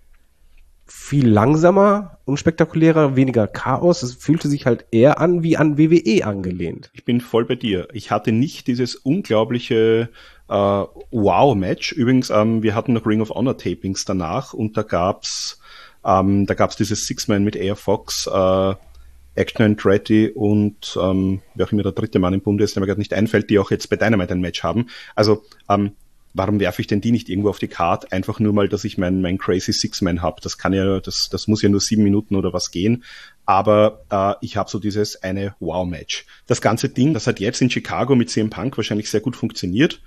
viel langsamer, unspektakulärer, weniger Chaos. Es fühlte sich halt eher an wie an W W E angelehnt. Ich bin voll bei dir. Ich hatte nicht dieses unglaubliche äh, Wow-Match. Übrigens, ähm, wir hatten noch Ring of Honor Tapings danach und da gab's ähm, da gab's dieses Six-Man mit A R Fox, äh, Action Andretti und ähm, wer auch immer der dritte Mann im Bunde ist, der mir gerade nicht einfällt, die auch jetzt bei Dynamite ein Match haben. Also ähm, warum werfe ich denn die nicht irgendwo auf die Card? Einfach nur mal, dass ich mein mein Crazy Six-Man habe. Das kann ja, das das muss ja nur sieben Minuten oder was gehen. Aber äh, ich habe so dieses eine Wow-Match. Das ganze Ding, das hat jetzt in Chicago mit C M Punk wahrscheinlich sehr gut funktioniert.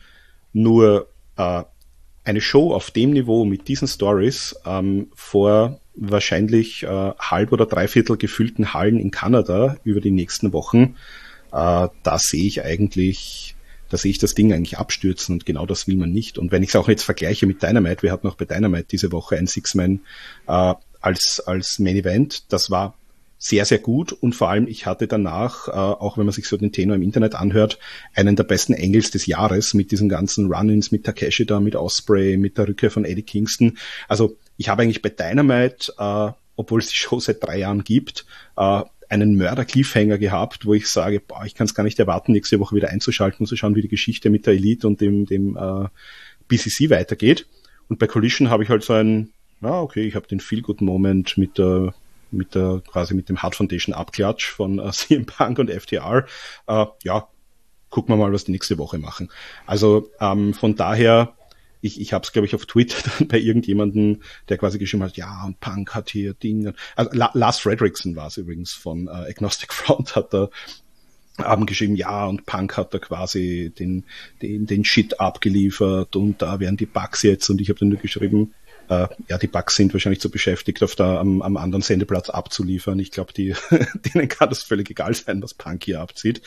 Nur äh, eine Show auf dem Niveau mit diesen Stories ähm, vor wahrscheinlich äh, halb oder dreiviertel gefüllten Hallen in Kanada über die nächsten Wochen, äh, da sehe ich eigentlich, da sehe ich das Ding eigentlich abstürzen und genau das will man nicht. Und wenn ich es auch jetzt vergleiche mit Dynamite, wir hatten auch bei Dynamite diese Woche ein Six-Man äh, als als Main Event, das war sehr, sehr gut und vor allem ich hatte danach, äh, auch wenn man sich so den Tenor im Internet anhört, einen der besten Angles des Jahres mit diesen ganzen Run-Ins, mit Takeshi da, mit Ospreay, mit der Rückkehr von Eddie Kingston. Also ich habe eigentlich bei Dynamite, äh, obwohl es die Show seit drei Jahren gibt, äh, einen Mörder-Cliffhanger gehabt, wo ich sage, boah, ich kann es gar nicht erwarten, nächste Woche wieder einzuschalten und zu schauen, wie die Geschichte mit der Elite und dem, dem äh, B C C weitergeht. Und bei Collision habe ich halt so ein, ja okay, ich habe den Feel-Good-Moment mit der mit der quasi mit dem Hart Foundation Abklatsch von äh, C M Punk und F T R. Äh, ja, gucken wir mal, was die nächste Woche machen. Also ähm, von daher, ich ich habe es glaube ich auf Twitter dann bei irgendjemanden, der quasi geschrieben hat, ja und Punk hat hier Dinge. Also La- Lars Fredrickson war es übrigens von äh, Agnostic Front, hat da haben geschrieben, ja und Punk hat da quasi den den den Shit abgeliefert und da wären die Bugs jetzt und ich habe dann nur geschrieben, Uh, ja, die Bugs sind wahrscheinlich zu beschäftigt, auf der, am, am anderen Sendeplatz abzuliefern. Ich glaube, die, denen kann das völlig egal sein, was Punk hier abzieht.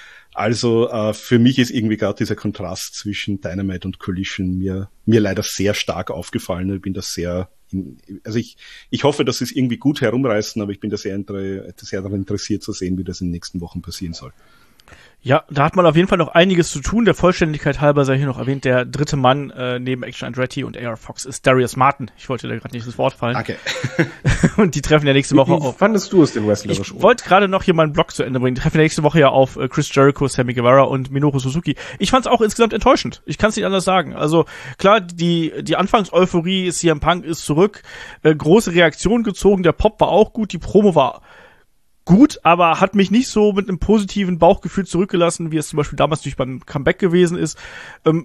Also uh, für mich ist irgendwie gerade dieser Kontrast zwischen Dynamite und Collision mir mir leider sehr stark aufgefallen. Ich bin da sehr, in, also ich ich hoffe, dass sie es irgendwie gut herumreißen, aber ich bin da sehr, sehr daran interessiert zu sehen, wie das in den nächsten Wochen passieren soll. Ja, da hat man auf jeden Fall noch einiges zu tun. Der Vollständigkeit halber sei hier noch erwähnt, der dritte Mann äh, neben Action Andretti und A R Fox ist Darius Martin. Ich wollte da gerade nicht ins Wort fallen. Danke. Und die treffen ja nächste Woche auf. Wie fandest du es denn wrestlerisch? Ich wollte gerade noch hier meinen Blog zu Ende bringen. Die treffen ja nächste Woche ja auf äh, Chris Jericho, Sammy Guevara und Minoru Suzuki. Ich fand es auch insgesamt enttäuschend. Ich kann es nicht anders sagen. Also klar, die die Anfangseuphorie, C M Punk ist zurück, äh, große Reaktion gezogen, der Pop war auch gut, die Promo war gut, aber hat mich nicht so mit einem positiven Bauchgefühl zurückgelassen, wie es zum Beispiel damals durch beim Comeback gewesen ist. Ähm,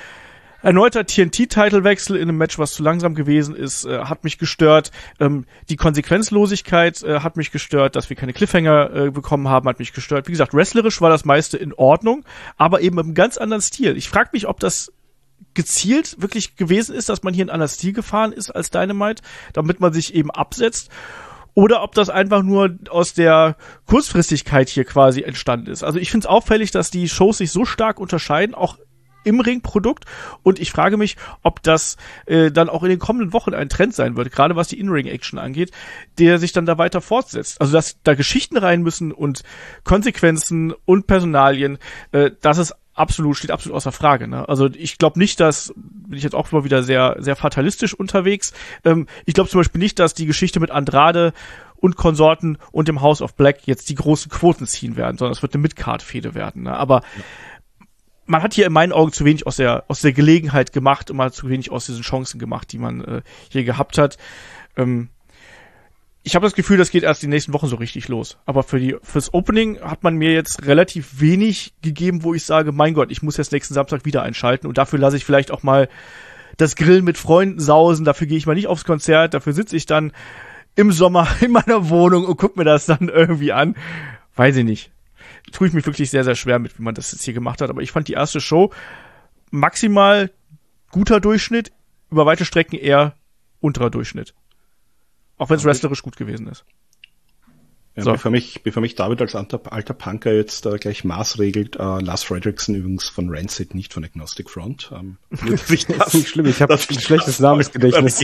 erneuter T N T-Titelwechsel in einem Match, was zu langsam gewesen ist, äh, hat mich gestört. Ähm, die Konsequenzlosigkeit äh, hat mich gestört, dass wir keine Cliffhanger äh, bekommen haben, hat mich gestört. Wie gesagt, wrestlerisch war das meiste in Ordnung, aber eben mit einem ganz anderen Stil. Ich frage mich, ob das gezielt wirklich gewesen ist, dass man hier einen anderen Stil gefahren ist als Dynamite, damit man sich eben absetzt. Oder ob das einfach nur aus der Kurzfristigkeit hier quasi entstanden ist. Also ich finde es auffällig, dass die Shows sich so stark unterscheiden, auch im Ringprodukt. Und ich frage mich, ob das äh, dann auch in den kommenden Wochen ein Trend sein wird, gerade was die In-Ring-Action angeht, der sich dann da weiter fortsetzt. Also dass da Geschichten rein müssen und Konsequenzen und Personalien, äh, das ist absolut, steht absolut außer Frage, ne? Also ich glaube nicht, dass, bin ich jetzt auch mal wieder sehr, sehr fatalistisch unterwegs, ähm, ich glaube zum Beispiel nicht, dass die Geschichte mit Andrade und Konsorten und dem House of Black jetzt die großen Quoten ziehen werden, sondern es wird eine Mid-Card-Fehde werden, ne? Aber ja. Man hat hier in meinen Augen zu wenig aus der, aus der Gelegenheit gemacht und man hat zu wenig aus diesen Chancen gemacht, die man äh, hier gehabt hat. Ähm, Ich habe das Gefühl, das geht erst die nächsten Wochen so richtig los. Aber für die fürs Opening hat man mir jetzt relativ wenig gegeben, wo ich sage, mein Gott, ich muss jetzt nächsten Samstag wieder einschalten. Und dafür lasse ich vielleicht auch mal das Grillen mit Freunden sausen. Dafür gehe ich mal nicht aufs Konzert. Dafür sitze ich dann im Sommer in meiner Wohnung und gucke mir das dann irgendwie an. Weiß ich nicht. Tue ich mich wirklich sehr, sehr schwer mit, wie man das jetzt hier gemacht hat. Aber ich fand die erste Show maximal guter Durchschnitt, über weite Strecken eher unterer Durchschnitt. Auch wenn es wrestlerisch gut gewesen ist. Ja, so. bevor, mich, bevor mich David als alter, alter Punker jetzt äh, gleich maßregelt, äh, Lars Fredrickson übrigens von Rancid, nicht von Agnostic Front. Ähm, das ist nicht schlimm, ich habe ein schlechtes Namensgedächtnis.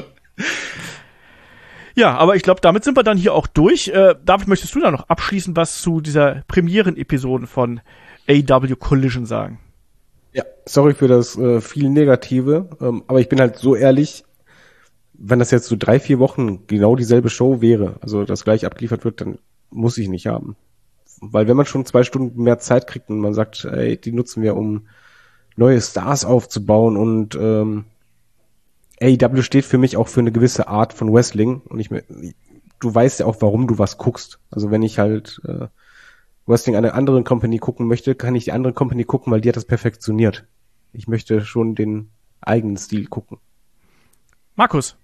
Ja, aber ich glaube, damit sind wir dann hier auch durch. Äh, David, möchtest du da noch abschließend was zu dieser Premieren-Episoden von A E W Collision sagen? Ja, sorry für das äh, viel Negative, ähm, aber ich bin halt so ehrlich, wenn das jetzt so drei, vier Wochen genau dieselbe Show wäre, also das gleich abgeliefert wird, dann muss ich nicht haben. Weil wenn man schon zwei Stunden mehr Zeit kriegt und man sagt, ey, die nutzen wir, um neue Stars aufzubauen und ähm, A E W steht für mich auch für eine gewisse Art von Wrestling und ich, du weißt ja auch, warum du was guckst. Also wenn ich halt äh, Wrestling einer anderen Company gucken möchte, kann ich die andere Company gucken, weil die hat das perfektioniert. Ich möchte schon den eigenen Stil gucken. Markus?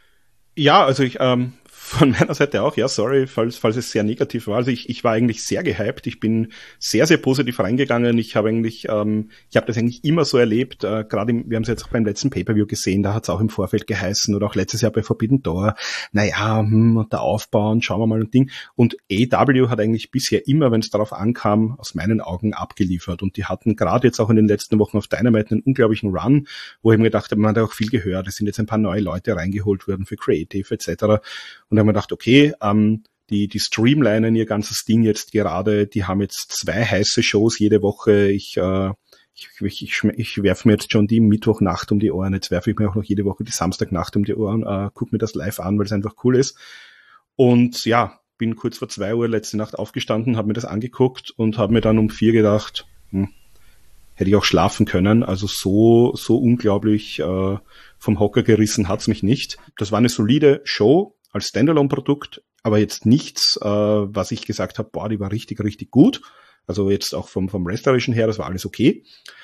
Ja, also ich, ähm, von meiner Seite auch, ja, sorry, falls, falls es sehr negativ war. Also ich, ich war eigentlich sehr gehypt. Ich bin sehr, sehr positiv reingegangen. Ich habe eigentlich, ähm, ich habe das eigentlich immer so erlebt. Äh, Gerade, wir haben es jetzt auch beim letzten Pay-Per-View gesehen, da hat es auch im Vorfeld geheißen oder auch letztes Jahr bei Forbidden Door. Naja, hm, der Aufbau und schauen wir mal ein Ding. Und A E W hat eigentlich bisher immer, wenn es darauf ankam, aus meinen Augen abgeliefert. Und die hatten gerade jetzt auch in den letzten Wochen auf Dynamite einen unglaublichen Run, wo ich mir gedacht habe, man hat auch viel gehört. Es sind jetzt ein paar neue Leute reingeholt worden für Creative et cetera. Und da haben wir gedacht, okay, ähm, die, die streamlinen ihr ganzes Ding jetzt gerade, die haben jetzt zwei heiße Shows jede Woche. Ich, äh, ich, ich, ich, ich werfe mir jetzt schon die Mittwochnacht um die Ohren, jetzt werfe ich mir auch noch jede Woche die Samstagnacht um die Ohren, äh, guck mir das live an, weil es einfach cool ist. Und ja, bin kurz vor zwei Uhr letzte Nacht aufgestanden, habe mir das angeguckt und habe mir dann um vier gedacht, hm, hätte ich auch schlafen können. Also so, so unglaublich äh, vom Hocker gerissen hat's mich nicht. Das war eine solide Show als Standalone-Produkt, aber jetzt nichts, äh, was ich gesagt habe, boah, die war richtig, richtig gut. Also jetzt auch vom, vom Wrestlerischen her, das war alles okay.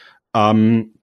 Ähm,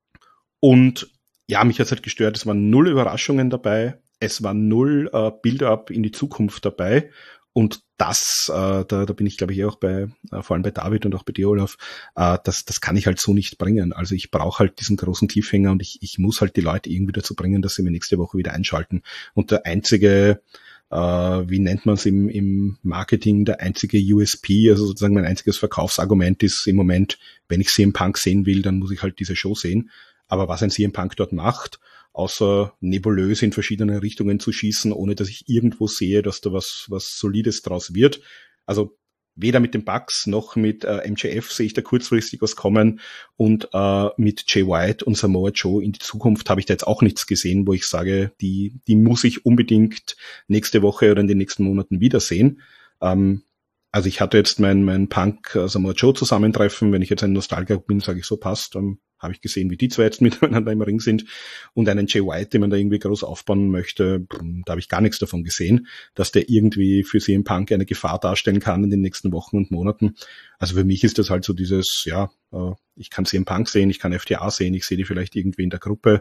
und ja, mich hat's halt gestört, es waren null Überraschungen dabei, es war null äh, Build-up in die Zukunft dabei. Und das, äh, da, da bin ich, glaube ich, auch bei, äh, vor allem bei David und auch bei dir, Olaf, äh, das, das kann ich halt so nicht bringen. Also ich brauche halt diesen großen Cliffhanger und ich, ich muss halt die Leute irgendwie dazu bringen, dass sie mir nächste Woche wieder einschalten. Und der einzige, äh, wie nennt man es im, im Marketing, der einzige U S P, also sozusagen mein einziges Verkaufsargument ist im Moment, wenn ich C M Punk sehen will, dann muss ich halt diese Show sehen. Aber was ein C M Punk dort macht, außer nebulös in verschiedene Richtungen zu schießen, ohne dass ich irgendwo sehe, dass da was was Solides draus wird. Also weder mit den Bucks noch mit äh, M J F sehe ich da kurzfristig was kommen und äh, mit Jay White und Samoa Joe in die Zukunft habe ich da jetzt auch nichts gesehen, wo ich sage, die die muss ich unbedingt nächste Woche oder in den nächsten Monaten wiedersehen. Ähm, also ich hatte jetzt mein mein Punk äh, Samoa Joe Zusammentreffen, wenn ich jetzt ein Nostalgiker bin, sage ich so, passt, dann habe ich gesehen, wie die zwei jetzt miteinander im Ring sind und einen Jay White, den man da irgendwie groß aufbauen möchte, da habe ich gar nichts davon gesehen, dass der irgendwie für C M Punk eine Gefahr darstellen kann in den nächsten Wochen und Monaten. Also für mich ist das halt so dieses, ja, ich kann C M Punk sehen, ich kann F T A sehen, ich sehe die vielleicht irgendwie in der Gruppe,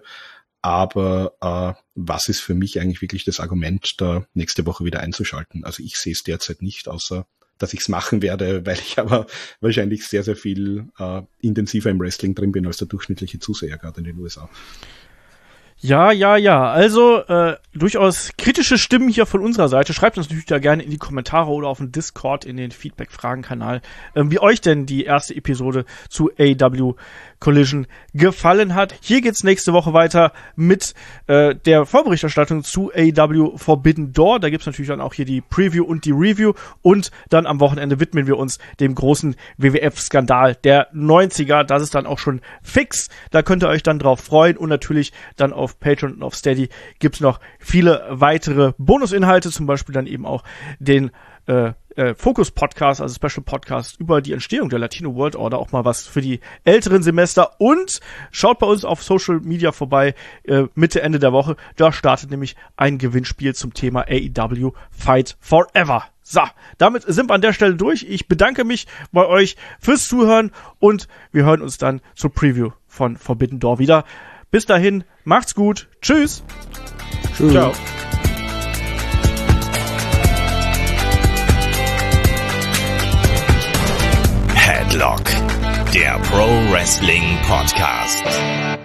aber äh, was ist für mich eigentlich wirklich das Argument, da nächste Woche wieder einzuschalten? Also ich sehe es derzeit nicht, außer dass ich es machen werde, weil ich aber wahrscheinlich sehr, sehr viel äh, intensiver im Wrestling drin bin als der durchschnittliche Zuseher, gerade in den U S A. Ja, ja, ja. Also äh, durchaus kritische Stimmen hier von unserer Seite. Schreibt uns natürlich da gerne in die Kommentare oder auf dem Discord in den Feedback-Fragen-Kanal, ähm, wie euch denn die erste Episode zu A E W Collision gefallen hat. Hier geht's nächste Woche weiter mit äh, der Vorberichterstattung zu A E W Forbidden Door. Da gibt's natürlich dann auch hier die Preview und die Review. Und dann am Wochenende widmen wir uns dem großen W W F-Skandal der neunziger. Das ist dann auch schon fix. Da könnt ihr euch dann drauf freuen. Und natürlich dann auf Patreon und auf Steady gibt's noch viele weitere Bonusinhalte. Zum Beispiel dann eben auch den äh, äh, Focus-Podcast, also Special-Podcast über die Entstehung der Latino World Order, auch mal was für die älteren Semester. Und schaut bei uns auf Social Media vorbei, äh, Mitte, Ende der Woche. Da startet nämlich ein Gewinnspiel zum Thema A E W Fight Forever. So, damit sind wir an der Stelle durch. Ich bedanke mich bei euch fürs Zuhören und wir hören uns dann zur Preview von Forbidden Door wieder. Bis dahin, macht's gut. Tschüss. Tschüss. Ciao. Headlock, der Pro Wrestling Podcast.